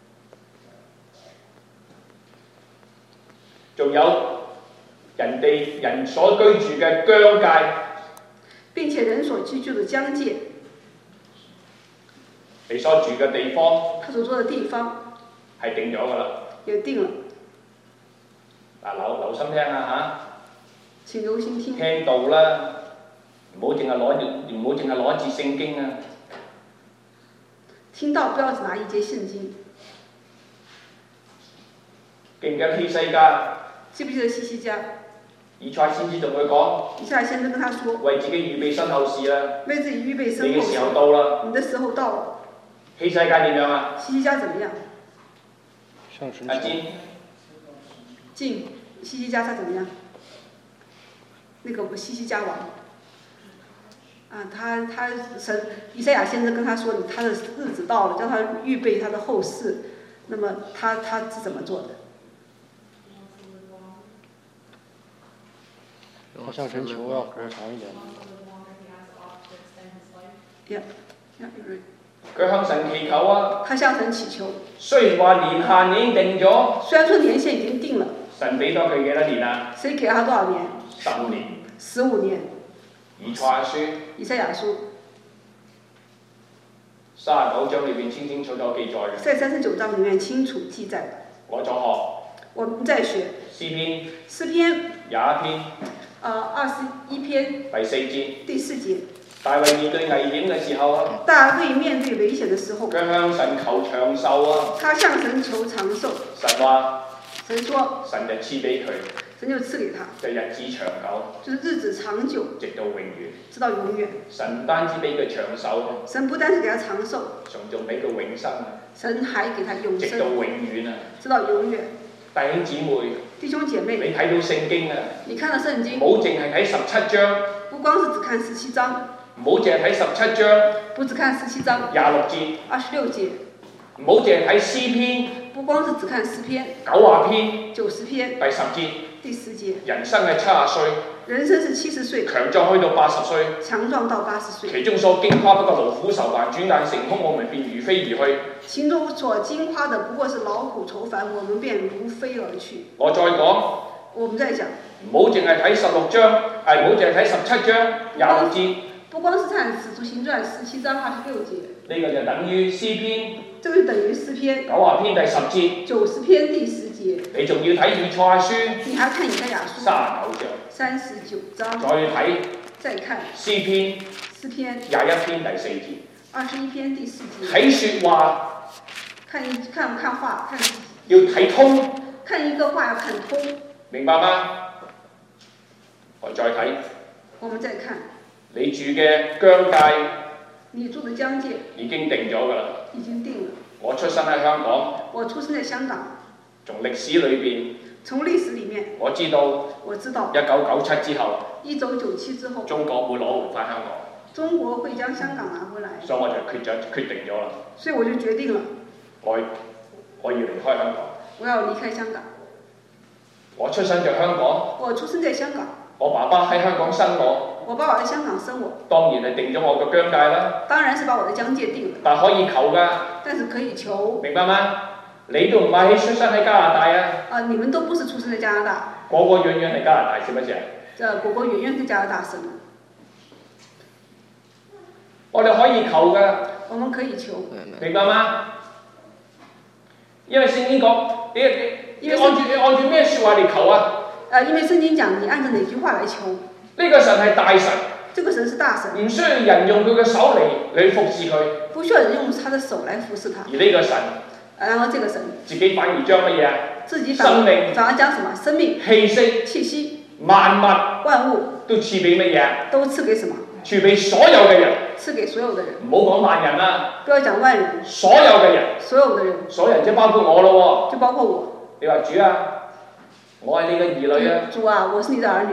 [SPEAKER 1] 仲有人所居住嘅疆界。
[SPEAKER 2] 並且人所居住的疆界。
[SPEAKER 1] 你所住嘅地方。
[SPEAKER 2] 他所住的地方。
[SPEAKER 1] 係定咗㗎啦。
[SPEAKER 2] 也定了。
[SPEAKER 1] 嗱，留心聽下嚇。
[SPEAKER 2] 請留心聽。
[SPEAKER 1] 聽道啦，唔好淨係攞一節聖經啊。
[SPEAKER 2] 聽到不要只拿一節聖經。
[SPEAKER 1] 記唔記得希西家？
[SPEAKER 2] 記不記得希西家？
[SPEAKER 1] 以賽先知同佢講，
[SPEAKER 2] 以賽先知跟他說，
[SPEAKER 1] 為自己預備身後事啦，
[SPEAKER 2] 為自己預備身
[SPEAKER 1] 你嘅時
[SPEAKER 2] 後事，
[SPEAKER 1] 候到啦。
[SPEAKER 2] 你的時候到了。
[SPEAKER 1] 希西家點樣啊？
[SPEAKER 2] 希西家怎麼樣？
[SPEAKER 1] 阿
[SPEAKER 3] 上神
[SPEAKER 1] 堅，
[SPEAKER 2] 希西家他怎麼樣？那個希西家王，啊，他神以賽亞先知跟他說，他的日子到了，叫他預備他的後事。那麼他是怎麼做的？
[SPEAKER 3] 他向神求要活長一點。
[SPEAKER 1] 佢向神祈求啊。
[SPEAKER 2] 他向神祈求。
[SPEAKER 1] 雖然話年限已經定咗，
[SPEAKER 2] 雖然說年限已經定了，
[SPEAKER 1] 神俾咗佢幾多年啊？
[SPEAKER 2] 誰給了他多少年
[SPEAKER 1] 15年。
[SPEAKER 2] 15年。
[SPEAKER 1] 以賽亞書。
[SPEAKER 2] 以賽亞書。
[SPEAKER 1] 39章裏邊清清楚楚記載嘅。
[SPEAKER 2] 在39章裡面清楚記載的。
[SPEAKER 1] 我在學。
[SPEAKER 2] 我們在學。
[SPEAKER 1] 詩篇。
[SPEAKER 2] 詩篇。
[SPEAKER 1] 21篇。
[SPEAKER 2] 21篇。
[SPEAKER 1] 第4節。
[SPEAKER 2] 第4節。
[SPEAKER 1] 大衛面對危險嘅時候啊，
[SPEAKER 2] 大衛面對危險嘅時候，
[SPEAKER 1] 佢向神求長壽啊。
[SPEAKER 2] 他向神求長壽。
[SPEAKER 1] 神話。
[SPEAKER 2] 神說。
[SPEAKER 1] 神就賜俾佢。
[SPEAKER 2] 神就賜給他。
[SPEAKER 1] 就日子長久。
[SPEAKER 2] 就是日子長久。
[SPEAKER 1] 直到永遠。
[SPEAKER 2] 直到永遠。
[SPEAKER 1] 神唔單止俾佢長壽，
[SPEAKER 2] 神不單止給他長壽，
[SPEAKER 1] 仲俾佢永生啊。
[SPEAKER 2] 神還給他永生。
[SPEAKER 1] 直到永遠啊。
[SPEAKER 2] 直到永遠。
[SPEAKER 1] 弟兄姊妹。
[SPEAKER 2] 弟兄姐妹。
[SPEAKER 1] 你睇到聖經啊？
[SPEAKER 2] 你看到聖經。
[SPEAKER 1] 唔好淨係睇17章。
[SPEAKER 2] 不光是只看17章。
[SPEAKER 1] 唔好淨係睇17章，
[SPEAKER 2] 不只看17章
[SPEAKER 1] 26節
[SPEAKER 2] ，26節。
[SPEAKER 1] 唔好淨係睇詩篇，
[SPEAKER 2] 不光是只看詩篇
[SPEAKER 1] 90篇
[SPEAKER 2] ，90篇，
[SPEAKER 1] 第10節，
[SPEAKER 2] 第10節。
[SPEAKER 1] 人生係70歲，
[SPEAKER 2] 人生是70歲，
[SPEAKER 1] 強壯去到80歲，
[SPEAKER 2] 強壯到80歲。
[SPEAKER 1] 其中所矜誇不過勞苦愁煩，轉眼成空，我們便如飛而去。
[SPEAKER 2] 其中所矜誇的不過是勞苦愁煩，我們便如飛而去。
[SPEAKER 1] 我再講，
[SPEAKER 2] 我們再講，
[SPEAKER 1] 唔好淨係睇16章，唔好淨係睇17章26節。
[SPEAKER 2] 不光是看《使徒行傳》17章26節，
[SPEAKER 1] 呢個就等於詩篇，
[SPEAKER 2] 這個就等於詩篇
[SPEAKER 1] 90篇第10節
[SPEAKER 2] ，90篇第10節。
[SPEAKER 1] 你仲要睇以賽亞書，
[SPEAKER 2] 你還看以賽亞書39章，再看
[SPEAKER 1] 詩篇
[SPEAKER 2] 21篇
[SPEAKER 1] 第4節
[SPEAKER 2] ，21篇第4節。
[SPEAKER 1] 睇説話，
[SPEAKER 2] 看話，看
[SPEAKER 1] 要睇通，
[SPEAKER 2] 看一個話要看通，
[SPEAKER 1] 明白嗎？我再睇，
[SPEAKER 2] 我們再看。
[SPEAKER 1] 你住嘅疆界，
[SPEAKER 2] 你住的疆界
[SPEAKER 1] 已經定咗㗎啦。
[SPEAKER 2] 已經定了。
[SPEAKER 1] 我出生喺香港。
[SPEAKER 2] 我出生在香港。
[SPEAKER 1] 從歷史裏邊。
[SPEAKER 2] 從歷史裡面。
[SPEAKER 1] 我知道。1997之後。
[SPEAKER 2] 1997之後。
[SPEAKER 1] 中國會攞回返香港。
[SPEAKER 2] 中國會將香港拿回來。
[SPEAKER 1] 所以我就決定咗啦。
[SPEAKER 2] 所以我就決定了。
[SPEAKER 1] 我要離開香港。
[SPEAKER 2] 我要離開香港。
[SPEAKER 1] 我出生在香港。
[SPEAKER 2] 我出生在香港。
[SPEAKER 1] 我爸爸喺香港生我。
[SPEAKER 2] 我爸爸在香港生我。
[SPEAKER 1] 當然係定咗我個疆界啦。
[SPEAKER 2] 當然是把我的疆界定了。
[SPEAKER 1] 但可以求㗎。
[SPEAKER 2] 但是可以求。
[SPEAKER 1] 明白嗎？你都唔係出生喺加拿大啊。
[SPEAKER 2] 你們都不是出生在加拿大。
[SPEAKER 1] 個個樣樣係加拿大，是不是？
[SPEAKER 2] 個個樣樣是加拿大生。
[SPEAKER 1] 我哋可以求㗎。
[SPEAKER 2] 我們可以求。
[SPEAKER 1] 明白嗎？因為聖經講，你按住咩説話嚟求啊？
[SPEAKER 2] 因為聖經講，你按照哪句話來求？
[SPEAKER 1] 呢個神係大神。
[SPEAKER 2] 這個神是大神。
[SPEAKER 1] 唔需要人用佢嘅手嚟服侍佢。
[SPEAKER 2] 不需要人用他的手來服侍他。
[SPEAKER 1] 而呢個神。
[SPEAKER 2] 然後這個神。
[SPEAKER 1] 自己反而將乜嘢啊？
[SPEAKER 2] 自己
[SPEAKER 1] 生命。
[SPEAKER 2] 反而將什麼？生命。
[SPEAKER 1] 氣息。
[SPEAKER 2] 氣息。
[SPEAKER 1] 萬物。
[SPEAKER 2] 萬物。
[SPEAKER 1] 都賜俾乜嘢？
[SPEAKER 2] 都賜給什麼？
[SPEAKER 1] 賜俾所有嘅人。
[SPEAKER 2] 賜給所有的人。
[SPEAKER 1] 唔好講萬人啦。
[SPEAKER 2] 不要講萬人。
[SPEAKER 1] 所有嘅人。
[SPEAKER 2] 所有的人。
[SPEAKER 1] 所有人即包括我咯喎。
[SPEAKER 2] 就包括我。
[SPEAKER 1] 你話主啊？我係你嘅兒女啊！
[SPEAKER 2] 主啊，我是你的兒女。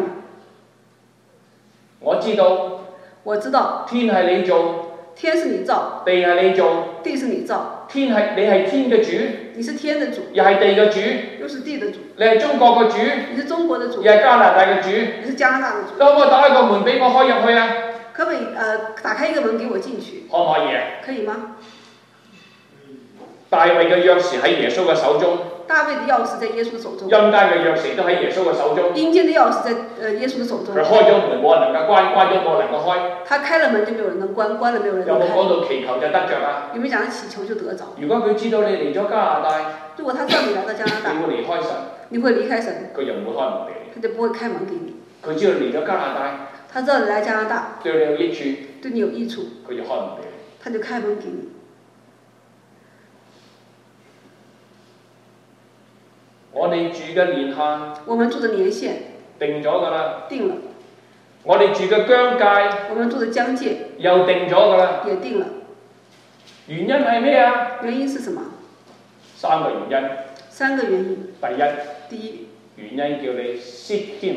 [SPEAKER 1] 我知道。
[SPEAKER 2] 我知道。
[SPEAKER 1] 天係你做。
[SPEAKER 2] 天是你造。
[SPEAKER 1] 地係你做。
[SPEAKER 2] 地是你造。
[SPEAKER 1] 你係天嘅主。
[SPEAKER 2] 你是天的主。
[SPEAKER 1] 又係地嘅主。
[SPEAKER 2] 又是地的主。
[SPEAKER 1] 你係中國嘅主。
[SPEAKER 2] 你是中國的主。
[SPEAKER 1] 又係加拿大嘅主。
[SPEAKER 2] 你是加拿大的主。
[SPEAKER 1] 你可唔可以打開個門俾我開入去啊？
[SPEAKER 2] 可唔可以打開一個門給我進去？
[SPEAKER 1] 可唔可以啊？
[SPEAKER 2] 可以嗎？
[SPEAKER 1] 大衛嘅鑰匙喺耶穌嘅手中。
[SPEAKER 2] 大衛的鑰匙在耶穌的手中。
[SPEAKER 1] 陰間嘅鑰匙都喺耶穌嘅手中。
[SPEAKER 2] 陰間的鑰匙在耶穌的手中。
[SPEAKER 1] 佢開咗門，冇人能夠關，關咗冇人能夠開。
[SPEAKER 2] 他開了門就沒有人能關，關了沒有人能開。
[SPEAKER 1] 有冇講到祈求就得着啊？
[SPEAKER 2] 有沒有講到祈求就得着？
[SPEAKER 1] 如果佢知道你嚟咗加拿大，
[SPEAKER 2] 如果他知道你來到加拿大，
[SPEAKER 1] 你會離開神。
[SPEAKER 2] 你會離開神。
[SPEAKER 1] 佢就唔會開門俾你。
[SPEAKER 2] 他就不會開門給你。
[SPEAKER 1] 佢知道你嚟咗加拿大，
[SPEAKER 2] 他知道你來加拿大，
[SPEAKER 1] 對你有益處，
[SPEAKER 2] 對你有益處，
[SPEAKER 1] 佢就開門俾你。
[SPEAKER 2] 他就開門給你。
[SPEAKER 1] 我哋住嘅年限，
[SPEAKER 2] 我們住的年限，
[SPEAKER 1] 定咗㗎啦。
[SPEAKER 2] 定了。
[SPEAKER 1] 我哋住嘅疆界，
[SPEAKER 2] 我們住的疆界
[SPEAKER 1] 又定咗㗎啦。
[SPEAKER 2] 也定了。
[SPEAKER 1] 原因係咩啊？
[SPEAKER 2] 原因是什麼
[SPEAKER 1] 3個原因。
[SPEAKER 2] 3個原因。第一，
[SPEAKER 1] 原因叫你 seek him。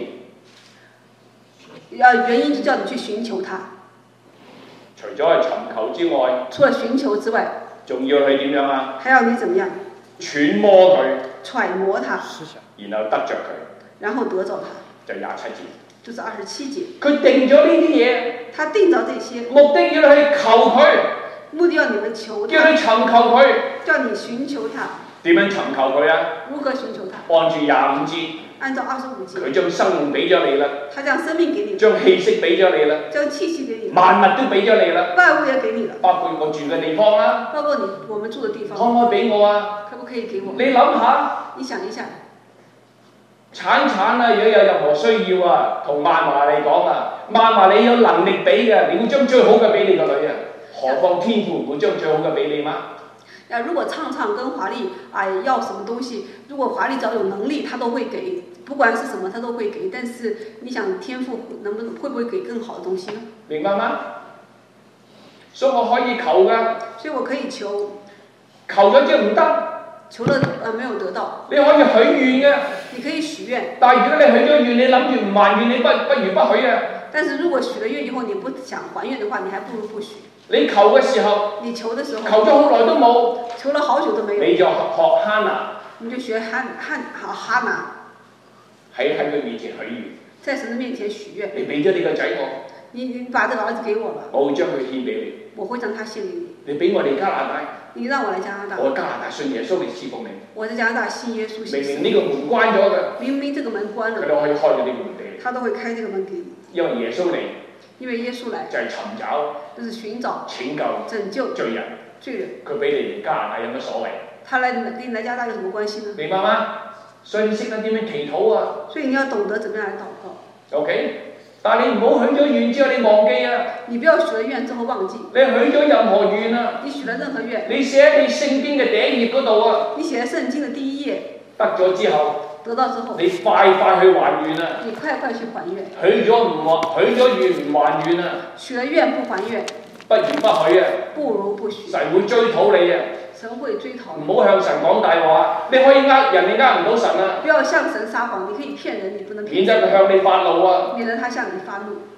[SPEAKER 2] 原因就叫你去尋求他。
[SPEAKER 1] 除咗係尋求之外，
[SPEAKER 2] 除了尋求之外，
[SPEAKER 1] 仲要去點樣啊？
[SPEAKER 2] 還要你怎麼樣？
[SPEAKER 1] 揣摩佢，
[SPEAKER 2] 揣摩他，
[SPEAKER 1] 然後得着佢，
[SPEAKER 2] 然後得着他，
[SPEAKER 1] 就27節。
[SPEAKER 2] 就是27節。
[SPEAKER 1] 佢定咗呢啲嘢，
[SPEAKER 2] 他定咗這些，
[SPEAKER 1] 目的要你去求佢，
[SPEAKER 2] 目的要你們求他，
[SPEAKER 1] 叫你尋求佢，
[SPEAKER 2] 叫你尋求他。
[SPEAKER 1] 點樣尋求佢啊？
[SPEAKER 2] 如何尋求他？
[SPEAKER 1] 按住25節。
[SPEAKER 2] 按照25節。
[SPEAKER 1] 佢將生命俾咗你啦。
[SPEAKER 2] 他將生命給你。
[SPEAKER 1] 將氣息俾咗你啦。
[SPEAKER 2] 將氣息給你。
[SPEAKER 1] 萬物都俾咗你啦。
[SPEAKER 2] 萬物也給你了。
[SPEAKER 1] 包括我住嘅地方啦。
[SPEAKER 2] 包括我們住嘅地方。
[SPEAKER 1] 可唔可以俾我啊？
[SPEAKER 2] 可不可以給我？
[SPEAKER 1] 你諗下。
[SPEAKER 2] 你想一下。
[SPEAKER 1] 產啊，如果有任何需要啊，同萬華嚟講啊，萬華你有能力俾嘅，你會將最好嘅俾你個女啊，何況天父唔會將最好嘅俾你嗎？
[SPEAKER 2] 如果暢跟華麗要什麼東西，如果華麗只要有能力，他都會給，不管是什麼，他都會給。但是你想天父會不會給更好的東西呢？
[SPEAKER 1] 明白嗎？所以我可以求㗎。
[SPEAKER 2] 所以我可以求。
[SPEAKER 1] 求咗之後唔得。
[SPEAKER 2] 求了沒有得到。
[SPEAKER 1] 你可以許願嘅。
[SPEAKER 2] 你可以許願。
[SPEAKER 1] 但係如果你許咗願，你諗住唔還願，你不如不許啊。
[SPEAKER 2] 但是如果許了願以後，你不想還願的話，你還不如不許。
[SPEAKER 1] 你求嘅時候，
[SPEAKER 2] 你求的時候，
[SPEAKER 1] 求咗好耐都冇，
[SPEAKER 2] 求了好久都沒有，
[SPEAKER 1] 你就學哈拿，
[SPEAKER 2] 你就學哈拿，
[SPEAKER 1] 喺佢面前許願，
[SPEAKER 2] 在神的面前許願，
[SPEAKER 1] 你俾咗你個仔我，
[SPEAKER 2] 你把這個兒子給我了，
[SPEAKER 1] 我會將佢獻俾你，
[SPEAKER 2] 我會將他獻給你，
[SPEAKER 1] 你俾我嚟加拿大，
[SPEAKER 2] 你讓我來加拿大，
[SPEAKER 1] 我加拿大信耶穌嚟侍奉你，
[SPEAKER 2] 我在加拿大信耶穌，
[SPEAKER 1] 明明呢個門關咗嘅，
[SPEAKER 2] 明明這個門關了，
[SPEAKER 1] 佢都可以開咗啲門俾你，
[SPEAKER 2] 他都會開這個門給你，
[SPEAKER 1] 因為耶穌嚟。
[SPEAKER 2] 因為耶穌來
[SPEAKER 1] 就係尋找，
[SPEAKER 2] 就是尋找、
[SPEAKER 1] 拯救罪人。佢俾你嚟加拿大有乜所謂？
[SPEAKER 2] 他來跟你來加拿大有什麼關係呢？
[SPEAKER 1] 明白嗎？所以你識得點樣祈禱啊？
[SPEAKER 2] 所以你要懂得怎麼樣來禱告。
[SPEAKER 1] OK，但係你唔好許咗願之後你忘記啊！
[SPEAKER 2] 你不要許了願之後忘記。
[SPEAKER 1] 你許咗任何願啊？
[SPEAKER 2] 你許了任何願。
[SPEAKER 1] 你寫喺你聖經嘅第一頁嗰度啊！
[SPEAKER 2] 你寫喺聖經嘅第一頁。
[SPEAKER 1] 得咗之後。
[SPEAKER 2] 得到之後，
[SPEAKER 1] 你快快去還願啊！
[SPEAKER 2] 你快快去還願。
[SPEAKER 1] 許咗願唔還願啊！
[SPEAKER 2] 許了願不還願，
[SPEAKER 1] 不如不許啊！
[SPEAKER 2] 不如不許。
[SPEAKER 1] 神會追討你啊！
[SPEAKER 2] 神會追討你。
[SPEAKER 1] 唔好向神講大話，你可以呃人，你呃唔到神啊！
[SPEAKER 2] 不要向神撒謊，你可以騙人，你不能騙人。
[SPEAKER 1] 免得佢向你發怒啊！
[SPEAKER 2] 免得他向你發怒。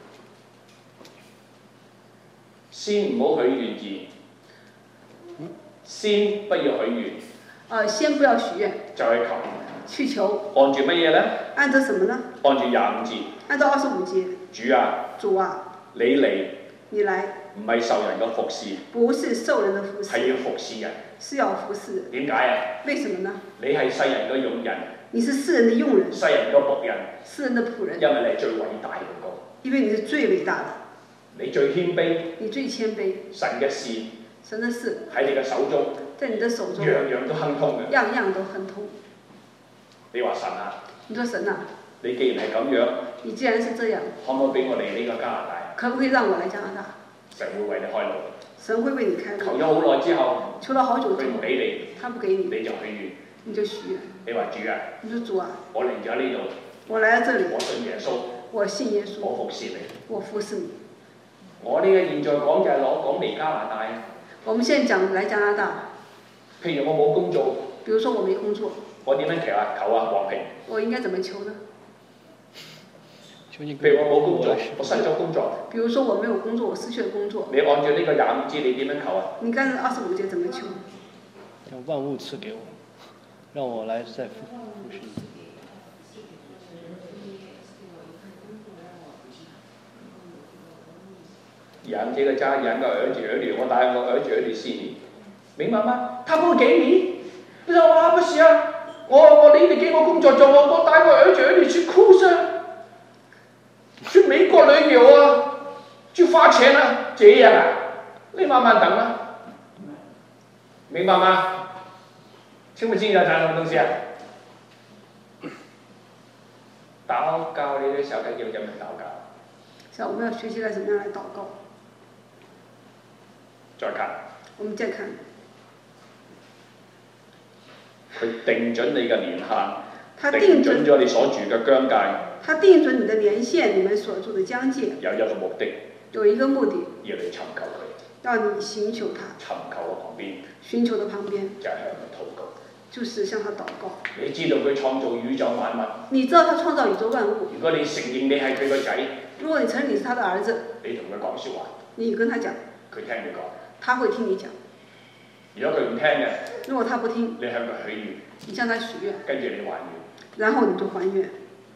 [SPEAKER 1] 先唔好許願字，先不要許願。
[SPEAKER 2] 先不要許願。
[SPEAKER 1] 就去求。
[SPEAKER 2] 去求。
[SPEAKER 1] 按住乜嘢呢？
[SPEAKER 2] 按照什麼呢？
[SPEAKER 1] 按住25節。
[SPEAKER 2] 按照25節。
[SPEAKER 1] 主啊。
[SPEAKER 2] 主啊。
[SPEAKER 1] 你嚟。
[SPEAKER 2] 你來。
[SPEAKER 1] 唔係受人嘅服侍。
[SPEAKER 2] 不是受人的服侍。
[SPEAKER 1] 係要服侍人。
[SPEAKER 2] 是要服侍。
[SPEAKER 1] 點解啊？
[SPEAKER 2] 為什麼呢？
[SPEAKER 1] 你係世人嘅用人。
[SPEAKER 2] 你是世人的用人。
[SPEAKER 1] 世人嘅僕人。
[SPEAKER 2] 世人的僕人。
[SPEAKER 1] 因為你係最偉大嗰個。
[SPEAKER 2] 因為你是最偉大的。
[SPEAKER 1] 你最謙卑。
[SPEAKER 2] 你最謙卑。
[SPEAKER 1] 神嘅事。
[SPEAKER 2] 神的事。
[SPEAKER 1] 喺你嘅手中。
[SPEAKER 2] 在你的手中。
[SPEAKER 1] 樣樣都亨通嘅。
[SPEAKER 2] 樣樣都亨通。
[SPEAKER 1] 你話神啊？
[SPEAKER 2] 你說神啊？
[SPEAKER 1] 你既然係咁樣，
[SPEAKER 2] 你既然是這樣，
[SPEAKER 1] 可唔可以俾我嚟呢個加拿大？
[SPEAKER 2] 可不可以讓我來加拿大？
[SPEAKER 1] 神會為你開路。
[SPEAKER 2] 神會為你開路。
[SPEAKER 1] 求咗好耐之後，
[SPEAKER 2] 求了好久之後，
[SPEAKER 1] 佢唔俾你，
[SPEAKER 2] 他不給你，
[SPEAKER 1] 你就許願。
[SPEAKER 2] 你就許願。
[SPEAKER 1] 你話主啊？
[SPEAKER 2] 你說主啊？
[SPEAKER 1] 我嚟咗呢度。
[SPEAKER 2] 我來到這裡。
[SPEAKER 1] 我信耶穌。
[SPEAKER 2] 我信耶穌。
[SPEAKER 1] 我服侍你。
[SPEAKER 2] 我服侍你。
[SPEAKER 1] 我呢個現在講就係講嚟加拿大。
[SPEAKER 2] 我們現在講來加拿大。
[SPEAKER 1] 譬如我冇工作。
[SPEAKER 2] 比如說我沒工作。
[SPEAKER 1] 我點樣求啊？黃平。
[SPEAKER 2] 我應該怎麼求呢？
[SPEAKER 1] 譬如我冇工作，我失咗工作。
[SPEAKER 2] 比如說我沒有工作，我失去了工作。
[SPEAKER 1] 你按照呢個25節，你點樣求啊？
[SPEAKER 2] 你按照25節怎麼求？
[SPEAKER 3] 讓萬物賜給我，讓我來再服侍。
[SPEAKER 1] 養這個家，養個兒女，我帶我兒女4年，明白嗎？他不會給你，你說哇不是啊，你哋給我工作做，我帶我兒女去哭噻，去美國旅遊啊，去花錢啊，這樣啊，你慢慢等啊，明白嗎？清唔清要講什麼東西啊？禱告，你啲小朋友點樣禱告？
[SPEAKER 2] 小，我們要學習來怎麼樣來禱告。
[SPEAKER 1] 再看。
[SPEAKER 2] 我們再看。
[SPEAKER 1] 佢定準你嘅年限，
[SPEAKER 2] 他
[SPEAKER 1] 定準咗你所住嘅疆界。
[SPEAKER 2] 他定準你的年限，你們所住的疆界。
[SPEAKER 1] 有一個目的。
[SPEAKER 2] 有一個目的。
[SPEAKER 1] 要你尋求佢。
[SPEAKER 2] 讓你尋求他。
[SPEAKER 1] 尋求嘅旁邊。
[SPEAKER 2] 尋求的旁邊。
[SPEAKER 1] 就係向佢禱告。
[SPEAKER 2] 就是向他禱告。
[SPEAKER 1] 你知道佢創造宇宙萬物。
[SPEAKER 2] 你知道他創造宇宙萬物。
[SPEAKER 1] 如果你承認你係佢個仔。
[SPEAKER 2] 如果你承認你是他的兒子。
[SPEAKER 1] 你同佢講説話。
[SPEAKER 2] 你跟他講。
[SPEAKER 1] 佢聽你講。
[SPEAKER 2] 他會聽你講。
[SPEAKER 1] 如果佢唔聽嘅。
[SPEAKER 2] 如果他不聽。
[SPEAKER 1] 你向佢許願。
[SPEAKER 2] 你向他許願。
[SPEAKER 1] 跟住你還願。
[SPEAKER 2] 然後你就還願。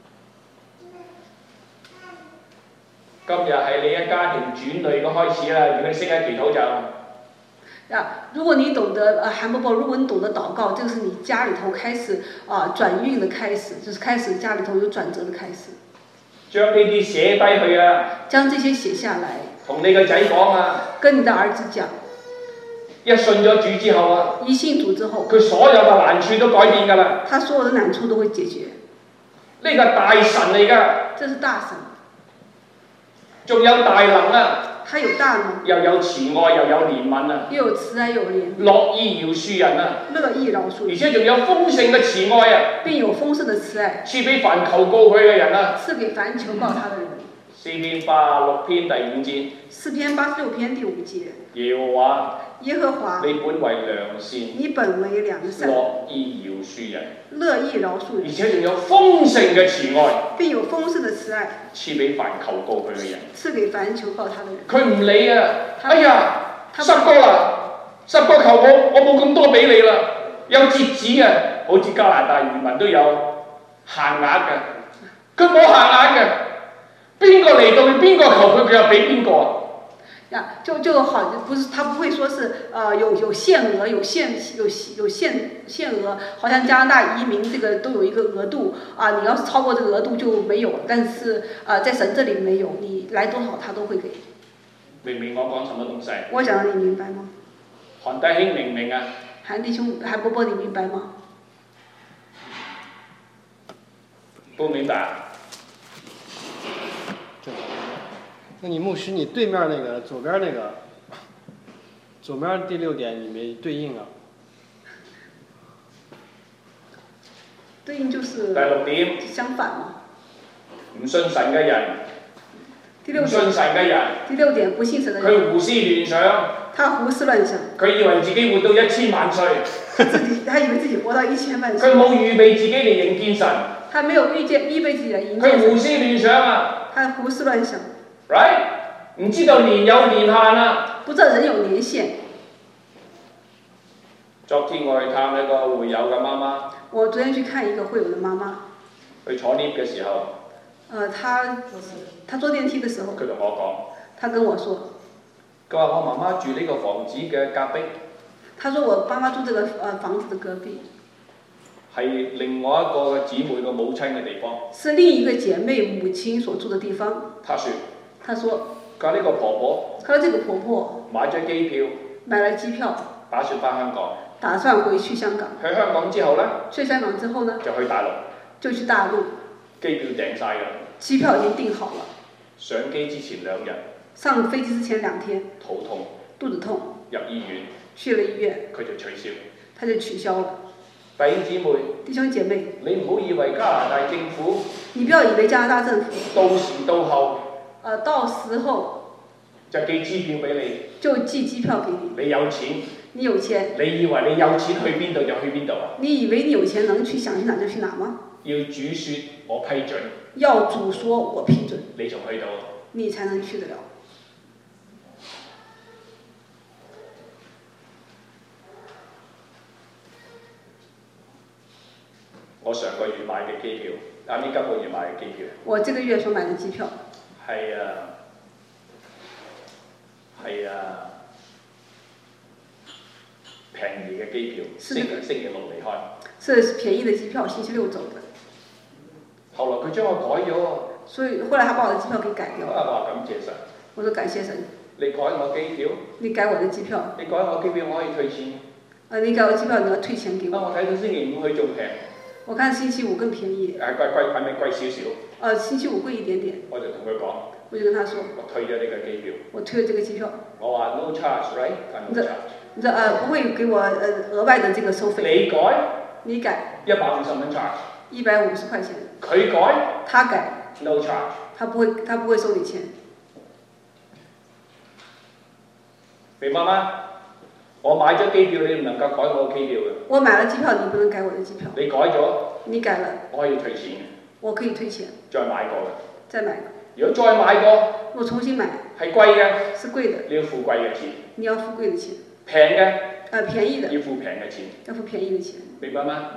[SPEAKER 1] 今日係你一家庭轉類嘅開始啦！如果你識得祈禱就。
[SPEAKER 2] 如果你懂得韓伯伯，如果你懂得禱告，這個是你家裡頭開始轉運的開始，就是開始家裡頭有轉折的開始。
[SPEAKER 1] 將呢啲寫低去啊！
[SPEAKER 2] 將這些寫下來。
[SPEAKER 1] 同你個仔講啊！
[SPEAKER 2] 跟你的兒子講。
[SPEAKER 1] 一信咗主之後啊！
[SPEAKER 2] 一信主之後。
[SPEAKER 1] 佢所有嘅難處都改變㗎啦。
[SPEAKER 2] 他所有的難處都會解決。
[SPEAKER 1] 呢個大神嚟㗎。
[SPEAKER 2] 這是大神。
[SPEAKER 1] 仲有大能啊！
[SPEAKER 2] 他有大能。
[SPEAKER 1] 又有慈愛，又有憐憫啊！
[SPEAKER 2] 又有慈愛，又有憐憫。
[SPEAKER 1] 樂意饒恕人啊！
[SPEAKER 2] 樂意饒恕人。
[SPEAKER 1] 而且仲有豐盛嘅慈愛啊！
[SPEAKER 2] 並有豐盛的慈愛。賜
[SPEAKER 1] 俾凡求告佢嘅人啊！
[SPEAKER 2] 賜給凡求告他的人。
[SPEAKER 1] 詩篇86篇第5節。
[SPEAKER 2] 詩篇86篇第5節。
[SPEAKER 1] 耶和華。
[SPEAKER 2] 耶和華。
[SPEAKER 1] 你本為良善。
[SPEAKER 2] 你本為良善。
[SPEAKER 1] 樂意饒恕人。
[SPEAKER 2] 樂意饒恕人。
[SPEAKER 1] 而且仲有豐盛嘅慈愛。
[SPEAKER 2] 並有豐盛的慈愛。
[SPEAKER 1] 賜俾凡求告佢嘅人。
[SPEAKER 2] 賜給凡求告他的人。
[SPEAKER 1] 佢唔理啊！哎呀，濕哥啊，濕哥求我冇咁多俾你啦，有截止啊！好似加拿大移民都有限額嘅，佢冇限額嘅，邊個嚟到邊個求佢，佢又俾邊個啊？
[SPEAKER 2] 就好，不是他不會說是有限額，有限額，好像加拿大移民這個都有一個額度啊，你要是超過這個額度就沒有了，但是在神這裡沒有，你來多少他都會給。
[SPEAKER 1] 明唔明我講什麼東西？
[SPEAKER 2] 我講得你明白嗎？
[SPEAKER 1] 韓弟兄明唔明啊？
[SPEAKER 2] 韓伯伯你明白嗎？
[SPEAKER 1] 不明白。
[SPEAKER 3] 那你牧師，你對面那個左邊那個，左邊第6點你沒對應啊？
[SPEAKER 2] 對應就是
[SPEAKER 1] 第6點
[SPEAKER 2] 相反嘛。
[SPEAKER 1] 唔信神嘅人，唔信神嘅人。
[SPEAKER 2] 第6點不信神嘅人。
[SPEAKER 1] 佢胡思亂想。
[SPEAKER 2] 他胡思亂想。
[SPEAKER 1] 佢以為自己活到1000萬歲。
[SPEAKER 2] 他以為自己活到1000萬歲。
[SPEAKER 1] 佢冇預備自己嚟迎見神。
[SPEAKER 2] 他沒有預備自己嚟迎見神。
[SPEAKER 1] 佢胡思亂想啊。
[SPEAKER 2] 他胡思亂想。
[SPEAKER 1] Right？ 唔知道年有年限啊。
[SPEAKER 2] 不知道人有年限。
[SPEAKER 1] 昨天我去探一個會友嘅媽媽。
[SPEAKER 2] 我昨天去看一個會友嘅媽媽。
[SPEAKER 1] 佢坐 lift 嘅時候。
[SPEAKER 2] 他坐電梯嘅時候。
[SPEAKER 1] 佢同我講。
[SPEAKER 2] 他跟我說。
[SPEAKER 1] 佢話我媽媽住呢個房子嘅隔壁。
[SPEAKER 2] 他說我媽媽住這個房子嘅隔壁。
[SPEAKER 1] 係另外一個姊妹嘅母親嘅地方。
[SPEAKER 2] 是另一個姐妹母親所住嘅地方。
[SPEAKER 1] 他說。佢話呢個婆婆。
[SPEAKER 2] 他說這個婆婆。
[SPEAKER 1] 買咗機票。
[SPEAKER 2] 買了機票。
[SPEAKER 1] 打算返香港。
[SPEAKER 2] 打算回去香港。
[SPEAKER 1] 去香港之後呢？
[SPEAKER 2] 去香港之後呢？
[SPEAKER 1] 就去大陸。
[SPEAKER 2] 就去大陸。
[SPEAKER 1] 機票訂晒㗎。
[SPEAKER 2] 機票已經訂好了。
[SPEAKER 1] 上機之前2日。
[SPEAKER 2] 上飛機之前2天。
[SPEAKER 1] 肚痛。
[SPEAKER 2] 肚子痛。
[SPEAKER 1] 入醫院。
[SPEAKER 2] 去了醫院。
[SPEAKER 1] 佢就取消。
[SPEAKER 2] 他就取消了。
[SPEAKER 1] 弟兄姊妹。
[SPEAKER 2] 弟兄姐妹。
[SPEAKER 1] 你唔好以為加拿大政府。
[SPEAKER 2] 你不要以為加拿大政府。
[SPEAKER 1] 到時到後。
[SPEAKER 2] 到時候。
[SPEAKER 1] 就寄支票俾你。
[SPEAKER 2] 就寄機票給你。
[SPEAKER 1] 你有錢。
[SPEAKER 2] 你有錢。
[SPEAKER 1] 你以為你有錢去邊度就去邊度啊？
[SPEAKER 2] 你以為你有錢能去想去哪就去哪嗎？
[SPEAKER 1] 要主說我批准。
[SPEAKER 2] 要主說我批准。
[SPEAKER 1] 你仲去到。
[SPEAKER 2] 你才能去得了。
[SPEAKER 1] 我上個月買嘅機票，今個月買嘅機票。
[SPEAKER 2] 我這個月所買嘅機票。
[SPEAKER 1] 係啊，係啊，便宜嘅機票，星期6離開。是
[SPEAKER 2] 便宜的機票，星期6走的。
[SPEAKER 1] 後來佢將我改咗喎。
[SPEAKER 2] 所以後來他把我的機票給改掉。
[SPEAKER 1] 我話感謝神。
[SPEAKER 2] 我說感謝神。
[SPEAKER 1] 你改我機票？
[SPEAKER 2] 你改我的機票。
[SPEAKER 1] 你改我機票，我可以退錢。
[SPEAKER 2] 你改我機票，你要退錢給我。
[SPEAKER 1] 我睇到星期5去仲平。
[SPEAKER 2] 我看星期5更便宜。
[SPEAKER 1] 貴咪貴少少。
[SPEAKER 2] 星期5貴一點點。
[SPEAKER 1] 我就同佢講。
[SPEAKER 2] 我就跟他說。
[SPEAKER 1] 我退咗呢個機票。
[SPEAKER 2] 我退了這個機票。
[SPEAKER 1] 我話 no charge right？no charge。
[SPEAKER 2] 你說不會給我額外的這個收費。
[SPEAKER 1] 你改？
[SPEAKER 2] 你改。
[SPEAKER 1] 150蚊 charge。
[SPEAKER 2] 150塊錢。
[SPEAKER 1] 佢改，
[SPEAKER 2] 他改，
[SPEAKER 1] no charge。
[SPEAKER 2] 他不会收你钱。
[SPEAKER 1] 明白嗎？我買咗機票，你唔能夠改我機票嘅。
[SPEAKER 2] 我買了機票，你不能改我的機票。
[SPEAKER 1] 你改咗，
[SPEAKER 2] 你改了，
[SPEAKER 1] 我可以退錢嘅。
[SPEAKER 2] 我可以退錢。
[SPEAKER 1] 再買過嘅。
[SPEAKER 2] 再買。
[SPEAKER 1] 如果再買過，
[SPEAKER 2] 我重新買。
[SPEAKER 1] 係貴嘅。
[SPEAKER 2] 是貴的。
[SPEAKER 1] 你要付貴嘅錢。
[SPEAKER 2] 你要付貴的錢。
[SPEAKER 1] 平嘅。
[SPEAKER 2] 便宜的。
[SPEAKER 1] 要付平嘅錢。
[SPEAKER 2] 要付便宜的錢。
[SPEAKER 1] 明白嗎？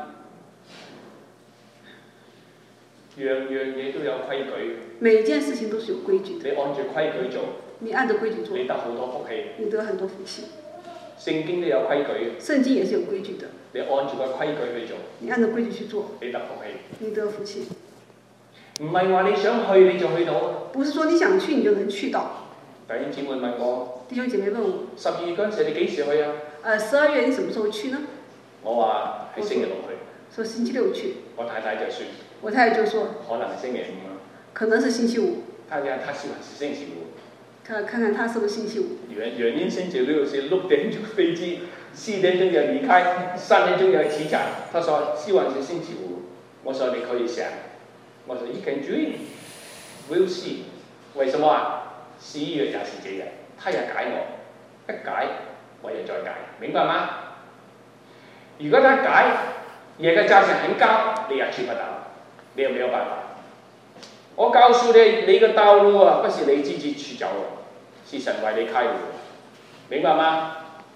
[SPEAKER 1] 樣樣嘢都有規矩。
[SPEAKER 2] 每一件事情都是有規矩的。
[SPEAKER 1] 你按住規矩做。
[SPEAKER 2] 你按照規矩做。
[SPEAKER 1] 你得好多福氣。
[SPEAKER 2] 你得很多福氣。
[SPEAKER 1] 聖經都有規矩。
[SPEAKER 2] 聖經也是有規矩的。
[SPEAKER 1] 你按住個規矩去做。
[SPEAKER 2] 你按照規矩去做。
[SPEAKER 1] 你得福氣。
[SPEAKER 2] 你得福氣。
[SPEAKER 1] 唔係話你想去你就去到。
[SPEAKER 2] 不是說你想去你就能去到。
[SPEAKER 1] 弟兄姊妹問我。
[SPEAKER 2] 弟兄姐妹問我。
[SPEAKER 1] 12月嗰陣時你幾時去啊
[SPEAKER 2] ？12月你什麼時候去呢？
[SPEAKER 1] 我話係星期六去。
[SPEAKER 2] 說星期六去。
[SPEAKER 1] 我太太就說。
[SPEAKER 2] 我太太就說。
[SPEAKER 1] 可能係星期五啊。
[SPEAKER 2] 可能是星期五。
[SPEAKER 1] 看看他是不是星期五。
[SPEAKER 2] 看看他是不是星期五。
[SPEAKER 1] 原因星期六是6點鐘飛機，4點鐘就離開，3點鐘就起站。他說希望是星期五。我說你可以想。我說 You can dream, we'll see。為什麼啊？11月也是這日，他也改我，一改我也再改，明白嗎？如果他改，也個價錢很高，你也去不到，你有沒有辦法？我告訴你，你個道路啊，不是你自己去走的，是神為你開路，明白嗎？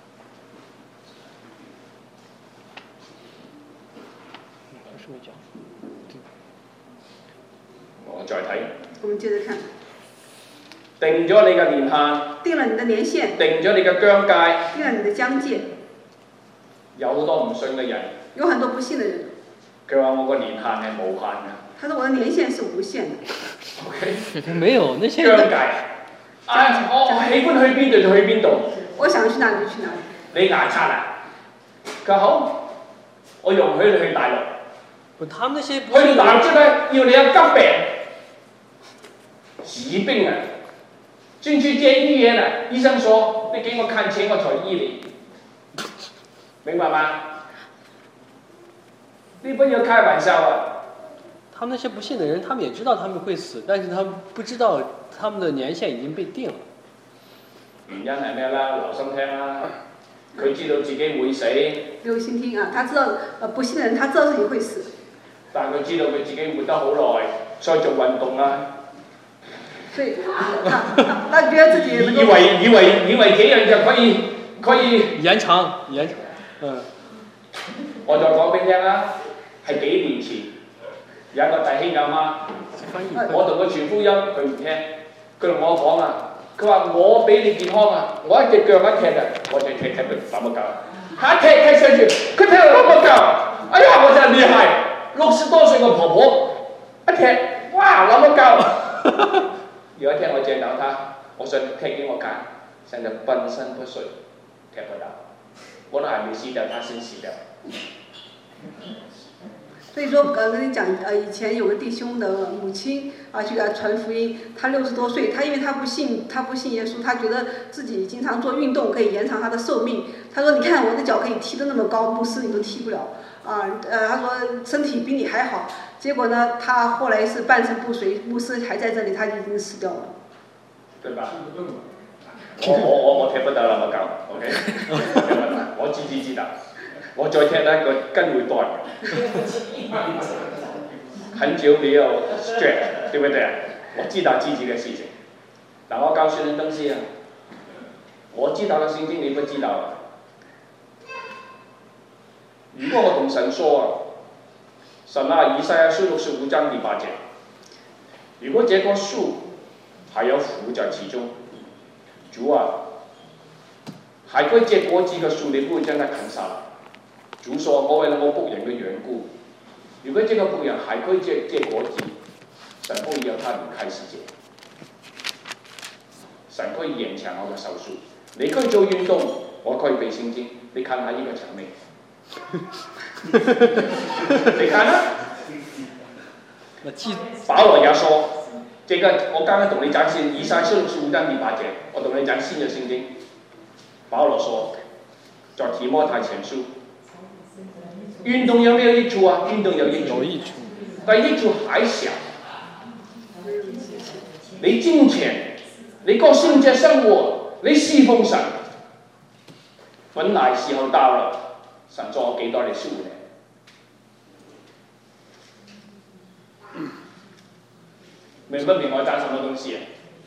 [SPEAKER 1] 我再睇。
[SPEAKER 2] 我們接着看。
[SPEAKER 1] 定咗你嘅年限。
[SPEAKER 2] 定了你的年限。
[SPEAKER 1] 定咗你嘅疆界。
[SPEAKER 2] 定了你的疆界。
[SPEAKER 1] 有好多唔信嘅人。
[SPEAKER 2] 有很多不信的人。
[SPEAKER 1] 佢話我個年限係無限嘅。
[SPEAKER 2] 他說我的年限是無限的。
[SPEAKER 1] OK。
[SPEAKER 3] 沒有，那些
[SPEAKER 1] 疆界。我喜歡去邊度就去邊度。
[SPEAKER 2] 我想去哪裡就去哪裡。
[SPEAKER 1] 你牙刷啊？佢話好，我容許你去大陸。
[SPEAKER 3] 他們那些
[SPEAKER 1] 去到大陸之後要你有急病、疾病啊，進去見醫院啊，醫生說你給我看錢我才醫你，明白嗎？你不要開玩笑啊！
[SPEAKER 3] 他們那些不信的人，他們也知道他們會死，但是他們不知道他們的年限已經被定了。
[SPEAKER 1] 原因係咩啦？留心聽啦，佢知道自己會死。
[SPEAKER 2] 留心聽啊！他知道不信的人，他知道自己會死。
[SPEAKER 1] 但佢知道佢自己活得好耐，再做運動啦。
[SPEAKER 2] 所以他覺得自己
[SPEAKER 1] 以為這樣就可以
[SPEAKER 3] 延長。
[SPEAKER 1] 我再講俾你聽啦，係幾年前有一個弟兄咁啊，我同佢傳福音，佢唔聽，佢同我講啊，佢話我比你健康啊，我一隻腳一踢啊，我就踢到那麼高，他踢上去，佢踢到那麼高，哎呀，我真係厲害！60多歲個婆婆一踢，哇，那麼高！有一天我見到他，我想踢給我看，現在半身不遂，踢不到，我都還沒死掉，他先死掉。
[SPEAKER 2] 所以說，跟你講，以前有個弟兄的母親啊，去給他傳福音，他60多歲，他因為他不信耶穌，他覺得自己經常做運動可以延長他的壽命。他說：你看我的腳可以踢得那麼高，牧師你都踢不了。他說身體比你還好，結果呢，他後來是半身不遂，牧師還在這裡，他已經死掉了，
[SPEAKER 1] 對吧？我踢不到那麼高 ，OK， 我知道，我再踢呢個根會斷，很久沒有 stretch， 對不對？我知道自己的事情，但我告訴你東西啊，我知道的聖經你不知道啊。如果我同神說啊，神啊，以賽亞書65章第8節，如果這棵樹還有苦在其中，主啊，還可以結果子嘅樹，你不會將它砍殺。主說：我為了我僕人嘅緣故，如果這個僕人還可以結果子，神可以讓他離開世界，神可以延長我嘅壽數。你可以做運動，我可以背聖經，你看下呢個場面。你看啦，保羅也說，這個我剛剛同你講是以賽亞書65章第8節，我同你講新約聖經。保羅說，在提摩太前書，運動有沒有益處啊？運動有益處。 但益處還小。你金錢，你過聖潔生活，你侍奉神，本來時候到了，神說我幾多你15年。明不明我講什麼東西啊？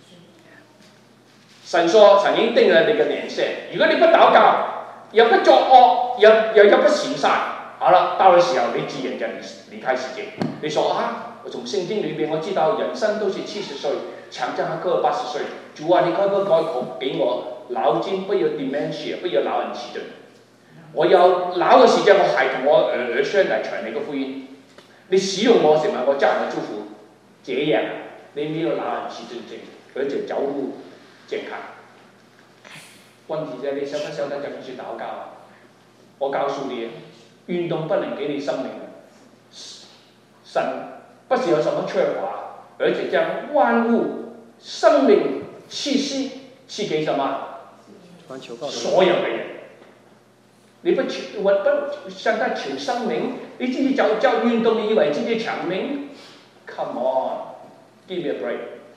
[SPEAKER 1] 神說神已經定了你嘅年限，如果你不禱告，又不作惡，又不善善，好了，到了時候你自然就離開世界。你說啊，我從聖經裏邊我知道人生都是70歲，長者過80歲。主啊，你可唔可以給我腦筋不要 dementia， 不要老人痴症？我有老嘅時間，我還同我兒孫嚟傳你個福音。你使用我成為我家人嘅祝福，這樣你沒有老人痴症症，而且走路健康。問題係你曉不曉得怎麼去禱告啊？我告訴你，運動不能給你生命。神不是有什麼缺乏，而且將萬物生命氣息賜給什麼？所有的人。你不向他求生命，你自己叫運動，你以為自己長命 ？Come on，give me a break。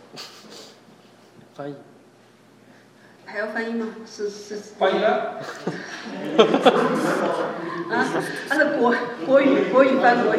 [SPEAKER 3] 翻譯。
[SPEAKER 2] 還要翻譯嗎？是。
[SPEAKER 1] 翻譯了。
[SPEAKER 2] 啊，它是國語翻國語。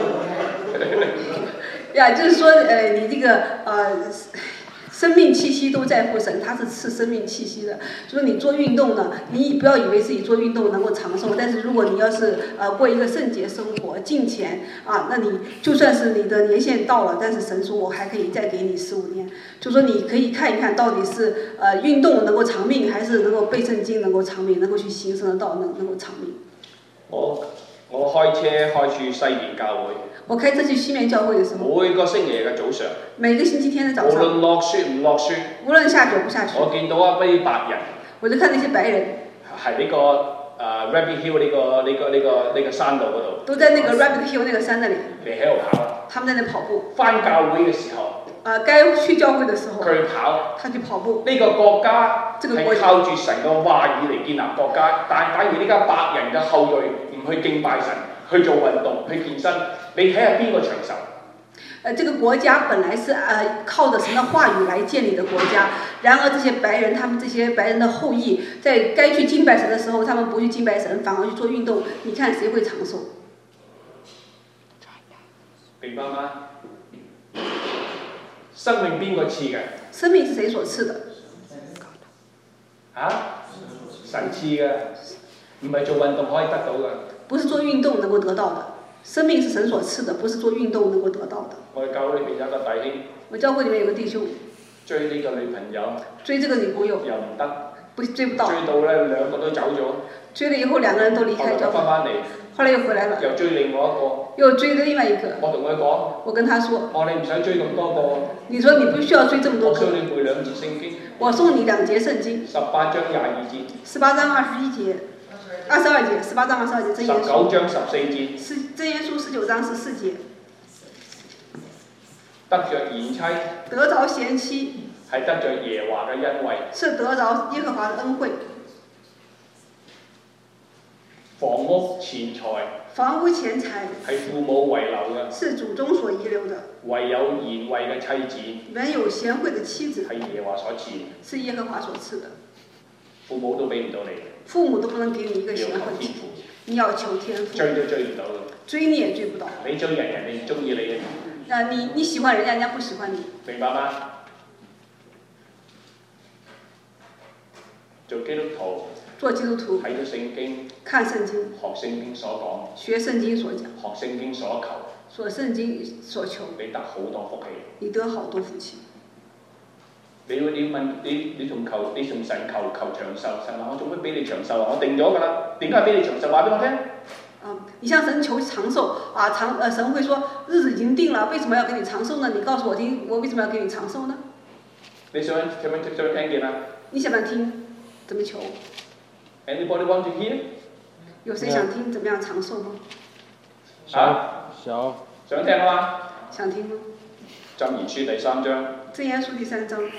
[SPEAKER 2] 呀，就是說，你這個生命氣息都在乎神，他是賜生命氣息的。所以你做運動呢，你不要以為自己做運動能夠長壽，但是如果你要是過一個聖潔生活，敬虔啊，那你就算是你的年限到了，但是神說我還可以再給你15年，就說你可以看一看到底是運動能夠長命，還是能夠背聖經能夠長命，能夠去行神的道能夠長命。
[SPEAKER 1] 我開車開去西面教會。
[SPEAKER 2] 我開車去西面教會的時候，
[SPEAKER 1] 每個星期嘅早上，
[SPEAKER 2] 每個星期天的早上，
[SPEAKER 1] 無論落雪唔落雪，
[SPEAKER 2] 無論下雪不下雪，
[SPEAKER 1] 我見到一批白人，
[SPEAKER 2] 我就看那些白人，
[SPEAKER 1] 係呢個Rabbit Hill 呢個山路嗰度，
[SPEAKER 2] 都在那個 Rabbit Hill 那個山那裡，
[SPEAKER 1] 你喺度跑，
[SPEAKER 2] 他們在那跑步。
[SPEAKER 1] 返教會嘅時候，
[SPEAKER 2] 該去教會的時候，
[SPEAKER 1] 佢跑，
[SPEAKER 2] 他去跑步。
[SPEAKER 1] 呢個國家係靠住神嘅話語嚟建立國家，但假如呢家白人嘅後裔唔去敬拜神，去做運動，去健身，你睇下邊個長壽？
[SPEAKER 2] 這個國家本來是靠着神的話語來建立的國家，然而這些白人，他們這些白人的後裔，在該去敬拜神的時候，他們不去敬拜神，反而去做運動，你看誰會長壽？
[SPEAKER 1] 明白嗎？生命邊個賜嘅？
[SPEAKER 2] 生命是誰所賜的？
[SPEAKER 1] 神賜嘅，唔係做運動可以得到嘅。
[SPEAKER 2] 不是做運動能夠得到的，生命是神所賜的，不是做運動能夠得到的。
[SPEAKER 1] 我哋教會裏面有個弟兄，
[SPEAKER 2] 我教會裏面有個弟兄
[SPEAKER 1] 追呢個女朋友，
[SPEAKER 2] 追這個女朋友
[SPEAKER 1] 又唔得，
[SPEAKER 2] 追不到，
[SPEAKER 1] 追到咧兩個都走咗，
[SPEAKER 2] 追了以後兩個人都離開教會，
[SPEAKER 1] 翻嚟，
[SPEAKER 2] 後來又回來了，
[SPEAKER 1] 又追另外一個，
[SPEAKER 2] 又追了另外一個。
[SPEAKER 1] 我同佢講，
[SPEAKER 2] 我跟他說，
[SPEAKER 1] 你唔使追咁多個，
[SPEAKER 2] 你說你不需要追這麼多個，
[SPEAKER 1] 我送你背2節聖經，
[SPEAKER 2] 我送你2節聖經
[SPEAKER 1] 18章22節
[SPEAKER 2] ，18章21節。22節，18章22節，箴言書
[SPEAKER 1] 19章14節，
[SPEAKER 2] 箴言書19章14節，
[SPEAKER 1] 得着賢妻，
[SPEAKER 2] 得着賢妻，
[SPEAKER 1] 係得着耶和華嘅恩惠，
[SPEAKER 2] 是得着耶和華的恩惠。
[SPEAKER 1] 房屋錢財，
[SPEAKER 2] 房屋錢財
[SPEAKER 1] 係父母遺留嘅，
[SPEAKER 2] 是祖宗所遺留的。
[SPEAKER 1] 唯有賢惠嘅妻子，
[SPEAKER 2] 唯有賢惠的妻子，
[SPEAKER 1] 係耶和華所賜，
[SPEAKER 2] 是耶和華所賜的。
[SPEAKER 1] 父母都俾唔到你，
[SPEAKER 2] 父母都不能給你一個賢惠，你要求天賦，
[SPEAKER 1] 追都追唔到，
[SPEAKER 2] 追你也追不到。
[SPEAKER 1] 你追人，人哋唔中意你。
[SPEAKER 2] 你喜歡人家，人家不喜歡你。
[SPEAKER 1] 明白嗎？做基督徒，
[SPEAKER 2] 做基督徒，
[SPEAKER 1] 睇咗聖經，
[SPEAKER 2] 看聖經，
[SPEAKER 1] 學聖經所講，
[SPEAKER 2] 學聖經所講，
[SPEAKER 1] 學聖經所求，
[SPEAKER 2] 學聖經所求，
[SPEAKER 1] 你得好多福氣，
[SPEAKER 2] 你得好多福氣。
[SPEAKER 1] 你問你同神求長壽，神話我做乜俾你長壽啊？我定咗㗎啦，點解俾你長壽？話俾我聽。
[SPEAKER 2] 你向神求長壽啊，神會說日子已經定了，為什麼要給你長壽呢？你告訴我聽，我為什麼要給你長壽呢？
[SPEAKER 1] 你想聽見啊？
[SPEAKER 2] 你想唔想聽？怎麼求
[SPEAKER 1] ？Anybody want to hear？
[SPEAKER 2] 有誰想聽怎麼樣長壽嗎？
[SPEAKER 1] 想聽啊嘛？
[SPEAKER 2] 想聽嗎？
[SPEAKER 1] 箴言書第3章。
[SPEAKER 2] 箴言書第3章。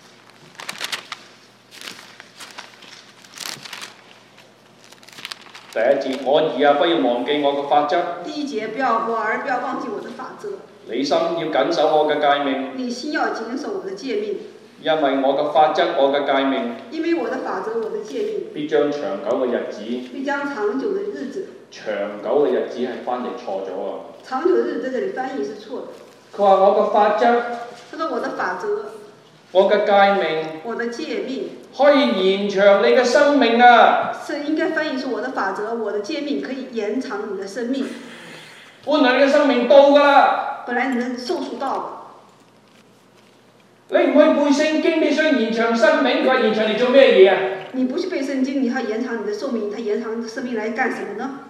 [SPEAKER 1] 第第一節，我兒啊，不要忘記我嘅法則。
[SPEAKER 2] 第一節，我兒不要忘記我的法則。
[SPEAKER 1] 你心要謹守我嘅誡命。
[SPEAKER 2] 你心要謹守我的誡命。
[SPEAKER 1] 因為我嘅法則，我嘅誡命。
[SPEAKER 2] 因為我的法則，我的誡命。
[SPEAKER 1] 必將長久嘅日子。
[SPEAKER 2] 必將長久的日子。
[SPEAKER 1] 長久嘅日子係翻譯錯咗啊！
[SPEAKER 2] 長久的日子在這裡翻譯是錯的。
[SPEAKER 1] 佢話我嘅法則。
[SPEAKER 2] 他說我的法則。
[SPEAKER 1] 我嘅誡命。
[SPEAKER 2] 我的誡命。
[SPEAKER 1] 可以延長你嘅生命啊！
[SPEAKER 2] 是應該翻譯是我的法則，我的誡命可以延長你的生命。
[SPEAKER 1] 本來你嘅生命到㗎啦。
[SPEAKER 2] 本來你的壽數到了。
[SPEAKER 1] 你唔去背聖經，你想延長生命，佢話延長你做咩嘢啊？
[SPEAKER 2] 你不去背聖經，你要延長你的壽命，他延長你的生命來幹什麼呢？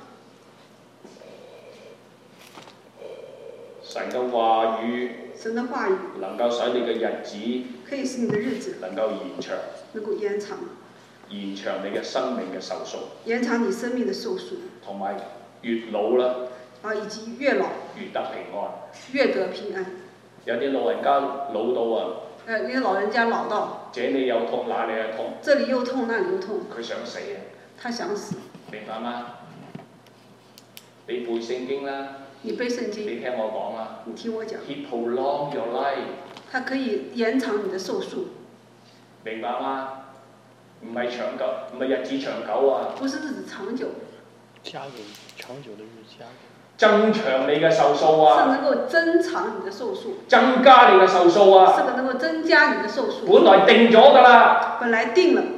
[SPEAKER 1] 神嘅話語。
[SPEAKER 2] 神的話語。
[SPEAKER 1] 能夠使你嘅日子。
[SPEAKER 2] 可以使你的日子。
[SPEAKER 1] 能夠延長。
[SPEAKER 2] 能夠延長。
[SPEAKER 1] 延長你嘅生命嘅壽數。
[SPEAKER 2] 延長你生命的壽數。
[SPEAKER 1] 同埋越老啦。
[SPEAKER 2] 以及越老。
[SPEAKER 1] 越得平安。
[SPEAKER 2] 越得平安。
[SPEAKER 1] 有啲老人家老到啊。
[SPEAKER 2] 那個老人家老到。
[SPEAKER 1] 這裡有痛，那裡有痛。
[SPEAKER 2] 這裡又痛，那裡又痛。
[SPEAKER 1] 佢想死啊！
[SPEAKER 2] 他想死。
[SPEAKER 1] 明白嗎？你背聖經啦。
[SPEAKER 2] 你背聖經。
[SPEAKER 1] 你聽我講啊。
[SPEAKER 2] 你聽我講。
[SPEAKER 1] He prolong your life。
[SPEAKER 2] 它可以延長你的壽數。
[SPEAKER 1] 明白嗎？唔係長久，唔係日子長久啊。
[SPEAKER 2] 不是日子長久。
[SPEAKER 3] 加給長久的日加給。
[SPEAKER 1] 增長你嘅壽數啊！
[SPEAKER 2] 是能夠增長你的壽數。
[SPEAKER 1] 增加你嘅壽數啊！
[SPEAKER 2] 是能夠增加你的壽數。
[SPEAKER 1] 本來定咗㗎啦。
[SPEAKER 2] 本來定了。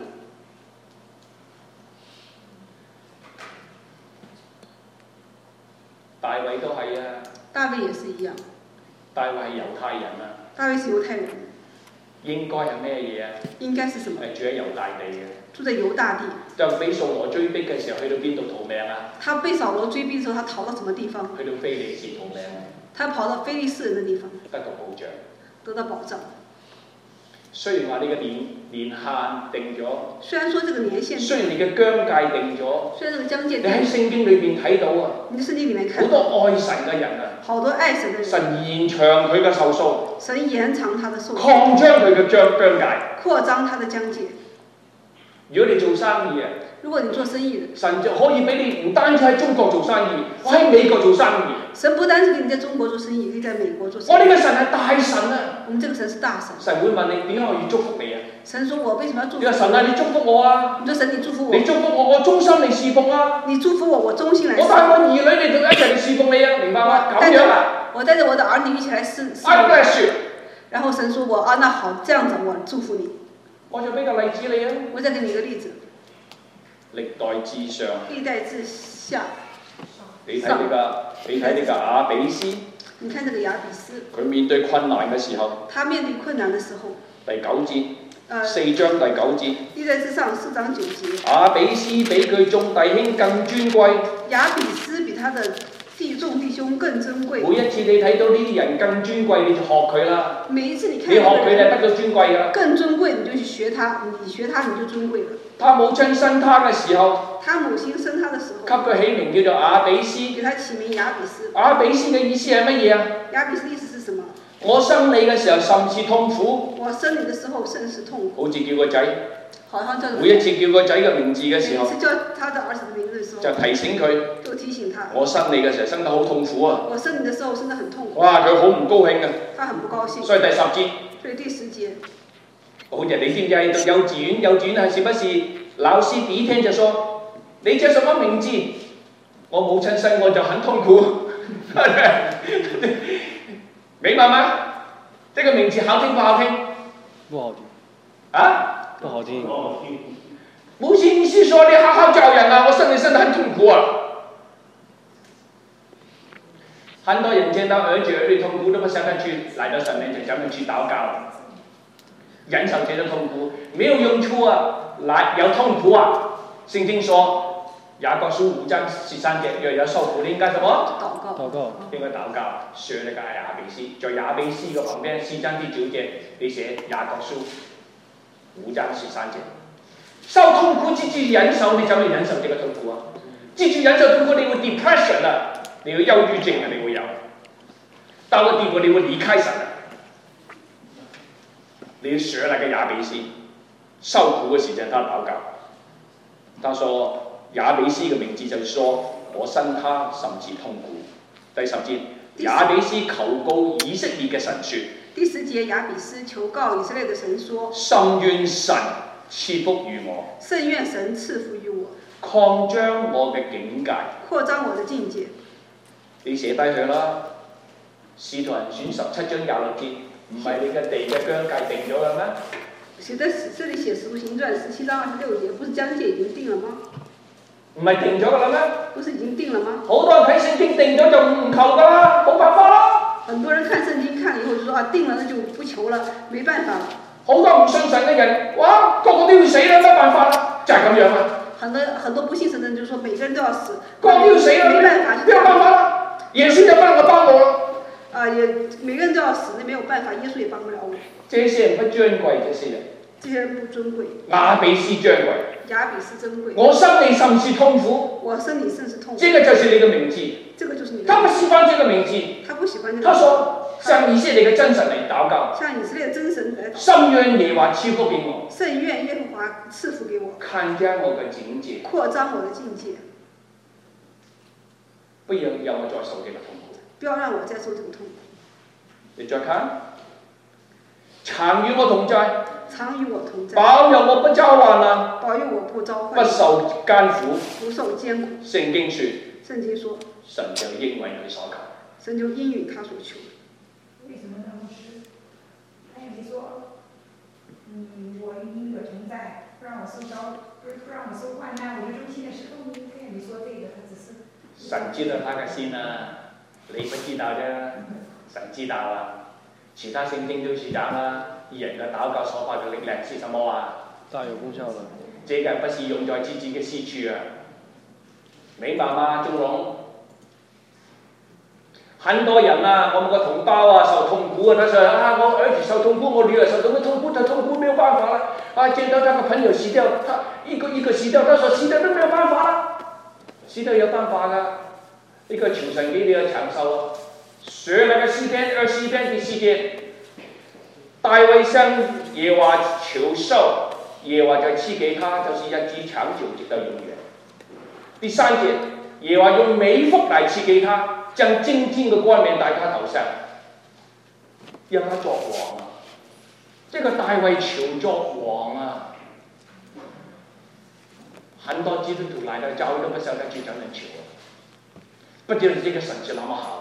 [SPEAKER 1] 大衛都係啊。
[SPEAKER 2] 大衛也是一樣。
[SPEAKER 1] 大衛係猶太人啊。
[SPEAKER 2] 大衛是猶太人。
[SPEAKER 1] 應該係咩嘢啊？
[SPEAKER 2] 應該是什麼？
[SPEAKER 1] 係住喺猶大地嘅。
[SPEAKER 2] 住在猶大地。
[SPEAKER 1] 就俾掃羅追逼嘅時候，去到邊度逃命啊？
[SPEAKER 2] 他被掃羅追逼嘅時候，他逃到什麼地方？
[SPEAKER 1] 去到非利士逃命啊！
[SPEAKER 2] 他跑到非利士人嘅地方。
[SPEAKER 1] 得到保障。
[SPEAKER 2] 得到保障。
[SPEAKER 1] 雖然話你嘅年限定咗。
[SPEAKER 2] 雖然說這個年限。
[SPEAKER 1] 雖然你嘅疆界定咗。
[SPEAKER 2] 雖然這個疆界。
[SPEAKER 1] 你喺聖經裏邊睇到啊。
[SPEAKER 2] 你喺聖經裡面看。
[SPEAKER 1] 好多愛神嘅人啊。
[SPEAKER 2] 好多愛神嘅人。
[SPEAKER 1] 神延長佢嘅壽數。
[SPEAKER 2] 神延長他的壽數。
[SPEAKER 1] 擴張佢嘅疆界。
[SPEAKER 2] 擴張他的疆界。
[SPEAKER 1] 如果你做生意啊。
[SPEAKER 2] 如果你做生意的，
[SPEAKER 1] 神就可以俾你唔單止喺中國做生意，我喺美國做生意。
[SPEAKER 2] 神不單止給你在中國做生意，可以在美國做生意。
[SPEAKER 1] 我呢個神係大神啊！
[SPEAKER 2] 我們這個神是大神。
[SPEAKER 1] 神會問你點解我要祝福你啊？
[SPEAKER 2] 神說我為什麼要祝福你？
[SPEAKER 1] 你話神啊，你祝福我啊！
[SPEAKER 2] 你說神你祝福我。
[SPEAKER 1] 你祝福我，我忠心嚟侍奉啊！
[SPEAKER 2] 你祝福我，我忠心嚟侍奉。
[SPEAKER 1] 我帶我兒女嚟到一齊嚟侍奉你啊！明白嗎？咁樣啊！
[SPEAKER 2] 我帶着我的兒女一起來侍奉。
[SPEAKER 1] I bless you。
[SPEAKER 2] 然後神說我啊，那好，這樣子我祝福你。
[SPEAKER 1] 我就俾個例子你啊。
[SPEAKER 2] 我再給你一個例子。
[SPEAKER 1] 歷代志上。
[SPEAKER 2] 歷代志下。
[SPEAKER 1] 你睇呢個雅比斯。
[SPEAKER 2] 你看這個雅比斯。
[SPEAKER 1] 佢面對困難嘅時候。
[SPEAKER 2] 他面對困難的時候。
[SPEAKER 1] 第9節。4章第9節。
[SPEAKER 2] 歷代志上4章9節。
[SPEAKER 1] 雅比斯比佢眾弟兄更尊貴。
[SPEAKER 2] 雅比斯比他的眾弟兄更珍貴。
[SPEAKER 1] 每一次你睇到呢啲人更尊貴，你就學佢啦。
[SPEAKER 2] 每一次你看到
[SPEAKER 1] 你學佢就得到尊貴㗎。
[SPEAKER 2] 更尊貴，你就去學他，你學他你就尊貴了。
[SPEAKER 1] 他母親生他嘅時候，
[SPEAKER 2] 他母親生他的時候，
[SPEAKER 1] 給佢起名叫做雅比斯。
[SPEAKER 2] 給他起名雅比斯。
[SPEAKER 1] 雅比斯嘅意思係乜嘢啊？
[SPEAKER 2] 雅比斯的意思是什麼？
[SPEAKER 1] 我生你嘅時候甚是痛苦。
[SPEAKER 2] 我生你的時候甚是痛苦。
[SPEAKER 1] 好似叫個仔。
[SPEAKER 2] 好像叫。
[SPEAKER 1] 每一次叫個仔嘅名字嘅時候。
[SPEAKER 2] 每一次叫他的兒子的名字的時候。
[SPEAKER 1] 就提醒佢。
[SPEAKER 2] 就提醒他。
[SPEAKER 1] 我生你嘅時候生得好痛苦啊。
[SPEAKER 2] 我生你的時候生得很痛苦。
[SPEAKER 1] 哇！佢好唔高興啊。
[SPEAKER 2] 他很不高興。
[SPEAKER 1] 所以第10節。
[SPEAKER 2] 所以第10節。
[SPEAKER 1] 好似你知唔知喺幼稚園？幼稚園係時不時老師第一天就說：你叫什麼名字？我母親生我就很痛苦。明白嗎？這個名字好聽不好聽？
[SPEAKER 3] 不好聽。
[SPEAKER 1] 啊？
[SPEAKER 3] 不好聽。
[SPEAKER 1] 母親，你是說你好好教人啊？我生你生得很痛苦啊！很多人見到兒子兒女痛苦，都不想他去來到神面前，叫他們去禱告，忍受這種痛苦，沒有用處啊！來有痛苦啊！聖經說雅各書5章13節，若有受苦，你應該什麼？
[SPEAKER 2] 禱告。
[SPEAKER 1] 應該禱告。學那個雅比斯，在雅比斯嘅旁邊4章第9節，你寫雅各書5章13節。受痛苦自己忍受，你怎麼忍受這個痛苦啊？自己忍受痛苦，你會 depression 啊，你會憂鬱症啊，你會有。到個地步，你會離開神啊。你要學那個雅比斯，受苦嘅時間，他禱告。他說： 雅比斯嘅名字就是說，我生他甚至痛苦。第10節，雅比斯求告以色列嘅神說。
[SPEAKER 2] 第10節，雅比斯求告以色列的神說：
[SPEAKER 1] 甚願神賜福於我，
[SPEAKER 2] 甚願神賜福於我，
[SPEAKER 1] 擴張我嘅境界，
[SPEAKER 2] 擴張我的境界。
[SPEAKER 1] 你寫低佢啦，《使徒行傳》17章26節，唔係你嘅地嘅疆界定咗嘅咩？
[SPEAKER 2] 這裡寫《使徒行傳》17章26節，不是疆界已經定了嗎？
[SPEAKER 1] 唔係定咗嘅啦咩？
[SPEAKER 2] 不是已經定了嗎？
[SPEAKER 1] 好多人睇聖經定咗就唔求㗎啦，冇辦法啦。
[SPEAKER 2] 很多人看聖經看了以後就說啊，定了那就不求了，沒辦法了。
[SPEAKER 1] 好多唔信神嘅人，哇，個個都要死啦，咩辦法啦？就係咁樣啊。
[SPEAKER 2] 很多不信神的人就說每個人都要死，
[SPEAKER 1] 個個都要死啦，
[SPEAKER 2] 沒辦法，
[SPEAKER 1] 沒有辦法啦。耶穌就不能夠幫我啦。
[SPEAKER 2] 也每個人都要死，那沒有辦法，耶穌也幫不了我。
[SPEAKER 1] 這些人不尊貴，這些人。
[SPEAKER 2] 這些人不尊貴。
[SPEAKER 1] 雅比斯尊貴。
[SPEAKER 2] 雅比斯珍貴。
[SPEAKER 1] 我生你甚是痛苦。
[SPEAKER 2] 我生你甚是痛苦。
[SPEAKER 1] 這個就是你的名字。
[SPEAKER 2] 這個就是你的名字。
[SPEAKER 1] 他不喜歡這個名字。
[SPEAKER 2] 他不喜歡這個。
[SPEAKER 1] 他說：向以色列的真神嚟禱告。
[SPEAKER 2] 向以色列的真神來禱告。
[SPEAKER 1] 甚願耶和華賜福給我。
[SPEAKER 2] 甚願耶和華賜福給我。
[SPEAKER 1] 擴張我嘅境界。
[SPEAKER 2] 擴張我的境界。
[SPEAKER 1] 不要讓我再受這個痛苦。
[SPEAKER 2] 不要讓我再受這個痛苦。
[SPEAKER 1] 你再看，常與我同在。
[SPEAKER 2] 常與我同在。
[SPEAKER 1] 保佑我不遭患難。
[SPEAKER 2] 保佑我不遭患。
[SPEAKER 1] 不受艱苦。
[SPEAKER 2] 不受艱苦。
[SPEAKER 1] 聖經說。
[SPEAKER 2] 聖經說。
[SPEAKER 1] 神就應允佢所求。
[SPEAKER 2] 神就應允他所求。
[SPEAKER 4] 為什麼呢？牧師，他也說，我與你的同在，不讓我受患難，我的中心的時候，他也沒說這個，他只是。
[SPEAKER 1] 神知道他嘅心啊，你不知道啫，神知道啊。其他聖經都是講啦，人嘅禱告所發嘅力量是什麼啊？
[SPEAKER 3] 大有功效的。
[SPEAKER 1] 這個不是用在自己嘅私處啊，明白嗎？鐘龍，很多人啊，我們個同胞啊受痛苦啊，他說啊，我兒子受痛苦，我女兒受痛苦，他痛苦沒有辦法了。啊，見到他個朋友死掉，他一個死掉，他說死掉都沒有辦法了，死掉有辦法㗎，呢個求神給你嘅長壽啊。學那個詩篇24篇第4節，大衛向耶和華求壽，耶和華就賜給他，就是日子長久，直到永遠。第3節，耶和華用美福來賜給他，將精金嘅冠冕戴他頭上，讓他作王啊！這個大衛求作王啊！很多基督徒來到教會都不曉得去怎樣求，不知道這個神是那麼好。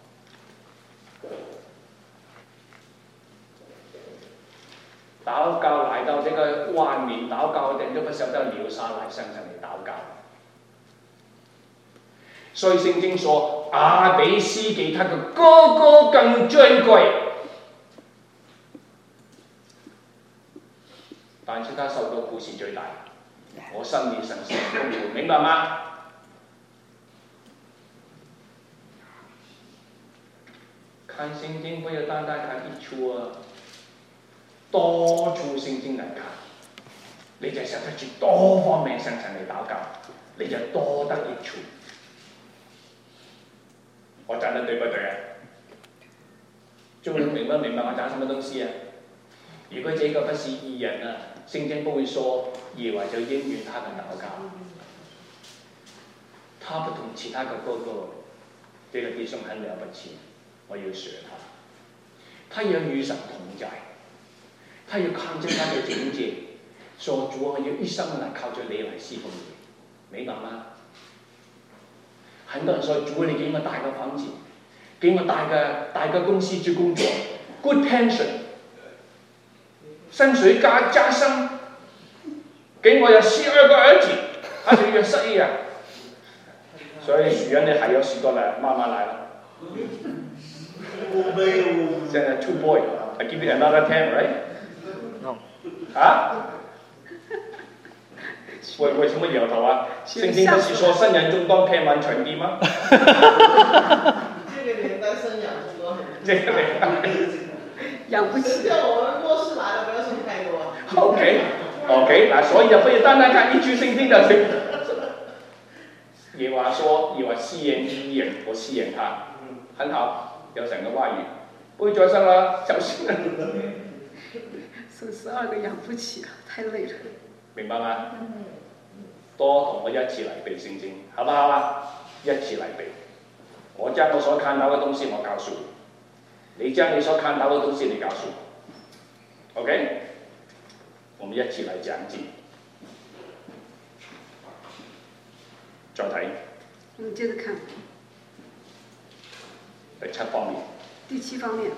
[SPEAKER 1] 禱告來到這個萬年禱告的人都不曉得留下來向神嚟禱告，所以聖經說雅比斯比他的哥哥更尊貴，但是他受到苦是最大。我生你神是痛苦，明白嗎？看聖經不要單單看一處啊。多處聖經嚟看，你就識得住多方面向神嚟禱告，你就多得益處。我講得對不對啊？眾人明不明白我講什麼東西啊？如果這個不是義人啊，聖經不會說耶和華就應允他的禱告。他不同其他嘅哥哥，這個弟兄很了不起，我要學他。他要與神同在。他要靠近他的境界，說主，我要一生來靠着你來侍奉你，明白嗎？很多人說主，你給我大個房子，給我大個公司去工作 ，good pension， 薪水加薪，給我有12個兒子，好似約瑟一樣。所以許願你還有許多來，慢慢來了。現在 2 boy， I give you another 10, right？啊？為什麼搖頭啊？聖經不是說生養眾多，遍滿全地嗎？
[SPEAKER 5] 這個年代生養眾多很。這個年代
[SPEAKER 2] 養不起。
[SPEAKER 5] 叫我們末世來了，不要生太多。
[SPEAKER 1] OK， 那所以就不要單單看一句聖經就行。耶和華說：耶和華試驗義人，我試驗他，很好，有神嘅話語，不會再生啦，小心啦。生
[SPEAKER 2] 12個養不起，太累了。
[SPEAKER 1] 明白嗎？ 多同我一起嚟背聖經，好不好啊？一起嚟背。我將我所看到嘅東西我告訴你，你將你所看到嘅東西你告訴我。OK， 我們一起嚟講經。再睇。
[SPEAKER 2] 我們接着看。
[SPEAKER 1] 第7方面。
[SPEAKER 2] 第7方面。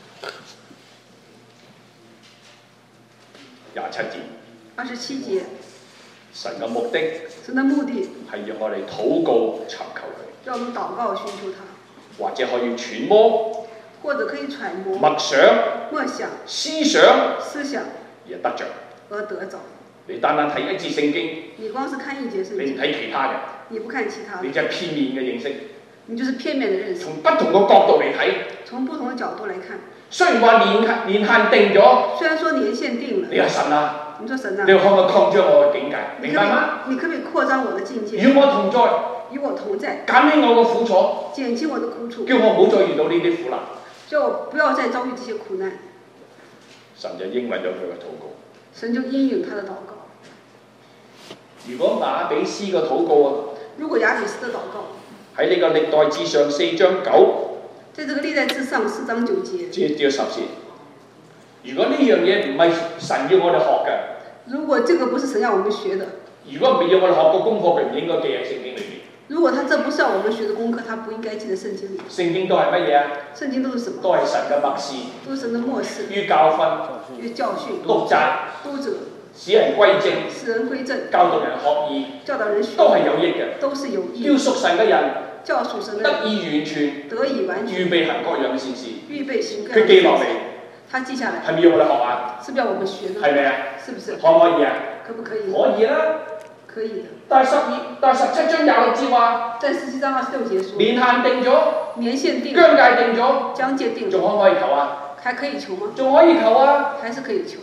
[SPEAKER 1] 27節。
[SPEAKER 2] 27節。
[SPEAKER 1] 神嘅目的。
[SPEAKER 2] 神的目的。
[SPEAKER 1] 係讓我哋禱告尋求佢。
[SPEAKER 2] 讓我們禱告尋求他。
[SPEAKER 1] 或者可以揣摩。
[SPEAKER 2] 或者可以揣摩。
[SPEAKER 1] 默想。
[SPEAKER 2] 默想。
[SPEAKER 1] 思想。
[SPEAKER 2] 思想。
[SPEAKER 1] 而得着。
[SPEAKER 2] 而得着。
[SPEAKER 1] 你單單睇一節聖經。
[SPEAKER 2] 你光是看一節聖經。
[SPEAKER 1] 你唔睇其他嘅。
[SPEAKER 2] 你不看其他的。
[SPEAKER 1] 你就係片面嘅認識。
[SPEAKER 2] 你就是片面的認識。
[SPEAKER 1] 從不同嘅角度嚟睇。
[SPEAKER 2] 從不同的角度來看。
[SPEAKER 1] 雖然話年限定咗。
[SPEAKER 2] 雖然說年限定了。
[SPEAKER 1] 你係神啊。
[SPEAKER 2] 你說神啊。
[SPEAKER 1] 你可唔可以擴張我嘅境界？明白嗎？
[SPEAKER 2] 你可唔可以擴張我的境界？
[SPEAKER 1] 與我同在。
[SPEAKER 2] 與我同在。
[SPEAKER 1] 減輕我嘅苦楚。
[SPEAKER 2] 減輕我的苦楚。
[SPEAKER 1] 叫我唔好再遇到呢啲苦難。
[SPEAKER 2] 叫我不要再遭遇這些苦難。
[SPEAKER 1] 神就應允咗佢嘅禱告。
[SPEAKER 2] 神就應允他的禱告。
[SPEAKER 1] 如果雅比斯嘅禱告啊，
[SPEAKER 2] 如果雅比斯的禱告
[SPEAKER 1] 喺呢個歷代志上4章9，
[SPEAKER 2] 在這個歷代志上4章9節，
[SPEAKER 1] 至10節。如果呢樣嘢唔係神要我哋學嘅，
[SPEAKER 2] 如果這個不是神要我們學的，
[SPEAKER 1] 如果唔係要我哋學個功課，佢唔應該記喺聖經裏邊。
[SPEAKER 2] 如果他這不是要我們學的功課，他不應該記在聖經裏。
[SPEAKER 1] 聖經都係乜嘢啊？
[SPEAKER 2] 聖經都是什麼？
[SPEAKER 1] 都係神嘅默示，
[SPEAKER 2] 都是神的默示，
[SPEAKER 1] 於教訓，
[SPEAKER 2] 於教訓，
[SPEAKER 1] 督責，
[SPEAKER 2] 督責，
[SPEAKER 1] 使人歸正，
[SPEAKER 2] 使人歸正，
[SPEAKER 1] 教導人學義，
[SPEAKER 2] 教導人學義，
[SPEAKER 1] 都係有益嘅，
[SPEAKER 2] 都是有益。
[SPEAKER 1] 叫屬神嘅人，
[SPEAKER 2] 教屬神的
[SPEAKER 1] 得以完全，
[SPEAKER 2] 得以完全，
[SPEAKER 1] 預備行各樣嘅善事，
[SPEAKER 2] 預備行各樣嘅善事。
[SPEAKER 1] 佢記落嚟，
[SPEAKER 2] 他記下來，
[SPEAKER 1] 係咪要我哋學啊？
[SPEAKER 2] 是不是要我們學呢？
[SPEAKER 1] 係咪啊？
[SPEAKER 2] 是不是？
[SPEAKER 1] 可唔可以啊？
[SPEAKER 2] 可不可以？
[SPEAKER 1] 可以啦。
[SPEAKER 2] 可以的。
[SPEAKER 1] 但係17章26節話，
[SPEAKER 2] 在17章26節說，
[SPEAKER 1] 年限定咗，
[SPEAKER 2] 年限定，
[SPEAKER 1] 疆界定咗，
[SPEAKER 2] 疆界定，
[SPEAKER 1] 仲可唔可以求啊？
[SPEAKER 2] 還可以求嗎？
[SPEAKER 1] 仲可以求啊？
[SPEAKER 2] 還是可以求。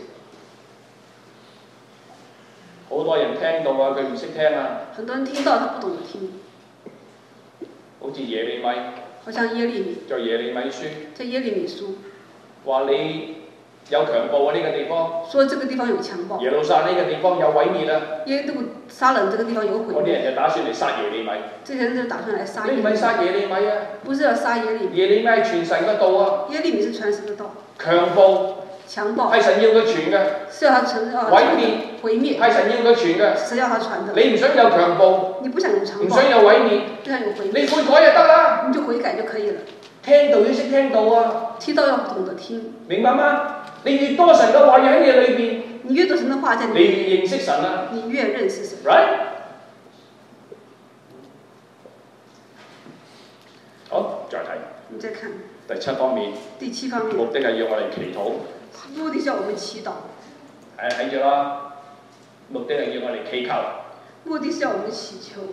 [SPEAKER 1] 好多人聽到啊，佢唔識聽啊。
[SPEAKER 2] 很多人聽到，他不懂得聽。
[SPEAKER 1] 好似耶利米，
[SPEAKER 2] 好像耶利米，
[SPEAKER 1] 在耶利米書，
[SPEAKER 2] 在耶利米書，
[SPEAKER 1] 話你有強暴啊呢個地方，
[SPEAKER 2] 說這個地方有強暴，
[SPEAKER 1] 耶路撒呢個地方有毀滅啊，
[SPEAKER 2] 耶路撒冷這個地方有毀滅，
[SPEAKER 1] 嗰啲人就打算嚟殺耶利米。
[SPEAKER 2] 這些人就打算來殺耶利米。
[SPEAKER 1] 你唔係殺耶利米啊？
[SPEAKER 2] 不是要殺耶利米。
[SPEAKER 1] 耶利米係傳神嘅道啊。
[SPEAKER 2] 耶利米是傳神的道。
[SPEAKER 1] 強暴。
[SPEAKER 2] 強暴。
[SPEAKER 1] 係神要佢傳嘅。
[SPEAKER 2] 是要他傳的。
[SPEAKER 1] 毀滅。
[SPEAKER 2] 毀滅。
[SPEAKER 1] 係神要佢傳嘅。
[SPEAKER 2] 是要他傳的。
[SPEAKER 1] 你唔想有強暴？
[SPEAKER 2] 你不想有強暴？
[SPEAKER 1] 唔想有毀滅？
[SPEAKER 2] 不想有毀滅？
[SPEAKER 1] 你悔改就得啦。
[SPEAKER 2] 你就悔改就可以了。
[SPEAKER 1] 聽道要識聽道啊。
[SPEAKER 2] 聽道要懂得聽。明
[SPEAKER 1] 白嗎？你越多神嘅話語喺你裏邊，
[SPEAKER 2] 你越多神嘅話在你
[SPEAKER 1] 越認識神啊。
[SPEAKER 2] 你越認識神。
[SPEAKER 1] Right？ 好，再睇。
[SPEAKER 2] 你再看。
[SPEAKER 1] 第7方面。
[SPEAKER 2] 第7方面。
[SPEAKER 1] 目的係要我哋祈禱。
[SPEAKER 2] 目的是要我們祈禱。
[SPEAKER 1] 係睇住啦。目的係要我哋祈求。
[SPEAKER 2] 目的是要我們祈求。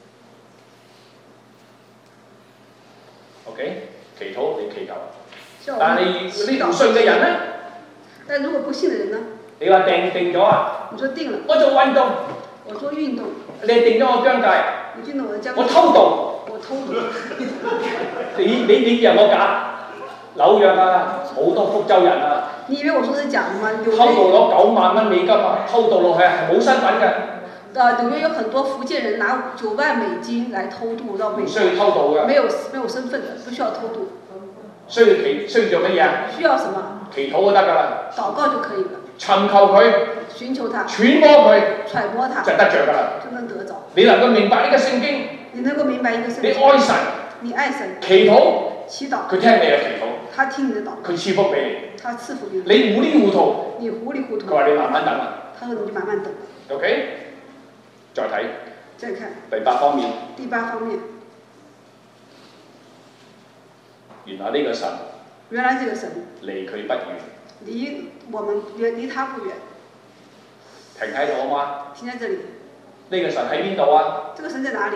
[SPEAKER 1] OK， 祈禱你祈求。
[SPEAKER 2] 但
[SPEAKER 1] 係你唔信嘅人呢？
[SPEAKER 2] 但如果不信的人呢？
[SPEAKER 1] 你話定咗啊？
[SPEAKER 2] 你說定了。
[SPEAKER 1] 我做運動。
[SPEAKER 2] 我做運動。
[SPEAKER 1] 你定咗我疆界。
[SPEAKER 2] 你定咗我的疆界。
[SPEAKER 1] 我偷渡。
[SPEAKER 2] 我偷渡。
[SPEAKER 1] 你以為我假？紐約啊，好多福州人啊。
[SPEAKER 2] 你以為我說是假的嗎？
[SPEAKER 1] 偷渡攞9萬蚊美金啊，偷渡落去係冇身份嘅。
[SPEAKER 2] 紐約有很多福建人拿9萬美金來偷渡到美國。
[SPEAKER 1] 唔需要偷渡嘅。沒
[SPEAKER 2] 有身份的，不需要偷渡。
[SPEAKER 1] 需要做乜嘢啊？
[SPEAKER 2] 需要什麼？
[SPEAKER 1] 祈禱就得㗎啦。
[SPEAKER 2] 禱告就可以了。
[SPEAKER 1] 尋求佢。
[SPEAKER 2] 尋求他。
[SPEAKER 1] 揣摩佢。
[SPEAKER 2] 揣摩他。
[SPEAKER 1] 就得着㗎啦。
[SPEAKER 2] 就能得着。
[SPEAKER 1] 你能夠明白呢個聖經。
[SPEAKER 2] 你能夠明白一個聖經。
[SPEAKER 1] 你愛神。
[SPEAKER 2] 你愛神。
[SPEAKER 1] 祈禱。
[SPEAKER 2] 祈禱。
[SPEAKER 1] 佢聽你嘅祈禱。
[SPEAKER 2] 他聽你的禱。佢
[SPEAKER 1] 賜福俾你。
[SPEAKER 2] 他賜福給你。
[SPEAKER 1] 你糊裡糊塗。
[SPEAKER 2] 你糊裡糊塗。
[SPEAKER 1] 佢話你慢慢等啊。
[SPEAKER 2] 他說你就慢慢等。
[SPEAKER 1] OK， 再睇。
[SPEAKER 2] 再看。
[SPEAKER 1] 第8方面。
[SPEAKER 2] 第8方面。
[SPEAKER 1] 原來呢個神。
[SPEAKER 2] 原來這個神。
[SPEAKER 1] 離佢不遠。
[SPEAKER 2] 離他不遠。
[SPEAKER 1] 停喺度好嗎？
[SPEAKER 2] 停在這裡。
[SPEAKER 1] 呢個神喺邊度啊？
[SPEAKER 2] 這個神在哪裡？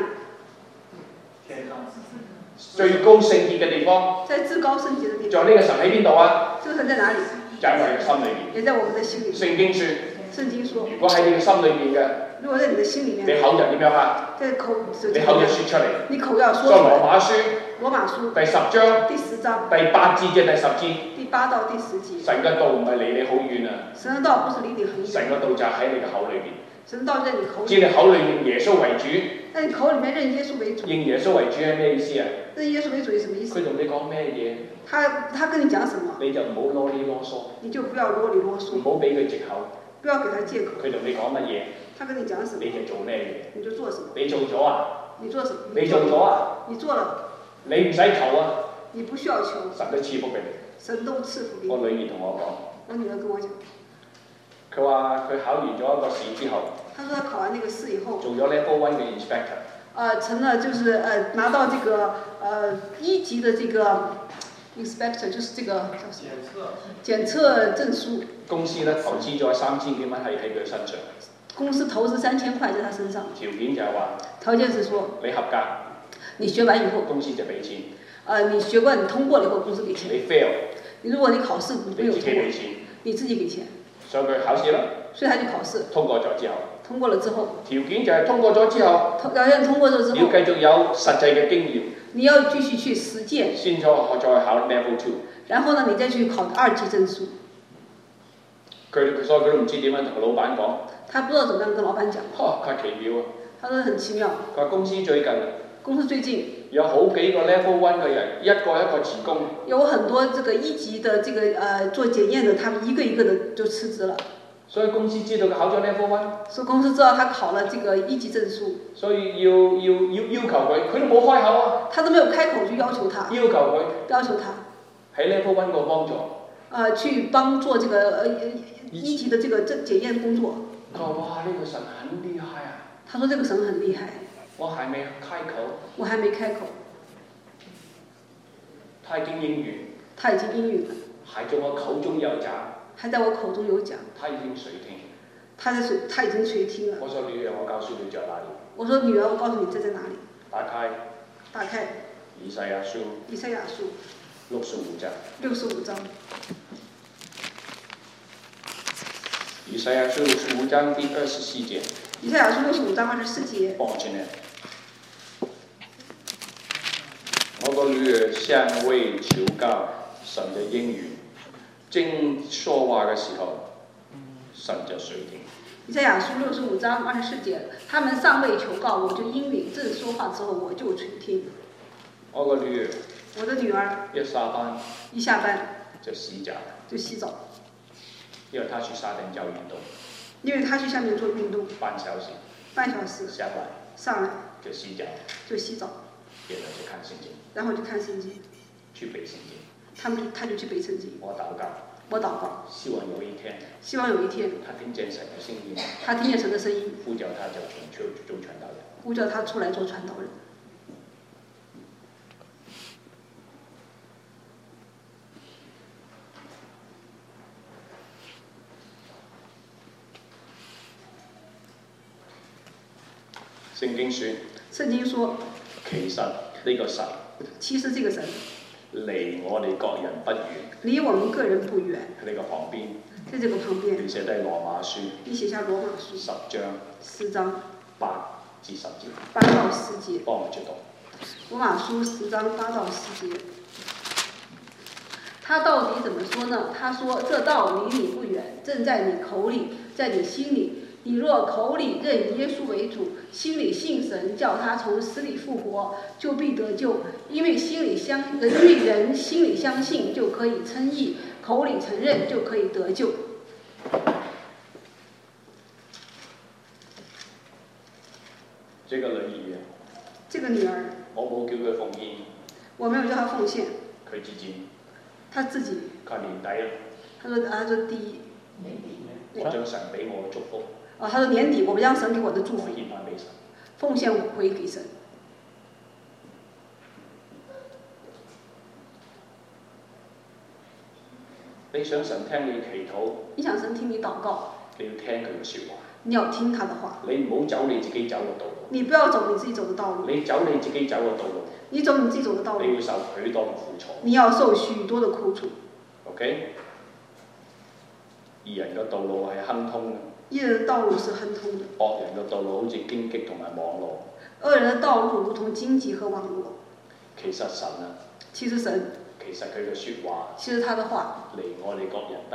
[SPEAKER 1] 最高聖潔嘅地方。
[SPEAKER 2] 在至高聖潔的地方。
[SPEAKER 1] 仲有呢個神喺邊度啊？
[SPEAKER 2] 這個神在哪裡？
[SPEAKER 1] 就喺我哋嘅心裏邊。
[SPEAKER 2] 也在我們的心裡。
[SPEAKER 1] 聖經說。
[SPEAKER 2] 聖經說。
[SPEAKER 1] 如果喺你嘅心裏邊嘅。
[SPEAKER 2] 如果在你的心裡面。
[SPEAKER 1] 你口就點樣啊？
[SPEAKER 2] 在口。
[SPEAKER 1] 你口就説出嚟。
[SPEAKER 2] 你口要說出來。
[SPEAKER 1] 所以羅馬書。
[SPEAKER 2] 羅馬書。
[SPEAKER 1] 第10章。
[SPEAKER 2] 第10章。
[SPEAKER 1] 第8節至第10節。
[SPEAKER 2] 第8到第10節。
[SPEAKER 1] 神嘅道唔係離你好遠啊。
[SPEAKER 2] 神嘅道不是離你很遠。
[SPEAKER 1] 神嘅道就喺你嘅口裏邊。
[SPEAKER 2] 神道在你口
[SPEAKER 1] 知
[SPEAKER 2] 里，
[SPEAKER 1] 你口裏認耶穌為主。
[SPEAKER 2] 在你口里面認耶穌為主。
[SPEAKER 1] 認耶穌為主係咩意思啊？
[SPEAKER 2] 認耶穌為主係什麼意思？
[SPEAKER 1] 佢同你講咩嘢？
[SPEAKER 2] 他跟你講什麼？
[SPEAKER 1] 你就唔好囉哩囉嗦，
[SPEAKER 2] 你就不要囉里囉嗦，
[SPEAKER 1] 唔好俾佢藉口。
[SPEAKER 2] 不要給他借口。
[SPEAKER 1] 佢同你講乜嘢？
[SPEAKER 2] 他跟你講什麼？
[SPEAKER 1] 你就做咩嘢？
[SPEAKER 2] 你就做什麼？
[SPEAKER 1] 你做咗啊？
[SPEAKER 2] 你做什麼？
[SPEAKER 1] 你做咗啊？
[SPEAKER 2] 你做了。
[SPEAKER 1] 你唔使求啊！
[SPEAKER 2] 你不需要求，
[SPEAKER 1] 神都賜福俾你。
[SPEAKER 2] 神都賜福給你。
[SPEAKER 1] 我女兒同我講，
[SPEAKER 2] 我女兒跟我講，
[SPEAKER 1] 佢話佢考完咗一個試之後，
[SPEAKER 2] 她說她考完那個試以後，
[SPEAKER 1] 做咗 Level 1嘅 inspector。
[SPEAKER 2] 成了就是拿到這個1級的這個 inspector，就是這個叫什麼？檢測證書。公司呢
[SPEAKER 1] 投資咗3000幾蚊喺佢身上。
[SPEAKER 2] 公司投資3000塊在他身上。
[SPEAKER 1] 條件就係話，
[SPEAKER 2] 條件是說
[SPEAKER 1] 你合格，
[SPEAKER 2] 你學完以後，
[SPEAKER 1] 公司就俾錢。
[SPEAKER 2] 你學過你通過了以後，公司給錢。
[SPEAKER 1] 你 fail，
[SPEAKER 2] 如果你考試沒有通過，
[SPEAKER 1] 你自己俾錢。
[SPEAKER 2] 所以佢
[SPEAKER 1] 考試啦。
[SPEAKER 2] 所以他就考試。
[SPEAKER 1] 通過咗之後。
[SPEAKER 2] 通過了之後。
[SPEAKER 1] 條件就係通過咗之後。
[SPEAKER 2] 條件通過咗之後。
[SPEAKER 1] 你要繼續有實際嘅經驗。
[SPEAKER 2] 你要繼續去實踐。
[SPEAKER 1] 先再考 Level 2。然後呢，
[SPEAKER 2] 你再去考2級證書。
[SPEAKER 1] 所以佢都唔知點樣同老闆講。
[SPEAKER 2] 他不知道怎麼樣跟老闆講。
[SPEAKER 1] 佢話奇妙啊！
[SPEAKER 2] 他說很奇妙。
[SPEAKER 1] 佢話公司最近有好幾個 Level 1嘅人，一個辭工。
[SPEAKER 2] 有很多這個1級的這個做檢驗的，他們一個一個的就辭職了。
[SPEAKER 1] 所以公司知道佢考咗 Level 1。
[SPEAKER 2] 所以公司知道他考了這個1級證書。
[SPEAKER 1] 所以要求佢，佢都冇開口啊。
[SPEAKER 2] 他都沒有開口去要求他。
[SPEAKER 1] 要求他喺 Level 1個幫助。
[SPEAKER 2] 去幫做這個1級的這個檢驗工作。
[SPEAKER 1] 佢話：哇，呢個神很厲害啊！
[SPEAKER 2] 他說：這個神很厲害。
[SPEAKER 1] 我還沒開口。
[SPEAKER 2] 我還沒開口。
[SPEAKER 1] 他已經應允。
[SPEAKER 2] 他已經應允了。
[SPEAKER 1] 還在我口中有講。
[SPEAKER 2] 還在我口中有講。
[SPEAKER 1] 他已經垂聽。
[SPEAKER 2] 他已經垂聽了。
[SPEAKER 1] 我說女兒，我告訴你在哪裡。
[SPEAKER 2] 我說女兒，我告訴你這在哪裡。
[SPEAKER 1] 打開。以賽亞書。65章。
[SPEAKER 2] 65章。
[SPEAKER 1] 以賽亞書65章第24節。
[SPEAKER 2] 以賽亞書65章24節。
[SPEAKER 1] 放進來。我個女兒向為求告神的應允，正說話嘅時候，神就垂聽。
[SPEAKER 2] 以賽亞書65章24節，他們尚未求告，我就應允；正說話之後，我就垂聽。
[SPEAKER 1] 我個女兒。
[SPEAKER 2] 我的女兒。一下班。
[SPEAKER 1] 就洗澡。因為他去沙灘做運動。
[SPEAKER 2] 因為他去下面做運動。
[SPEAKER 1] 半小時。上來。就洗澡。然後就看聖經。去背聖經。
[SPEAKER 2] 他就去背聖經。
[SPEAKER 1] 我禱告。希望有一天。他聽見神的聲音。呼叫他就做傳道人。
[SPEAKER 2] 呼叫他出來做傳道人。
[SPEAKER 1] 聖經說，其實呢個神，
[SPEAKER 2] 這個神
[SPEAKER 1] 離我哋各人不遠，
[SPEAKER 2] 離我們個人不遠。
[SPEAKER 1] 喺呢個旁邊，
[SPEAKER 2] 在這個旁邊，
[SPEAKER 1] 你寫低羅馬書，
[SPEAKER 2] 你寫下羅馬書10章
[SPEAKER 1] 8至10節
[SPEAKER 2] ，8到10節，
[SPEAKER 1] 幫我去讀。
[SPEAKER 2] 羅馬書10章8到10節，他到底怎麼說呢？他說：這道離你不遠，正在你口裡，在你心裡。你若口裡認耶穌為主，心裡信神，叫他從死裡復活，就必得救。因為人心裡相信，就可以稱義；口裡承認，就可以得救。
[SPEAKER 1] 這個女兒，我冇叫佢奉獻，
[SPEAKER 2] 我沒有叫他奉獻，他自己。
[SPEAKER 1] 佢年底啦。
[SPEAKER 2] 他說第一年底，
[SPEAKER 1] 我將神俾我嘅祝福。
[SPEAKER 2] 他說年底我將神給我的祝福奉獻回給神。
[SPEAKER 1] 你想神聽你祈禱？
[SPEAKER 2] 你想神聽你禱告？
[SPEAKER 1] 你要聽佢嘅説話。
[SPEAKER 2] 你要聽他的話。
[SPEAKER 1] 你唔好走你自己走嘅道路。
[SPEAKER 2] 你不要走你自己走的道路。
[SPEAKER 1] 你走你自己走嘅道路。
[SPEAKER 2] 你走你自己走的道路。
[SPEAKER 1] 你要受許多嘅苦楚。
[SPEAKER 2] 你要受許多的苦楚。
[SPEAKER 1] OK？ 義人嘅道路係亨通嘅。
[SPEAKER 2] 義人的道路是亨通的。
[SPEAKER 1] 惡人嘅道路好似荊棘同埋網絡。
[SPEAKER 2] 惡人的道路如同荊棘和網絡。
[SPEAKER 1] 其實神啊。
[SPEAKER 2] 其實神。
[SPEAKER 1] 其實佢嘅説話。
[SPEAKER 2] 其實他的話。
[SPEAKER 1] 離我哋各人不遠。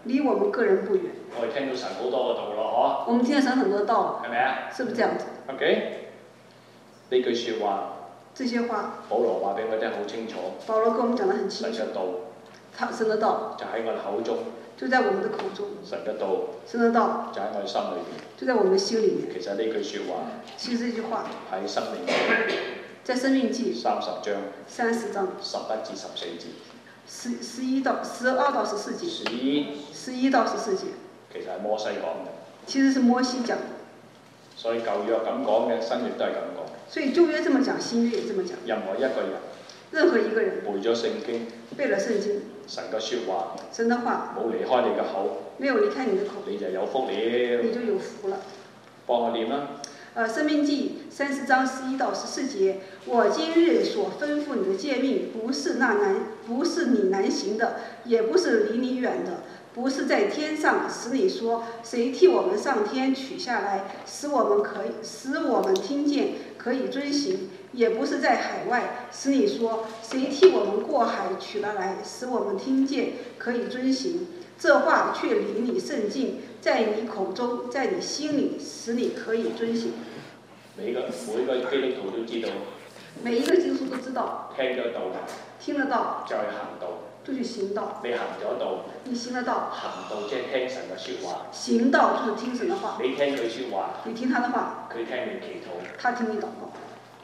[SPEAKER 2] 離我們個人不遠。
[SPEAKER 1] 我哋聽到神好多個道咯，
[SPEAKER 2] 我們聽到神很多道，
[SPEAKER 1] 係咪啊？
[SPEAKER 2] 是不是這樣子
[SPEAKER 1] ？OK， 呢句説話，
[SPEAKER 2] 這些話，
[SPEAKER 1] 保羅話俾我聽好清楚。
[SPEAKER 2] 保羅跟我們講得很清楚。
[SPEAKER 1] 神嘅道，
[SPEAKER 2] 神的道
[SPEAKER 1] 就喺我哋口中，
[SPEAKER 2] 就在我們的口中。
[SPEAKER 1] 神嘅道，
[SPEAKER 2] 神的道
[SPEAKER 1] 就喺我哋心裏邊，
[SPEAKER 2] 就在我們的心裡面。
[SPEAKER 1] 其實呢句説話，
[SPEAKER 2] 其實這句話
[SPEAKER 1] 喺申命記，
[SPEAKER 2] 在申命記
[SPEAKER 1] 30章
[SPEAKER 2] 30章
[SPEAKER 1] 11至14節
[SPEAKER 2] ，12到14節，11到14節，
[SPEAKER 1] 其實係摩西講嘅。
[SPEAKER 2] 其實是摩西講的。
[SPEAKER 1] 所以舊約咁講嘅，新約都係咁講。
[SPEAKER 2] 所以舊約這麼講，新約也這麼講。
[SPEAKER 1] 任何一個人，
[SPEAKER 2] 任何一個人
[SPEAKER 1] 背咗聖經，
[SPEAKER 2] 背了聖經，
[SPEAKER 1] 神嘅説話，
[SPEAKER 2] 神的話
[SPEAKER 1] 冇離開你嘅口，
[SPEAKER 2] 沒有離開你的口，
[SPEAKER 1] 你就有福了，
[SPEAKER 2] 你就有福了。
[SPEAKER 1] 幫我念啦。
[SPEAKER 2] 申命記30章11到14節，我今日所吩咐你的誡命，不是你難行的，也不是離你遠的，不是在天上使你說，誰替我們上天取下來，使我們聽見可以遵行，也不是在海外使你說，誰替我們過海取了來，使我們聽見可以遵行。這話卻離你甚近，在你口中，在你心裡，使你可以遵行。
[SPEAKER 1] 每個基督徒都知道，
[SPEAKER 2] 每一個基督徒都知道，
[SPEAKER 1] 聽咗道，
[SPEAKER 2] 聽得到，
[SPEAKER 1] 就去行道，
[SPEAKER 2] 就去行道。
[SPEAKER 1] 你行咗道，
[SPEAKER 2] 你行得到，
[SPEAKER 1] 行道即係聽神嘅説話。
[SPEAKER 2] 行道就是聽神的話。
[SPEAKER 1] 你聽佢説話，
[SPEAKER 2] 你聽他的話，
[SPEAKER 1] 佢聽你祈禱，
[SPEAKER 2] 他聽你禱告。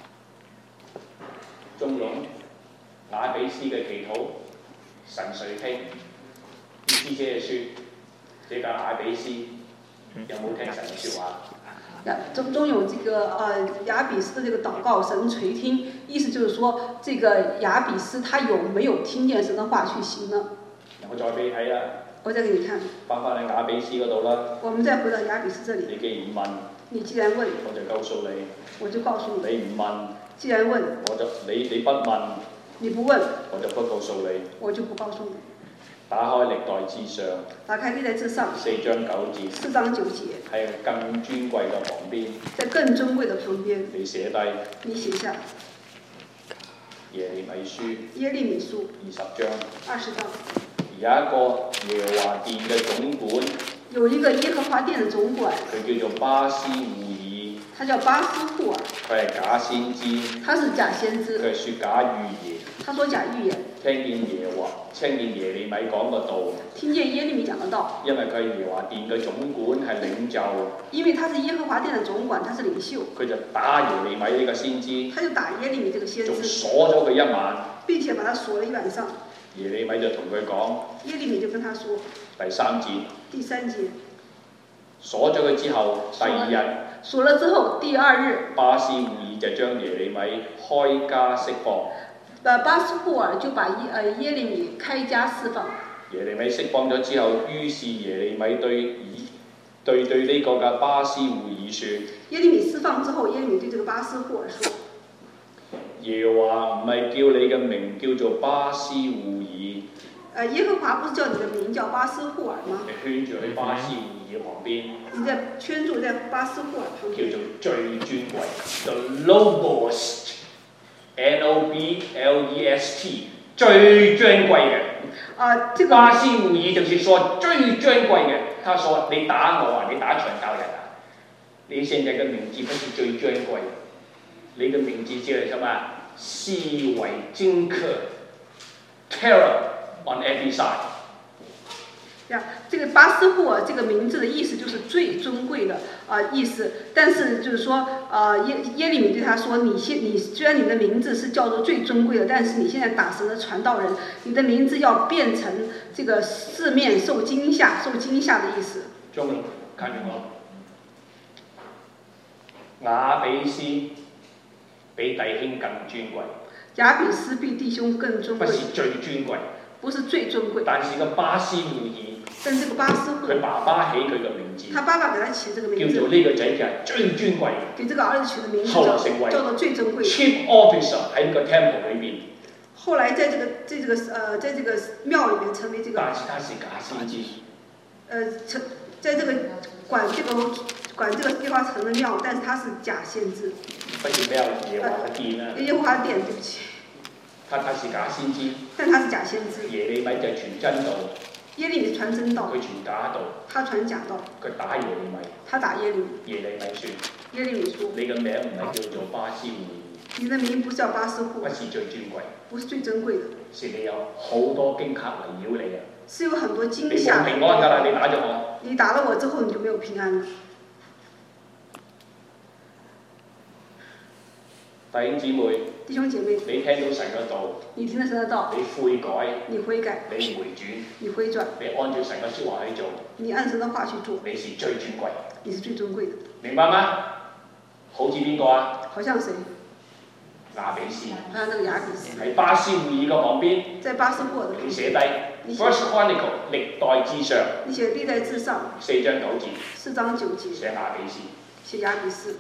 [SPEAKER 1] 中龍雅比斯嘅祈禱，神垂聽。意思即係説，這個雅比斯有冇聽神嘅説話？
[SPEAKER 2] 中有這個雅比斯的這個禱告，神垂聽，意思就是說，這個雅比斯他有沒有聽見神的話去行呢？
[SPEAKER 1] 我再俾你睇啦。
[SPEAKER 2] 我再給你看。
[SPEAKER 1] 翻返去雅比斯嗰度啦。
[SPEAKER 2] 我們再回到雅比斯這裡。
[SPEAKER 1] 你既然問，
[SPEAKER 2] 你既然問，
[SPEAKER 1] 我就告訴你。
[SPEAKER 2] 我就告訴你。
[SPEAKER 1] 你唔問，
[SPEAKER 2] 既然問，
[SPEAKER 1] 你不問，
[SPEAKER 2] 你不問，
[SPEAKER 1] 我就不告訴你。
[SPEAKER 2] 我就不告訴你。
[SPEAKER 1] 打開歷代志上，
[SPEAKER 2] 打開歷代志上
[SPEAKER 1] 4章9節，喺更尊貴嘅旁邊，
[SPEAKER 2] 在更尊貴的旁邊，
[SPEAKER 1] 你寫低，
[SPEAKER 2] 你寫下
[SPEAKER 1] 耶利米書20章，有一個耶和華殿嘅總管，
[SPEAKER 2] 有一個耶和華殿嘅總管，
[SPEAKER 1] 佢叫做巴斯戶爾，
[SPEAKER 2] 他叫巴斯戶爾，
[SPEAKER 1] 佢係假先知，
[SPEAKER 2] 他是假先知，
[SPEAKER 1] 佢係説假預言，
[SPEAKER 2] 他說假預言。
[SPEAKER 1] 聽見耶利米講個道，
[SPEAKER 2] 聽見耶利米講個道，
[SPEAKER 1] 因為佢係耶和華殿嘅總管，係領袖。
[SPEAKER 2] 因為他是耶和華殿嘅總管，他是領袖。
[SPEAKER 1] 佢就打耶利米呢個先知，
[SPEAKER 2] 他就打耶利米這個先知，
[SPEAKER 1] 仲鎖咗佢一晚，
[SPEAKER 2] 並且把他鎖了一晚上。
[SPEAKER 1] 耶利米就同佢講，
[SPEAKER 2] 耶利米就跟他說，第三節，
[SPEAKER 1] 鎖咗佢之後，第二日，
[SPEAKER 2] 鎖了之後，第二日，
[SPEAKER 1] 巴斯戶爾就將耶利米開家釋放。
[SPEAKER 2] 巴斯戶爾就把耶利米開家釋放。
[SPEAKER 1] 耶利米釋放咗之後，於是耶利米對呢個嘅巴斯戶爾説：
[SPEAKER 2] 耶利米釋放之後，耶利米對這個巴斯戶爾說：
[SPEAKER 1] 耶和華唔係叫你嘅名叫做巴斯戶爾。
[SPEAKER 2] 耶和華不是叫你嘅名叫巴斯戶爾嗎？
[SPEAKER 1] 你圈住喺巴斯戶爾旁邊。
[SPEAKER 2] 你在圈住在巴斯戶爾旁邊。
[SPEAKER 1] 叫做最尊貴 ，the noblest，N-O-B-L-E-S-T， 最尊貴嘅。
[SPEAKER 2] 這個
[SPEAKER 1] 巴斯戶爾就是說最尊貴嘅。他說：你打我啊，你打傳教人啊，你現在嘅名字不是最尊貴，你嘅名字叫什麼？施為荊軻 ，terror on every side。
[SPEAKER 2] 這個巴斯戶爾這個名字的意思就是最尊貴的意思，但是就是說耶利米對他說，你雖然你的名字是叫做最尊貴的，但是你現在打神的傳道人，你的名字要變成這個四面受驚嚇的意思。
[SPEAKER 1] 中文看住我，雅比斯比弟兄更尊貴。
[SPEAKER 2] 雅比斯比弟兄更尊貴。
[SPEAKER 1] 不是最尊貴。
[SPEAKER 2] 不是最尊貴。
[SPEAKER 1] 但是個巴斯戶爾。
[SPEAKER 2] 但這個巴斯戶爾，
[SPEAKER 1] 佢爸爸起佢嘅名字，
[SPEAKER 2] 他爸爸給他起這個名字，
[SPEAKER 1] 叫做呢個仔嘅最尊貴，
[SPEAKER 2] 給這個兒子取的名字叫做最尊貴。
[SPEAKER 1] Chief Officer 喺個 temple 裏邊。
[SPEAKER 2] 後來在這個廟裏面成為這個。
[SPEAKER 1] 但是他是假先知。
[SPEAKER 2] 在這個管這個耶和華城的廟，但是他是假先知。
[SPEAKER 1] 不是廟，耶和華殿啊。
[SPEAKER 2] 耶和華殿，對不起。
[SPEAKER 1] 他是假先知。
[SPEAKER 2] 但他是假先知。
[SPEAKER 1] 耶利米就傳真道。
[SPEAKER 2] 耶利米傳真道，
[SPEAKER 1] 佢傳假道，
[SPEAKER 2] 他傳假道，
[SPEAKER 1] 佢打耶利米。
[SPEAKER 2] 他打耶利米。
[SPEAKER 1] 耶利米説：
[SPEAKER 2] 耶利米說：
[SPEAKER 1] 你嘅名唔係叫做巴斯戶，
[SPEAKER 2] 你的名不是叫巴斯戶，
[SPEAKER 1] 不是最尊貴，
[SPEAKER 2] 不是最珍貴的，
[SPEAKER 1] 是你有好多荊棘圍繞你啊！
[SPEAKER 2] 是有很多驚
[SPEAKER 1] 你
[SPEAKER 2] 嚇。
[SPEAKER 1] 冇平安㗎啦，你打咗我。
[SPEAKER 2] 你打了我之後，你就沒有平安了。
[SPEAKER 1] 弟兄姊妹，
[SPEAKER 2] 弟兄姐妹，
[SPEAKER 1] 你聽到神嘅道，
[SPEAKER 2] 你聽到神的道，
[SPEAKER 1] 你悔改，
[SPEAKER 2] 你悔改，
[SPEAKER 1] 你回轉，
[SPEAKER 2] 你回轉，
[SPEAKER 1] 你按照神嘅説話去做，
[SPEAKER 2] 你按神的話去做，
[SPEAKER 1] 你是最尊貴。
[SPEAKER 2] 你是最尊貴的。
[SPEAKER 1] 明白嗎？好似邊個啊？
[SPEAKER 2] 好像誰？
[SPEAKER 1] 亞比斯。
[SPEAKER 2] 那個亞比斯。
[SPEAKER 1] 喺巴斯會議嘅旁邊。
[SPEAKER 2] 在巴斯會的旁邊。
[SPEAKER 1] 你寫低 First Chronicle 歷代志上。
[SPEAKER 2] 你寫歷代志上。
[SPEAKER 1] 4章9節。
[SPEAKER 2] 4章9節。
[SPEAKER 1] 寫亞比斯。
[SPEAKER 2] 寫亞比斯。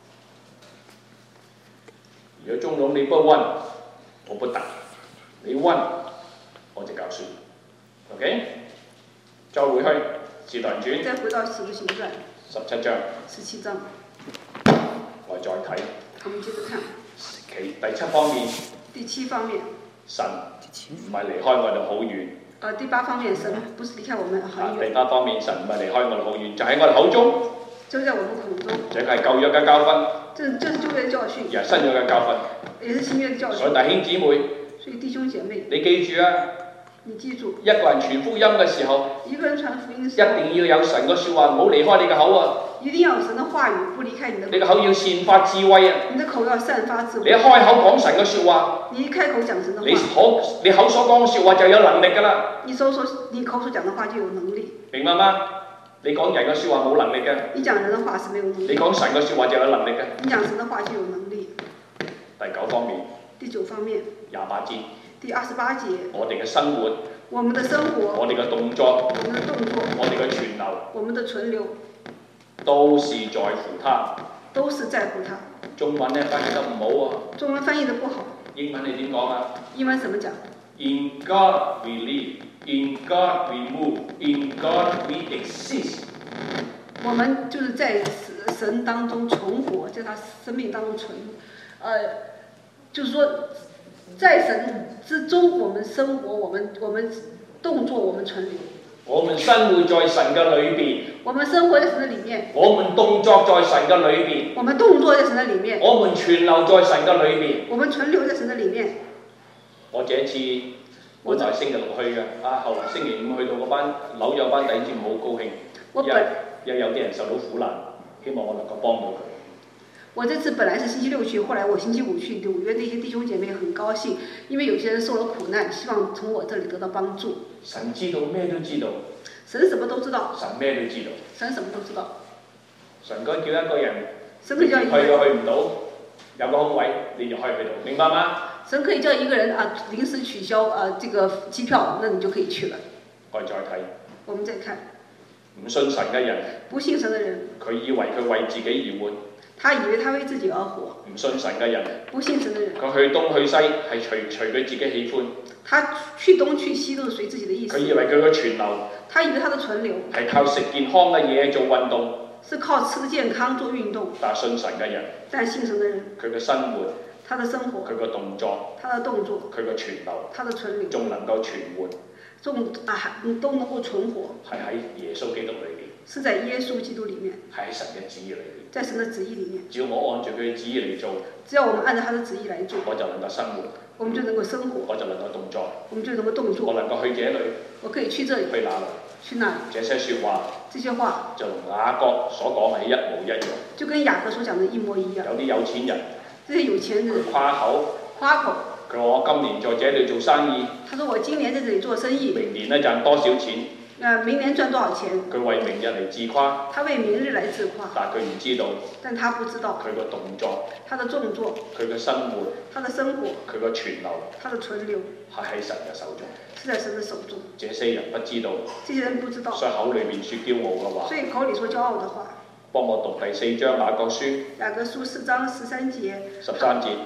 [SPEAKER 1] 如果中lon你不溫，我不打；你溫，我就教書。OK， 再回去《使徒行傳》。
[SPEAKER 2] 再回到《使徒行傳》
[SPEAKER 1] 17章。
[SPEAKER 2] 17章。
[SPEAKER 1] 我再睇。
[SPEAKER 2] 我們接着看。
[SPEAKER 1] 第7方面。
[SPEAKER 2] 第7方面。
[SPEAKER 1] 神唔係離開我哋好遠。
[SPEAKER 2] 第8方面，神不是離開我們很遠。
[SPEAKER 1] 第8方面，神唔係離開我哋好遠，就喺我哋口中。
[SPEAKER 2] 就在我們口中。
[SPEAKER 1] 這係舊約嘅教訓。
[SPEAKER 2] 這是舊約嘅教訓。
[SPEAKER 1] 也係新約嘅教訓。
[SPEAKER 2] 也是新約嘅教訓。
[SPEAKER 1] 所以弟兄姊妹。
[SPEAKER 2] 所以弟兄姐妹。
[SPEAKER 1] 你記住啊！
[SPEAKER 2] 你記住。
[SPEAKER 1] 一個人傳福音嘅時候。
[SPEAKER 2] 一個人傳福音嘅時候。
[SPEAKER 1] 一定要有神嘅説話，唔好離開你嘅口啊！
[SPEAKER 2] 一定要有神的話語，不離開你的口。
[SPEAKER 1] 你個口要散發智慧啊！
[SPEAKER 2] 你的口要散發智慧。
[SPEAKER 1] 你一開口講神嘅説話，
[SPEAKER 2] 你一開口講神的話，
[SPEAKER 1] 你口所講嘅説話就有能力㗎啦。
[SPEAKER 2] 你口所講的話就有能力。
[SPEAKER 1] 明白嗎？你講人嘅説話冇能力嘅。
[SPEAKER 2] 你講人的話是沒有能力。
[SPEAKER 1] 你講神嘅説話就有能力嘅。
[SPEAKER 2] 你講神的話就有能力。
[SPEAKER 1] 第9方面。
[SPEAKER 2] 第9方面。
[SPEAKER 1] 28節。
[SPEAKER 2] 第28節。
[SPEAKER 1] 我哋嘅生活。
[SPEAKER 2] 我們的生活。
[SPEAKER 1] 我哋嘅動作。
[SPEAKER 2] 我們的動作。
[SPEAKER 1] 我哋嘅存留。
[SPEAKER 2] 我們的存留。
[SPEAKER 1] 都是在乎他。
[SPEAKER 2] 都是在乎他。
[SPEAKER 1] 中文呢翻譯得唔好啊。
[SPEAKER 2] 中文翻譯得不好。
[SPEAKER 1] 英文你點講啊？
[SPEAKER 2] 英文怎麼講
[SPEAKER 1] ？In God we live, in God we move, in God we exist。
[SPEAKER 2] 我們就是在神當中存活，在他生命當中存，就是說，在神之中我們生活，我們動作，我們存留。
[SPEAKER 1] 我們生活在神嘅裏邊。
[SPEAKER 2] 我們生活在神的裡面。
[SPEAKER 1] 我們動作在神嘅裏邊。
[SPEAKER 2] 我們動作在神的裡面。
[SPEAKER 1] 我們存留在神嘅裏邊。
[SPEAKER 2] 我們存留在神的裡面。
[SPEAKER 1] 我這一次本來星期6去嘅，後來星期5去到嗰班紐約班弟兄好高興，因為有啲人受到苦難，希望我能夠幫到佢。
[SPEAKER 2] 我這次本來是星期6去，後來我星期5去紐約，那些弟兄姐妹很高興，因為有些人受了苦難，希望從我這裡得到幫助。
[SPEAKER 1] 神知道咩都知道。
[SPEAKER 2] 神什麼都知道。
[SPEAKER 1] 神咩都知道。
[SPEAKER 2] 神什麼都知道。
[SPEAKER 1] 神該叫一個人，
[SPEAKER 2] 神可以叫一個人
[SPEAKER 1] 去唔到，有個空位你就可以去到，明白嗎？
[SPEAKER 2] 神可以叫一個人臨時取消這個機票，那你就可以去了。
[SPEAKER 1] 我再睇。
[SPEAKER 2] 我們再看。
[SPEAKER 1] 唔信神嘅人。
[SPEAKER 2] 不信神嘅人。
[SPEAKER 1] 佢以為佢為自己而活。
[SPEAKER 2] 他以為他為自己而活。
[SPEAKER 1] 唔信神嘅人。
[SPEAKER 2] 不信神嘅人。
[SPEAKER 1] 佢去東去西係隨佢自己喜歡。
[SPEAKER 2] 他去東去西都是隨自己的意思。
[SPEAKER 1] 佢以為佢嘅存留。
[SPEAKER 2] 他以為他的存留。
[SPEAKER 1] 係靠食健康嘅嘢做運動。
[SPEAKER 2] 是靠吃健康做運動。
[SPEAKER 1] 但信神嘅人。
[SPEAKER 2] 但信神嘅人。
[SPEAKER 1] 佢嘅生活。
[SPEAKER 2] 他的生活。
[SPEAKER 1] 佢嘅動作。
[SPEAKER 2] 他的動作。
[SPEAKER 1] 佢嘅存留。
[SPEAKER 2] 他的存留。
[SPEAKER 1] 仲能夠存活。
[SPEAKER 2] 都能夠存活。
[SPEAKER 1] 係喺耶穌基督裏邊。
[SPEAKER 2] 是在耶穌基督裡面。
[SPEAKER 1] 係喺神嘅旨意裏邊。
[SPEAKER 2] 在神的旨意裡面。
[SPEAKER 1] 只要我按照佢嘅旨意嚟做。
[SPEAKER 2] 只要我們按照他的旨意來做。
[SPEAKER 1] 我就能夠生活。
[SPEAKER 2] 我們就能夠生活。
[SPEAKER 1] 我就能夠動作。
[SPEAKER 2] 我們就能夠動作。
[SPEAKER 1] 我能夠去這裡。
[SPEAKER 2] 我可以去這裡。
[SPEAKER 1] 去那裡。
[SPEAKER 2] 去那裡。
[SPEAKER 1] 這些説話。
[SPEAKER 2] 這些話。
[SPEAKER 1] 就同雅各所講係一模一樣。
[SPEAKER 2] 就跟雅各所講的一模一樣。
[SPEAKER 1] 有啲有錢人。
[SPEAKER 2] 這些有錢人。
[SPEAKER 1] 誇口。
[SPEAKER 2] 誇口。
[SPEAKER 1] 佢話我今年在這裡做生意。
[SPEAKER 2] 他說我今年在這裡做生意。
[SPEAKER 1] 明年呢賺多少錢？
[SPEAKER 2] 明年賺多少錢？
[SPEAKER 1] 佢為明日嚟自誇。
[SPEAKER 2] 他為明日來自誇。
[SPEAKER 1] 但佢唔知道。
[SPEAKER 2] 但他不知道。
[SPEAKER 1] 佢個動作。
[SPEAKER 2] 他的動作。
[SPEAKER 1] 佢嘅生活。
[SPEAKER 2] 他的生活。
[SPEAKER 1] 佢個存留。
[SPEAKER 2] 他的存留。
[SPEAKER 1] 係喺神嘅手中。
[SPEAKER 2] 是在神的手中。
[SPEAKER 1] 這些人不知道。
[SPEAKER 2] 這些人不知道。
[SPEAKER 1] 所以口裏邊說驕傲嘅話。
[SPEAKER 2] 所以口裡說驕傲的話。
[SPEAKER 1] 幫我讀第4章雅各書。
[SPEAKER 2] 雅各書4章13節。
[SPEAKER 1] 13節。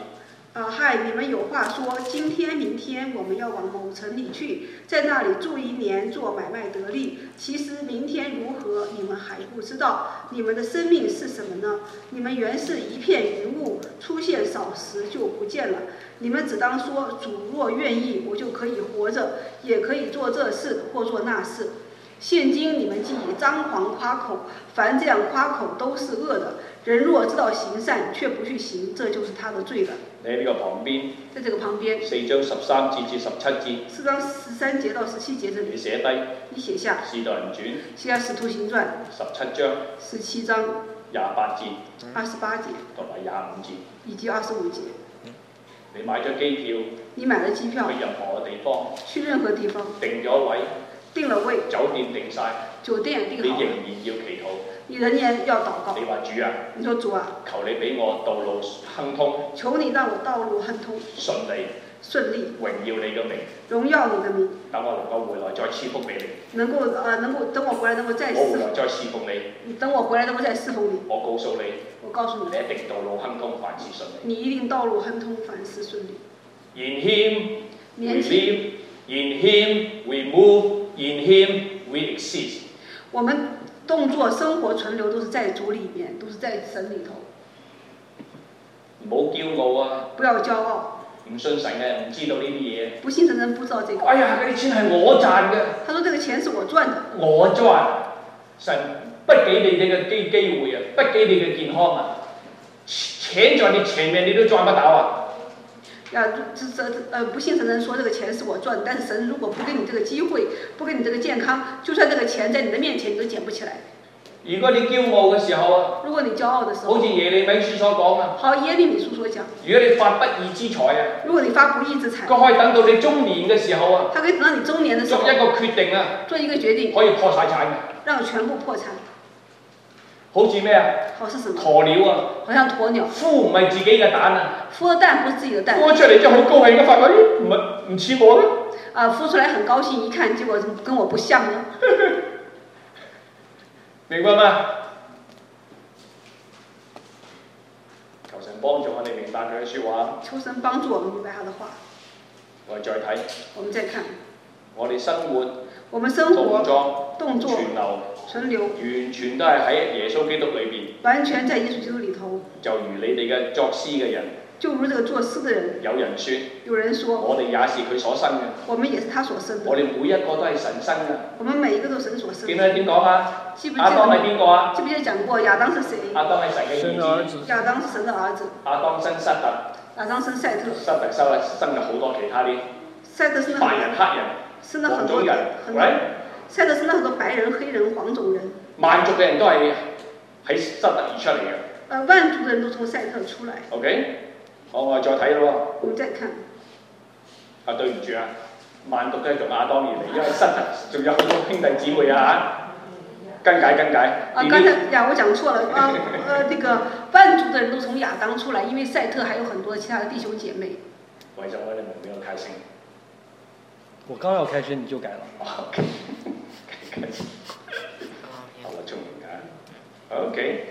[SPEAKER 2] 嗨，你们有话说，今天、明天我们要往某城里去，在那里住1年，做买卖得利。其实明天如何，你们还不知道。你们的生命是什么呢？你们原是一片云雾，出现少时就不见了。你们只当说，主若愿意，我就可以活着，也可以做这事或做那事。现今你们既以张狂夸口，凡这样夸口都是恶的。人若知道行善，却不去行，這就是他的罪了。
[SPEAKER 1] 你呢個旁邊，
[SPEAKER 2] 在這個旁邊
[SPEAKER 1] 4章13節至17節
[SPEAKER 2] ，4章13節到17節這裡，
[SPEAKER 1] 你寫低，
[SPEAKER 2] 你寫下
[SPEAKER 1] 《使徒行傳》
[SPEAKER 2] 寫下《使徒行傳》
[SPEAKER 1] 17章
[SPEAKER 2] 17章
[SPEAKER 1] 28節
[SPEAKER 2] 28節
[SPEAKER 1] 同埋25節，
[SPEAKER 2] 以及25節。
[SPEAKER 1] 你買咗機票，
[SPEAKER 2] 你買了機票，
[SPEAKER 1] 去任何地方，
[SPEAKER 2] 去任何地方，
[SPEAKER 1] 定咗位，
[SPEAKER 2] 定了位，
[SPEAKER 1] 酒店定晒，
[SPEAKER 2] 酒店定好了，
[SPEAKER 1] 你仍然要祈禱。
[SPEAKER 2] 你仍然要禱告。
[SPEAKER 1] 你話主啊，
[SPEAKER 2] 你說主啊，
[SPEAKER 1] 求你俾我道路亨通，
[SPEAKER 2] 求你讓我道路亨通，
[SPEAKER 1] 順利，
[SPEAKER 2] 順利，
[SPEAKER 1] 榮耀你嘅名，
[SPEAKER 2] 榮耀你的名，
[SPEAKER 1] 等我能夠回來再賜福俾你。
[SPEAKER 2] 能夠等我回來能夠再
[SPEAKER 1] 我回來再侍奉你。
[SPEAKER 2] 等我回來能夠再侍奉你。
[SPEAKER 1] 我告訴你，
[SPEAKER 2] 我告訴你，
[SPEAKER 1] 你一定道路亨通，凡事順利。
[SPEAKER 2] 你一定道路亨通，凡事順利。
[SPEAKER 1] In Him we live, in Him we move, in Him we exist。
[SPEAKER 2] 我們動作、生活、存留都是在主裡面，都是在神裡頭。
[SPEAKER 1] 唔好驕傲啊！
[SPEAKER 2] 不要驕傲。
[SPEAKER 1] 唔信神嘅唔知道呢啲嘢。
[SPEAKER 2] 不信神人不知道這個。
[SPEAKER 1] 哎呀，嗰啲錢係我賺嘅。
[SPEAKER 2] 他說：這個錢是我賺的。
[SPEAKER 1] 我賺，神不給你呢個機會啊，不給你嘅健康啊，錢在你前面你都賺不到啊！
[SPEAKER 2] 不信神人說這個錢是我賺，但是神如果不給你這個機會，不給你這個健康，就算這個錢在你的面前，你都撿不起來。
[SPEAKER 1] 如果你驕傲嘅時候啊，
[SPEAKER 2] 如果你驕傲的時候，
[SPEAKER 1] 好似耶利米書所講啊，
[SPEAKER 2] 好耶利米書所講，
[SPEAKER 1] 如果你發不義之財啊，
[SPEAKER 2] 如果你發不義之財，
[SPEAKER 1] 佢可以等到你中年嘅時候啊，
[SPEAKER 2] 他可以等到你中年嘅時候，
[SPEAKER 1] 作一個決定啊，
[SPEAKER 2] 做一個決定，
[SPEAKER 1] 可以破晒產嘅，
[SPEAKER 2] 讓全部破產。
[SPEAKER 1] 好似咩啊？
[SPEAKER 2] 好是什麼？
[SPEAKER 1] 鴕鳥啊！
[SPEAKER 2] 好像鴕鳥。
[SPEAKER 1] 孵唔係自己嘅蛋啊！
[SPEAKER 2] 孵的蛋不是自己的蛋。
[SPEAKER 1] 孵出嚟之後好高興嘅，發覺唔似我咯。
[SPEAKER 2] 孵出來很高興，一看結果跟我不像呢。
[SPEAKER 1] 明白嗎？求神幫助我哋明白佢嘅説話。
[SPEAKER 2] 求神幫助我們明白他的話。
[SPEAKER 1] 我哋再睇。
[SPEAKER 2] 我們再看。
[SPEAKER 1] 我哋生活。
[SPEAKER 2] 我們生活。
[SPEAKER 1] 動作。存留。完全都係喺耶穌基督裏邊。
[SPEAKER 2] 完全在耶穌基督裏頭。
[SPEAKER 1] 就如你哋嘅作詩嘅人。
[SPEAKER 2] 就如這個作詩的人。
[SPEAKER 1] 有人說。
[SPEAKER 2] 有人說。
[SPEAKER 1] 我哋也是佢所生嘅。
[SPEAKER 2] 我們也是他所生的。
[SPEAKER 1] 我哋每一個都係神生嘅。
[SPEAKER 2] 我們每一個都是神所生的。
[SPEAKER 1] 記唔記得點講啊？
[SPEAKER 2] 記不記得？
[SPEAKER 1] 亞當係邊個啊？
[SPEAKER 2] 記不記得講過亞當是誰？
[SPEAKER 1] 亞當係神嘅兒子。
[SPEAKER 2] 亞當是神的兒子。
[SPEAKER 1] 亞當生塞特。
[SPEAKER 2] 亞當生賽特。
[SPEAKER 1] 塞特生咗好多其他啲。
[SPEAKER 2] 賽特生了
[SPEAKER 1] 白人、黑人、黃種人，
[SPEAKER 2] 賽特生了很多白人、黑人、黃種人。
[SPEAKER 1] 萬族嘅人都係喺塞特而出嚟嘅。
[SPEAKER 2] 萬族嘅人都從賽特出來。
[SPEAKER 1] OK， 好，我哋再睇咯。
[SPEAKER 2] 我們再看。
[SPEAKER 1] 啊，對唔住啊，萬族都係從亞當而嚟，因為塞特仲有好多兄弟姊妹啊。更改。
[SPEAKER 2] 剛才我講錯了。那個萬族的人都從亞當出來，因為賽特還有很多其他的弟兄姐妹。
[SPEAKER 1] 為咗我哋沒有開聲。
[SPEAKER 3] 我剛要開聲你就改了。
[SPEAKER 1] OK， 好聰明㗎。OK，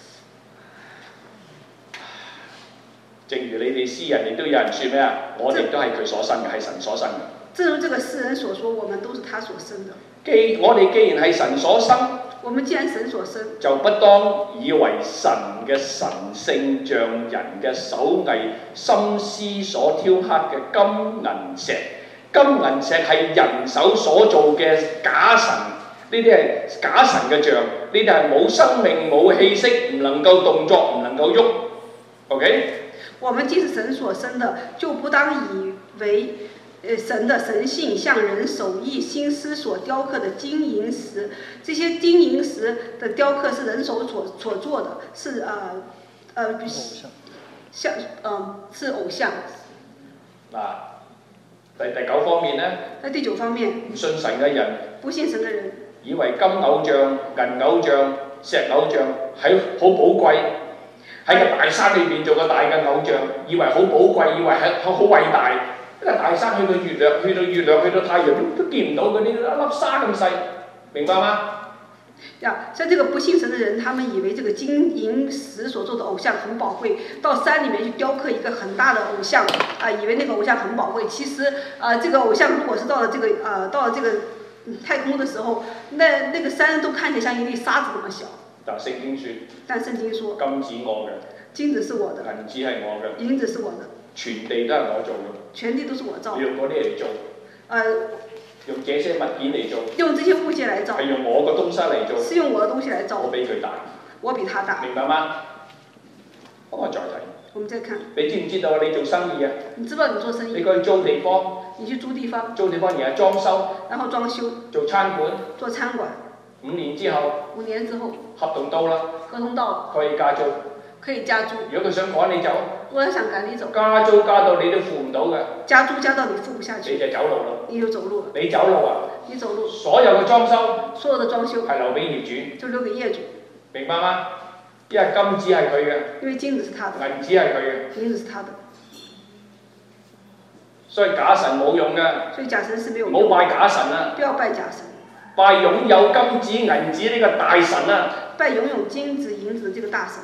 [SPEAKER 1] 正如你哋詩人，亦都有人說咩啊？我哋都係佢所生嘅，係神所生嘅。
[SPEAKER 2] 正如這個詩人所說，我們都是他所生的。
[SPEAKER 1] 我哋既然係神所生，
[SPEAKER 2] 我們既然神所生，
[SPEAKER 1] 就不當以為神嘅神性像人嘅手藝心思所雕刻嘅金銀石。金銀石係人手所做嘅假神，呢啲係假神嘅像，呢啲係冇生命、冇氣息，唔能夠動作，唔能夠喐。OK？
[SPEAKER 2] 我們既是神所生的，就不當以為神的神性像人手藝心思所雕刻的金銀石，這些金銀石的雕刻是人手所做的，是是偶像。
[SPEAKER 1] 第9方面呢？
[SPEAKER 2] 在第9方面，
[SPEAKER 1] 唔信神嘅人，
[SPEAKER 2] 不信神嘅人，
[SPEAKER 1] 以為金偶像、銀偶像、石偶像係好寶貴，喺個大山裏邊做個大嘅偶像，以為好寶貴，以為係好偉大。一個大山去到月亮，去到太陽都見唔到嗰啲一粒沙咁細，明白嗎？
[SPEAKER 2] 像这个不信神的人，他们以为这个金银石所做的偶像很宝贵，到山里面去雕刻一个很大的偶像以为那个偶像很宝贵。其实这个偶像如果是到了这个太空的时候，那个山都看起来像一粒沙子那么小。
[SPEAKER 1] 但聖經說，金子我嘅，
[SPEAKER 2] 金子是我的，
[SPEAKER 1] 銀子係我嘅，
[SPEAKER 2] 銀子是我的，
[SPEAKER 1] 全地都係我做嘅，
[SPEAKER 2] 全地都是我造。
[SPEAKER 1] 你用嗰啲嚟做，用這些物件嚟做，
[SPEAKER 2] 用這些物件來造，
[SPEAKER 1] 係用我個東西嚟做，
[SPEAKER 2] 是用我的東西來造，
[SPEAKER 1] 我比佢大，
[SPEAKER 2] 我比他大，
[SPEAKER 1] 明白嗎？我再睇。
[SPEAKER 2] 我們再看，
[SPEAKER 1] 你知唔知道你做生意啊？
[SPEAKER 2] 你知不知道你做生意？
[SPEAKER 1] 你去租地方，
[SPEAKER 2] 你去租地方，
[SPEAKER 1] 然後裝修，
[SPEAKER 2] 然後裝修，
[SPEAKER 1] 做餐館，
[SPEAKER 2] 做餐館。
[SPEAKER 1] 5年之後，合同到啦，
[SPEAKER 2] 合同到了，
[SPEAKER 1] 可以加租。
[SPEAKER 2] 可以加租。
[SPEAKER 1] 如果佢想趕你走，
[SPEAKER 2] 如果他想趕你走，
[SPEAKER 1] 加租加到你都付唔到嘅，
[SPEAKER 2] 加租加到你付不下去，
[SPEAKER 1] 你就走路啦。
[SPEAKER 2] 你就走路了。
[SPEAKER 1] 你走路啊？
[SPEAKER 2] 你走路。
[SPEAKER 1] 所有嘅裝修，
[SPEAKER 2] 所有的裝修
[SPEAKER 1] 係留俾業主，
[SPEAKER 2] 就留給業主。
[SPEAKER 1] 明白嗎？因為金子係佢嘅，
[SPEAKER 2] 因為金子是他的，
[SPEAKER 1] 銀子係佢嘅，
[SPEAKER 2] 銀子是他的。
[SPEAKER 1] 所以假神冇用嘅，
[SPEAKER 2] 所以假神是沒有用。
[SPEAKER 1] 唔好拜假神啊！
[SPEAKER 2] 不要拜假神。
[SPEAKER 1] 拜擁有金子銀子呢個大神啊！
[SPEAKER 2] 拜擁有金子銀子的這個大神。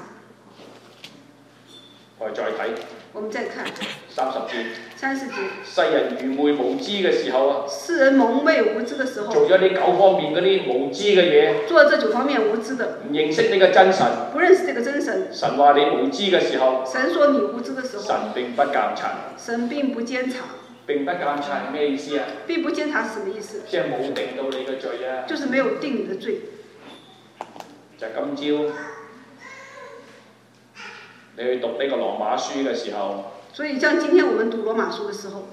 [SPEAKER 1] 我哋再睇。
[SPEAKER 2] 我們再看
[SPEAKER 1] 30節。世人愚昧無知嘅時候啊！
[SPEAKER 2] 世人蒙昧無知嘅時候。
[SPEAKER 1] 做咗呢9方面嗰啲無知嘅嘢。
[SPEAKER 2] 做這9方面無知的。
[SPEAKER 1] 唔認識呢個真神。
[SPEAKER 2] 不認識這個真神。
[SPEAKER 1] 神話你無知嘅時候。
[SPEAKER 2] 神說你無知嘅時候。
[SPEAKER 1] 神並不監察。
[SPEAKER 2] 神並不監察。
[SPEAKER 1] 並不監察係咩意思啊？
[SPEAKER 2] 並不監察是什麼意思？
[SPEAKER 1] 即係冇定到你嘅罪啊！
[SPEAKER 2] 就是沒有定你的罪。
[SPEAKER 1] 就係今朝你去讀呢個羅馬書嘅時候。
[SPEAKER 2] 所以像今天我們讀羅馬書嘅時候，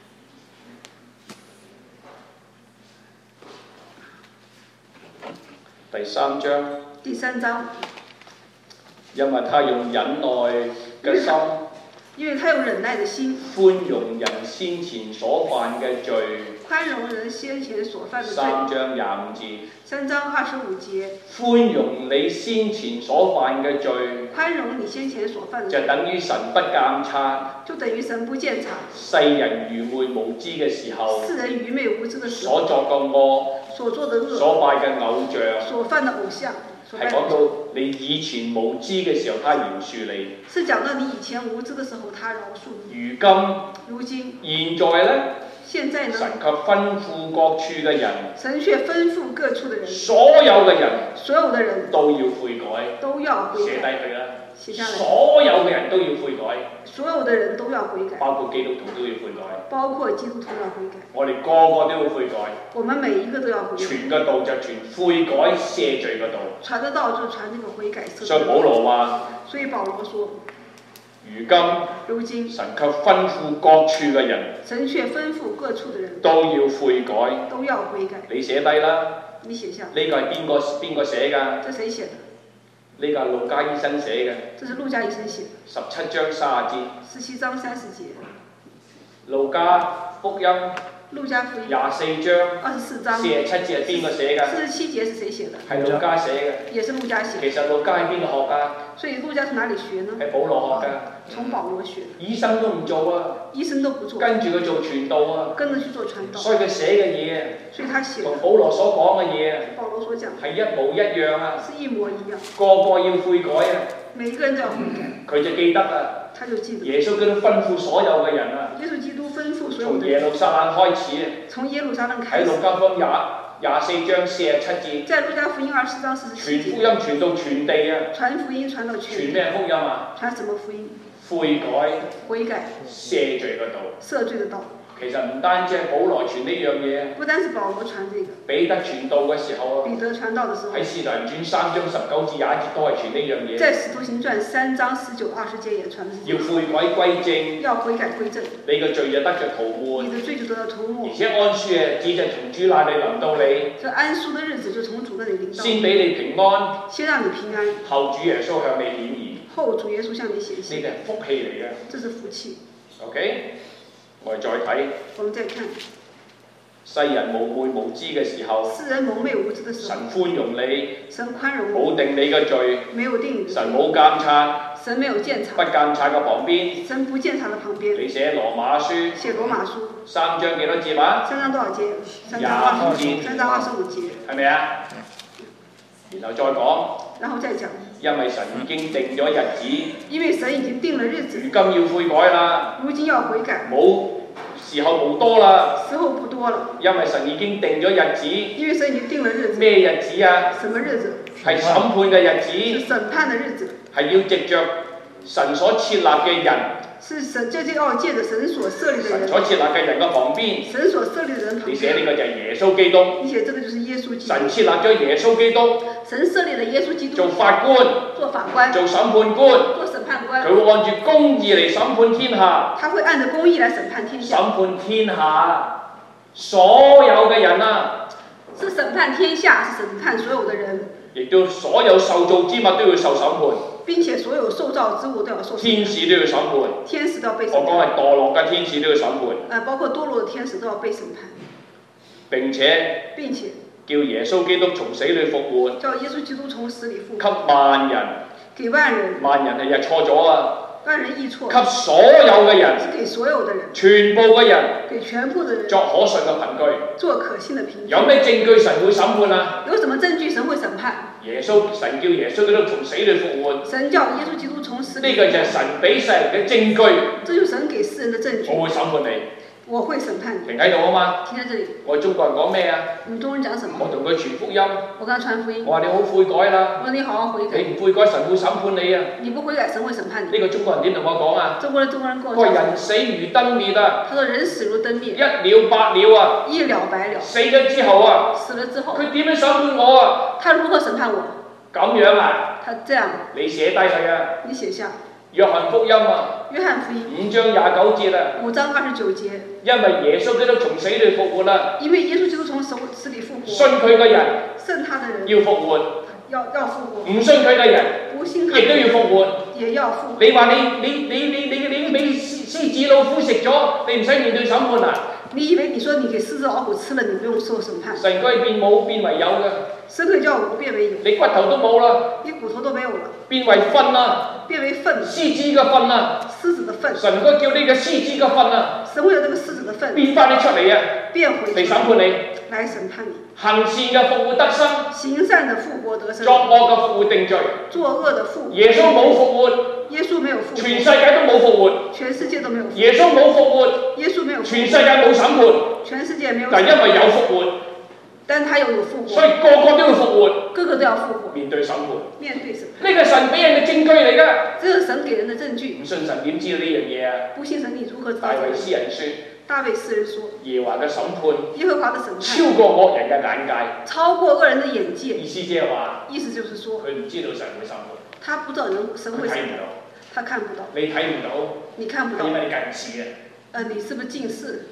[SPEAKER 1] 第3章。
[SPEAKER 2] 第3章。
[SPEAKER 1] 因為他用忍耐嘅心。
[SPEAKER 2] 因為他有忍耐的心，
[SPEAKER 1] 寬容人先前所犯嘅罪。
[SPEAKER 2] 寬容人先前所犯的罪。
[SPEAKER 1] 3章25節。
[SPEAKER 2] 3章25節。
[SPEAKER 1] 寬容你先前所犯嘅罪。
[SPEAKER 2] 寬容你先前所犯的罪。
[SPEAKER 1] 就等於神不監察。
[SPEAKER 2] 就等於神不監察。
[SPEAKER 1] 世人愚昧無知嘅時候。
[SPEAKER 2] 世人愚昧無知嘅時候。
[SPEAKER 1] 所作嘅惡。
[SPEAKER 2] 所做的惡。
[SPEAKER 1] 所拜嘅偶像。
[SPEAKER 2] 所犯的偶像。
[SPEAKER 1] 係講到你以前無知嘅時候，他饒恕你。
[SPEAKER 2] 是講到你以前無知嘅時候，他饒恕你。
[SPEAKER 1] 如今。現在呢？
[SPEAKER 2] 現在呢？
[SPEAKER 1] 神卻吩咐各處嘅人。
[SPEAKER 2] 神卻吩咐各處嘅人。
[SPEAKER 1] 所有嘅人。
[SPEAKER 2] 所有的人。
[SPEAKER 1] 都要悔改。
[SPEAKER 2] 都要悔改。
[SPEAKER 1] 寫低佢啦。
[SPEAKER 2] 寫下來。
[SPEAKER 1] 所有嘅人都要悔改。
[SPEAKER 2] 所有的人都要悔改。
[SPEAKER 1] 包括基督徒都要悔改。
[SPEAKER 2] 包括基督徒要悔改。
[SPEAKER 1] 我哋個個都要悔改。
[SPEAKER 2] 我們每一個都要悔改。
[SPEAKER 1] 傳嘅道就傳悔改赦罪嘅道。
[SPEAKER 2] 傳得道就傳呢個悔改赦罪。
[SPEAKER 1] 所以保羅話。
[SPEAKER 2] 所以保羅說。
[SPEAKER 1] 如今。神卻吩咐各處嘅人。
[SPEAKER 2] 神卻吩咐各處嘅人。
[SPEAKER 1] 都要悔改。
[SPEAKER 2] 都要悔改。
[SPEAKER 1] 你寫低啦。
[SPEAKER 2] 你寫下。
[SPEAKER 1] 呢個係邊個寫㗎？
[SPEAKER 2] 這誰寫的？
[SPEAKER 1] 呢個係路加醫生寫嘅。
[SPEAKER 2] 這是路加醫生寫的。
[SPEAKER 1] 17章30節。
[SPEAKER 2] 17章30節。
[SPEAKER 1] 路加福音。
[SPEAKER 2] 路加福音。
[SPEAKER 1] 24章。
[SPEAKER 2] 24章。
[SPEAKER 1] 47節係邊個寫㗎
[SPEAKER 2] ？47節是誰寫的？
[SPEAKER 1] 係路加寫嘅。
[SPEAKER 2] 也是路加寫。
[SPEAKER 1] 其實路加喺邊度學㗎？
[SPEAKER 2] 所以路加從哪裡學呢？
[SPEAKER 1] 喺保羅學㗎。
[SPEAKER 2] 從保羅學。
[SPEAKER 1] 醫生都唔做啊。
[SPEAKER 2] 醫生都不做。
[SPEAKER 1] 跟住佢做傳道啊。
[SPEAKER 2] 跟着去做傳道。
[SPEAKER 1] 所以佢寫嘅嘢。
[SPEAKER 2] 所以他寫。
[SPEAKER 1] 同保羅所講嘅嘢。
[SPEAKER 2] 保羅所講。
[SPEAKER 1] 係一模一樣啊。
[SPEAKER 2] 是一模一樣。
[SPEAKER 1] 個個要悔改啊。
[SPEAKER 2] 每一個人都要悔改。
[SPEAKER 1] 佢就記得啊。
[SPEAKER 2] 他就記得。
[SPEAKER 1] 耶穌基督吩咐所有嘅人啊。
[SPEAKER 2] 耶穌基督吩咐所有嘅人。
[SPEAKER 1] 從耶路撒冷開始啊。
[SPEAKER 2] 從耶路撒冷開始。
[SPEAKER 1] 喺路加福音24章47節。
[SPEAKER 2] 在路加福音24章47節。
[SPEAKER 1] 傳福音傳到全地啊。
[SPEAKER 2] 傳福音傳到全地。
[SPEAKER 1] 傳咩福音啊？
[SPEAKER 2] 傳什麼福音？
[SPEAKER 1] 悔改。
[SPEAKER 2] 悔改。
[SPEAKER 1] 赦罪嘅道。
[SPEAKER 2] 赦罪嘅道。
[SPEAKER 1] 其實唔單止係保羅傳呢樣嘢。
[SPEAKER 2] 不單是保羅傳這個。
[SPEAKER 1] 彼得傳道嘅時候啊。
[SPEAKER 2] 彼得傳道嘅時候。
[SPEAKER 1] 喺使徒行傳3章19至20節都係傳呢樣嘢。
[SPEAKER 2] 在使徒行傳3章19、20節也傳的是。
[SPEAKER 1] 要悔改歸正。
[SPEAKER 2] 要悔改歸正。
[SPEAKER 1] 你嘅罪就得着塗抹。
[SPEAKER 2] 你的罪就得到塗抹。
[SPEAKER 1] 而且安舒嘅日子就從主那裡臨到你。
[SPEAKER 2] 這安舒的日子就從主那裡臨到。
[SPEAKER 1] 先俾你平安。
[SPEAKER 2] 先讓你平安。
[SPEAKER 1] 後主耶穌向你顯現。
[SPEAKER 2] 後主耶穌向你顯現。
[SPEAKER 1] 呢啲係福氣嚟嘅。
[SPEAKER 2] 這是福氣。
[SPEAKER 1] OK。我哋再睇。
[SPEAKER 2] 我們再看。
[SPEAKER 1] 世人蒙昧無知嘅時候。
[SPEAKER 2] 世人蒙昧無知嘅時候。
[SPEAKER 1] 神寬容你。
[SPEAKER 2] 神寬容你。
[SPEAKER 1] 冇定你嘅罪。
[SPEAKER 2] 沒有定你的罪。
[SPEAKER 1] 神冇監察。
[SPEAKER 2] 神沒有監察。
[SPEAKER 1] 不監察嘅旁邊。
[SPEAKER 2] 神不監察的旁邊。
[SPEAKER 1] 你寫羅馬書。
[SPEAKER 2] 寫羅馬書。
[SPEAKER 1] 3章幾多節啊？
[SPEAKER 2] 3章多少節？3章25節。
[SPEAKER 1] 係咪啊？ 然後再講，
[SPEAKER 2] 然後再講，
[SPEAKER 1] 因為神已經定咗日子，
[SPEAKER 2] 因為神已經定了日子，
[SPEAKER 1] 如今要悔改啦，
[SPEAKER 2] 如今要悔改，
[SPEAKER 1] 冇時候冇多啦，
[SPEAKER 2] 時候不多了，
[SPEAKER 1] 因為神已經定咗日子，
[SPEAKER 2] 因為神已經定了日子，
[SPEAKER 1] 咩日子啊？
[SPEAKER 2] 什麼日子？
[SPEAKER 1] 係審判嘅日子，
[SPEAKER 2] 是審判的日子，
[SPEAKER 1] 係要藉着神所設立嘅人，
[SPEAKER 2] 是神，這就要借着神所設立的人，
[SPEAKER 1] 神所設立嘅人嘅旁邊，
[SPEAKER 2] 神所設立的人旁邊，
[SPEAKER 1] 你寫呢個就係耶穌基督，
[SPEAKER 2] 你寫這個就是耶穌基督，
[SPEAKER 1] 神設立咗耶穌基督，
[SPEAKER 2] 神設立了耶穌基督
[SPEAKER 1] 做法官，
[SPEAKER 2] 做法官，
[SPEAKER 1] 做審判官，
[SPEAKER 2] 做審判官，
[SPEAKER 1] 佢會按住公義嚟審判天下，
[SPEAKER 2] 他會按着公義來審判天下，
[SPEAKER 1] 審判天下所有嘅人啊，
[SPEAKER 2] 是審判天下，是審判所有的人，
[SPEAKER 1] 亦都所有受造之物都要受審判，
[SPEAKER 2] 並且所有受造之物都要受審判，
[SPEAKER 1] 天使都要審判，
[SPEAKER 2] 天使都要被審
[SPEAKER 1] 我講
[SPEAKER 2] 判，
[SPEAKER 1] 係墮落嘅天使都要審判，
[SPEAKER 2] 包括墮落的天使都要被審判，
[SPEAKER 1] 並且叫耶穌基督從死裏復活，
[SPEAKER 2] 叫耶穌基督從死裏復
[SPEAKER 1] 給
[SPEAKER 2] 活，
[SPEAKER 1] 萬人，
[SPEAKER 2] 給萬人，
[SPEAKER 1] 萬人係日錯咗啊！
[SPEAKER 2] 萬人譯錯，
[SPEAKER 1] 給所有嘅人，
[SPEAKER 2] 是給所有的人，
[SPEAKER 1] 全部嘅人，
[SPEAKER 2] 給全部的人，
[SPEAKER 1] 作可信嘅憑據。
[SPEAKER 2] 做可信的憑據。
[SPEAKER 1] 有咩證據神會審判啊？
[SPEAKER 2] 有什麼證據神會審判？
[SPEAKER 1] 神叫耶穌基督從死裏復活。
[SPEAKER 2] 神叫耶穌基督從死裏復活。
[SPEAKER 1] 呢個就係神俾世人嘅證據。
[SPEAKER 2] 這就是神給世人的證據。
[SPEAKER 1] 我會審判你。
[SPEAKER 2] 我會審判你。
[SPEAKER 1] 停喺度啊嘛。
[SPEAKER 2] 停在這裡。
[SPEAKER 1] 我哋中國人講咩啊？
[SPEAKER 2] 我們中國人講什麼？
[SPEAKER 1] 我同佢傳福音。
[SPEAKER 2] 我跟他傳福音。
[SPEAKER 1] 我話你好悔改啦。
[SPEAKER 2] 我說你好好悔改。
[SPEAKER 1] 你唔悔改，神會審判你啊。
[SPEAKER 2] 你不悔改，神會審判你。
[SPEAKER 1] 呢個中國人點同我講啊？
[SPEAKER 2] 中國人跟我講。
[SPEAKER 1] 佢話人死如燈滅啊。
[SPEAKER 2] 他說人死如燈滅。
[SPEAKER 1] 一了百了啊。
[SPEAKER 2] 一了百了。
[SPEAKER 1] 死咗之後啊。
[SPEAKER 2] 死了之後。
[SPEAKER 1] 佢點樣審判我啊？
[SPEAKER 2] 他如何審判我？
[SPEAKER 1] 咁樣啊？
[SPEAKER 2] 他這樣。
[SPEAKER 1] 你寫低佢啊。
[SPEAKER 2] 你寫下。
[SPEAKER 1] 約翰福音啊。
[SPEAKER 2] 約翰福音。
[SPEAKER 1] 5章29節啊。
[SPEAKER 2] 5章29節。
[SPEAKER 1] 因為耶穌基督從死裏復活啦。
[SPEAKER 2] 因為耶穌基督從死裏復活。
[SPEAKER 1] 信佢嘅人。
[SPEAKER 2] 信他的人。
[SPEAKER 1] 要復活。
[SPEAKER 2] 要復活。
[SPEAKER 1] 唔信佢嘅人。亦都要復活。
[SPEAKER 2] 也要復活。
[SPEAKER 1] 你話你俾獅子老虎食咗，你唔使面對審判啊？
[SPEAKER 2] 你以為你說你給獅子老虎吃了，你不用受審判？
[SPEAKER 1] 神可以變冇變為有嘅。
[SPEAKER 2] 神可以叫無變為有。
[SPEAKER 1] 你骨頭都冇啦。
[SPEAKER 2] 你骨頭都沒有了。
[SPEAKER 1] 變為糞啦。
[SPEAKER 2] 變為糞。
[SPEAKER 1] 獅子嘅糞啊。
[SPEAKER 2] 獅子的糞。
[SPEAKER 1] 神可以叫呢個獅子嘅糞啊。
[SPEAKER 2] 神會有這個獅子的糞。變
[SPEAKER 1] 翻你出嚟啊。
[SPEAKER 2] 變回。
[SPEAKER 1] 嚟審判你。
[SPEAKER 2] 來審判你。
[SPEAKER 1] 行善嘅復活得生。
[SPEAKER 2] 行善的復活得生。
[SPEAKER 1] 作惡嘅復活定罪。
[SPEAKER 2] 作惡的復活。
[SPEAKER 1] 耶穌冇復活。
[SPEAKER 2] 耶穌沒有復活。
[SPEAKER 1] 全世界都冇復活。
[SPEAKER 2] 全世界都沒有復活。
[SPEAKER 1] 耶穌冇復活。
[SPEAKER 2] 耶穌沒有復活。
[SPEAKER 1] 全世界冇審判。
[SPEAKER 2] 全世界沒有。
[SPEAKER 1] 但因為有復活。
[SPEAKER 2] 但他又有復活。
[SPEAKER 1] 所以個個都要復活。
[SPEAKER 2] 個個都要復活。
[SPEAKER 1] 面對審判。
[SPEAKER 2] 面對審判。
[SPEAKER 1] 呢個神俾人嘅證據嚟㗎。
[SPEAKER 2] 這是神給人的證據。
[SPEAKER 1] 唔信神點知道呢樣嘢啊？
[SPEAKER 2] 不信神你如何知道？
[SPEAKER 1] 大衛詩人說。
[SPEAKER 2] 大衛詩人說。
[SPEAKER 1] 耶和華嘅審判。
[SPEAKER 2] 耶和華的審判。
[SPEAKER 1] 超過惡人嘅眼界。
[SPEAKER 2] 超過惡人的眼界。
[SPEAKER 1] 意思即係話。
[SPEAKER 2] 意思就是說。
[SPEAKER 1] 佢唔知道神會審判。
[SPEAKER 2] 他不知道神會審判。他看不到。
[SPEAKER 1] 你睇唔到。
[SPEAKER 2] 你看不到。
[SPEAKER 1] 因為你近視啊。
[SPEAKER 2] 你是不是近視？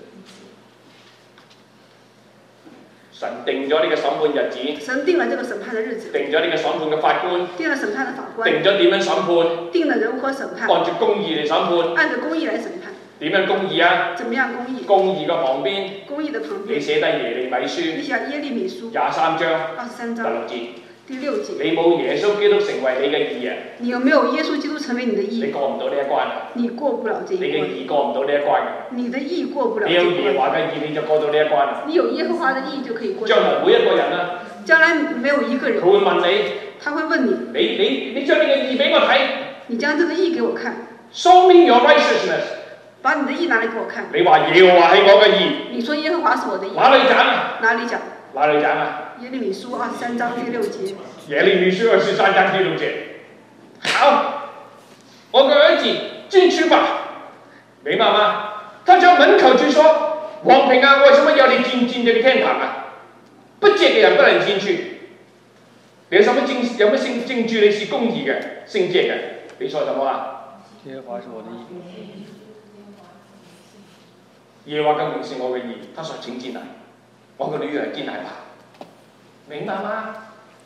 [SPEAKER 1] 神定咗呢個審判日子。
[SPEAKER 2] 神定了這個審判的日子。
[SPEAKER 1] 定咗呢個審判嘅法官。
[SPEAKER 2] 定了審判的法官。
[SPEAKER 1] 定咗點樣審判。
[SPEAKER 2] 定了如何審判。
[SPEAKER 1] 按照公義嚟審判。
[SPEAKER 2] 按照公義來審判。
[SPEAKER 1] 點樣公義啊？
[SPEAKER 2] 怎麼樣公義？
[SPEAKER 1] 公義嘅旁邊。
[SPEAKER 2] 公義的旁邊。
[SPEAKER 1] 你寫低耶利米書。
[SPEAKER 2] 你寫耶利米書。
[SPEAKER 1] 23章。
[SPEAKER 2] 23章。第六節。
[SPEAKER 1] 你冇耶穌基督成為你嘅義啊？
[SPEAKER 2] 你有沒有耶穌基督成為你的義？
[SPEAKER 1] 你過唔到呢一關啊！
[SPEAKER 2] 你過不了這一關。
[SPEAKER 1] 你嘅義過唔到呢一關。
[SPEAKER 2] 你的義過不了。
[SPEAKER 1] 你有耶和華嘅義，你就過到呢一關。
[SPEAKER 2] 你有耶和華的義就可以過。
[SPEAKER 1] 將來每一個人啊。
[SPEAKER 2] 將來沒有一個人。
[SPEAKER 1] 佢會問你。
[SPEAKER 2] 他會問你。
[SPEAKER 1] 你將呢個義俾我睇。
[SPEAKER 2] 你將這個義給我看。
[SPEAKER 1] Show me your righteousness。
[SPEAKER 2] 把你的義拿來給我看。
[SPEAKER 1] 你話耶和華係我嘅義。
[SPEAKER 2] 你說耶和華是我的義。
[SPEAKER 1] 哪裏講啊？
[SPEAKER 2] 哪裏講？
[SPEAKER 1] 哪裏講啊？
[SPEAKER 2] 耶利米書23章第6節。
[SPEAKER 1] 耶利米書23章第6節。好，我嘅兒子進去吧，明白嗎？他在門口就說：王平啊，為什麼要你進這個天堂啊？不潔嘅人不能進去。你有什麼證據你是公義嘅、聖潔嘅？你說什麼啊？
[SPEAKER 3] 耶和華是我的義。
[SPEAKER 1] 耶和華根本是我嘅義，他說請進來，我嘅女兒進來吧，明白嗎？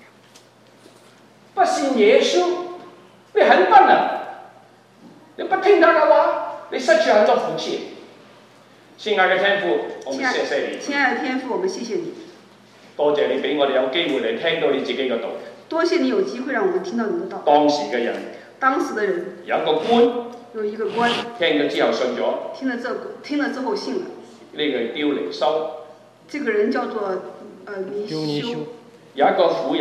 [SPEAKER 1] 不信耶穌，你很笨啊！你不聽他嘅話，你失去很多福氣。親愛嘅天父，我們謝謝你。
[SPEAKER 2] 親愛的天父，我們謝謝你。
[SPEAKER 1] 多謝你俾我哋有機會嚟聽到你自己嘅道。多謝
[SPEAKER 2] 你有機會讓我們聽到你的道。
[SPEAKER 1] 當時嘅人。
[SPEAKER 2] 當時的人。
[SPEAKER 1] 有一個官。
[SPEAKER 2] 有一個官。
[SPEAKER 1] 聽咗之後信咗。
[SPEAKER 2] 聽了之後信了。
[SPEAKER 1] 呢個丟尼修。
[SPEAKER 2] 這個人叫做尼修。
[SPEAKER 1] 有一個婦人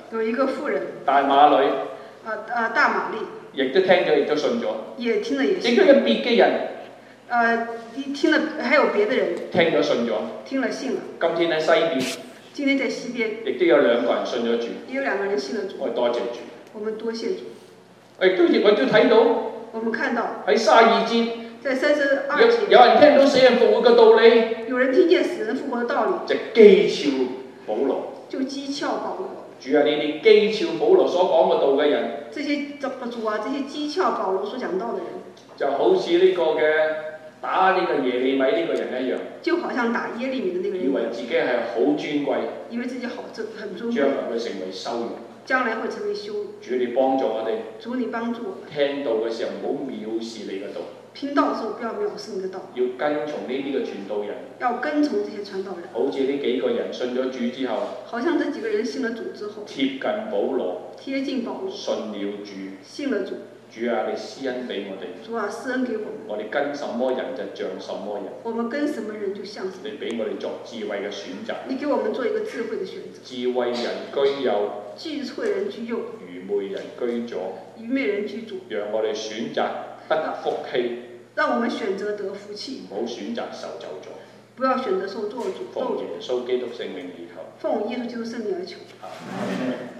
[SPEAKER 2] 有一個婦人，
[SPEAKER 1] 大馬女，
[SPEAKER 2] 大瑪麗，
[SPEAKER 1] 亦都聽咗，亦都信咗。
[SPEAKER 2] 也聽了也信。
[SPEAKER 1] 亦都有別嘅人，
[SPEAKER 2] 聽了，還有別的人
[SPEAKER 1] 聽咗信咗，
[SPEAKER 2] 聽了信了。
[SPEAKER 1] 今天喺西邊，
[SPEAKER 2] 今天在西邊，
[SPEAKER 1] 亦都有2個人信咗主，
[SPEAKER 2] 也有2個人信了主。
[SPEAKER 1] 我哋多謝主。
[SPEAKER 2] 我們多謝主。
[SPEAKER 1] 我亦都睇到，
[SPEAKER 2] 我們看到
[SPEAKER 1] 喺32節，
[SPEAKER 2] 在32節，
[SPEAKER 1] 有人聽到死人復活嘅道理，
[SPEAKER 2] 有人聽見死人復活的道理，
[SPEAKER 1] 就譏誚保羅。
[SPEAKER 2] 就譏誚保羅。
[SPEAKER 1] 主啊，呢啲譏誚保羅所講嘅道嘅人，
[SPEAKER 2] 這些主啊，這些譏誚保羅所講道的人，
[SPEAKER 1] 就好似呢個嘅打呢個耶利米呢個人一樣，
[SPEAKER 2] 就好像打耶利米的那個人，
[SPEAKER 1] 以為自己係好尊貴，
[SPEAKER 2] 以為自己很尊貴，
[SPEAKER 1] 將來會成為羞辱，
[SPEAKER 2] 將來會成為羞辱。
[SPEAKER 1] 主你幫助我哋，
[SPEAKER 2] 主你幫助我們，
[SPEAKER 1] 聽到嘅時候唔好藐視你嘅道，
[SPEAKER 2] 聽到的時候不要藐視你的道，
[SPEAKER 1] 要跟從呢啲嘅傳道人，
[SPEAKER 2] 要跟從這些傳道人。
[SPEAKER 1] 好似呢幾個人信咗主之後，
[SPEAKER 2] 好像這幾個人信了主之後，
[SPEAKER 1] 貼近保羅，
[SPEAKER 2] 貼近保羅，
[SPEAKER 1] 信了主，
[SPEAKER 2] 信了主。
[SPEAKER 1] 主啊，你施恩俾我哋，
[SPEAKER 2] 主啊，施恩給我們，
[SPEAKER 1] 我哋跟什麼人就像什麼人，
[SPEAKER 2] 我們跟什麼人就像什麼人。
[SPEAKER 1] 你俾我哋作智慧嘅選擇，
[SPEAKER 2] 你給我們做一個智慧的選擇。
[SPEAKER 1] 智慧人居右，
[SPEAKER 2] 智慧人居右，
[SPEAKER 1] 愚昧人居左，
[SPEAKER 2] 愚昧人居左。
[SPEAKER 1] 讓我哋選擇得福氣，
[SPEAKER 2] 讓我們選擇得福氣，
[SPEAKER 1] 唔好選擇受咒詛。
[SPEAKER 2] 不要選擇受咒詛。
[SPEAKER 1] 奉耶穌基督聖名而求。
[SPEAKER 2] 奉耶穌基督聖名而求。
[SPEAKER 1] 阿門。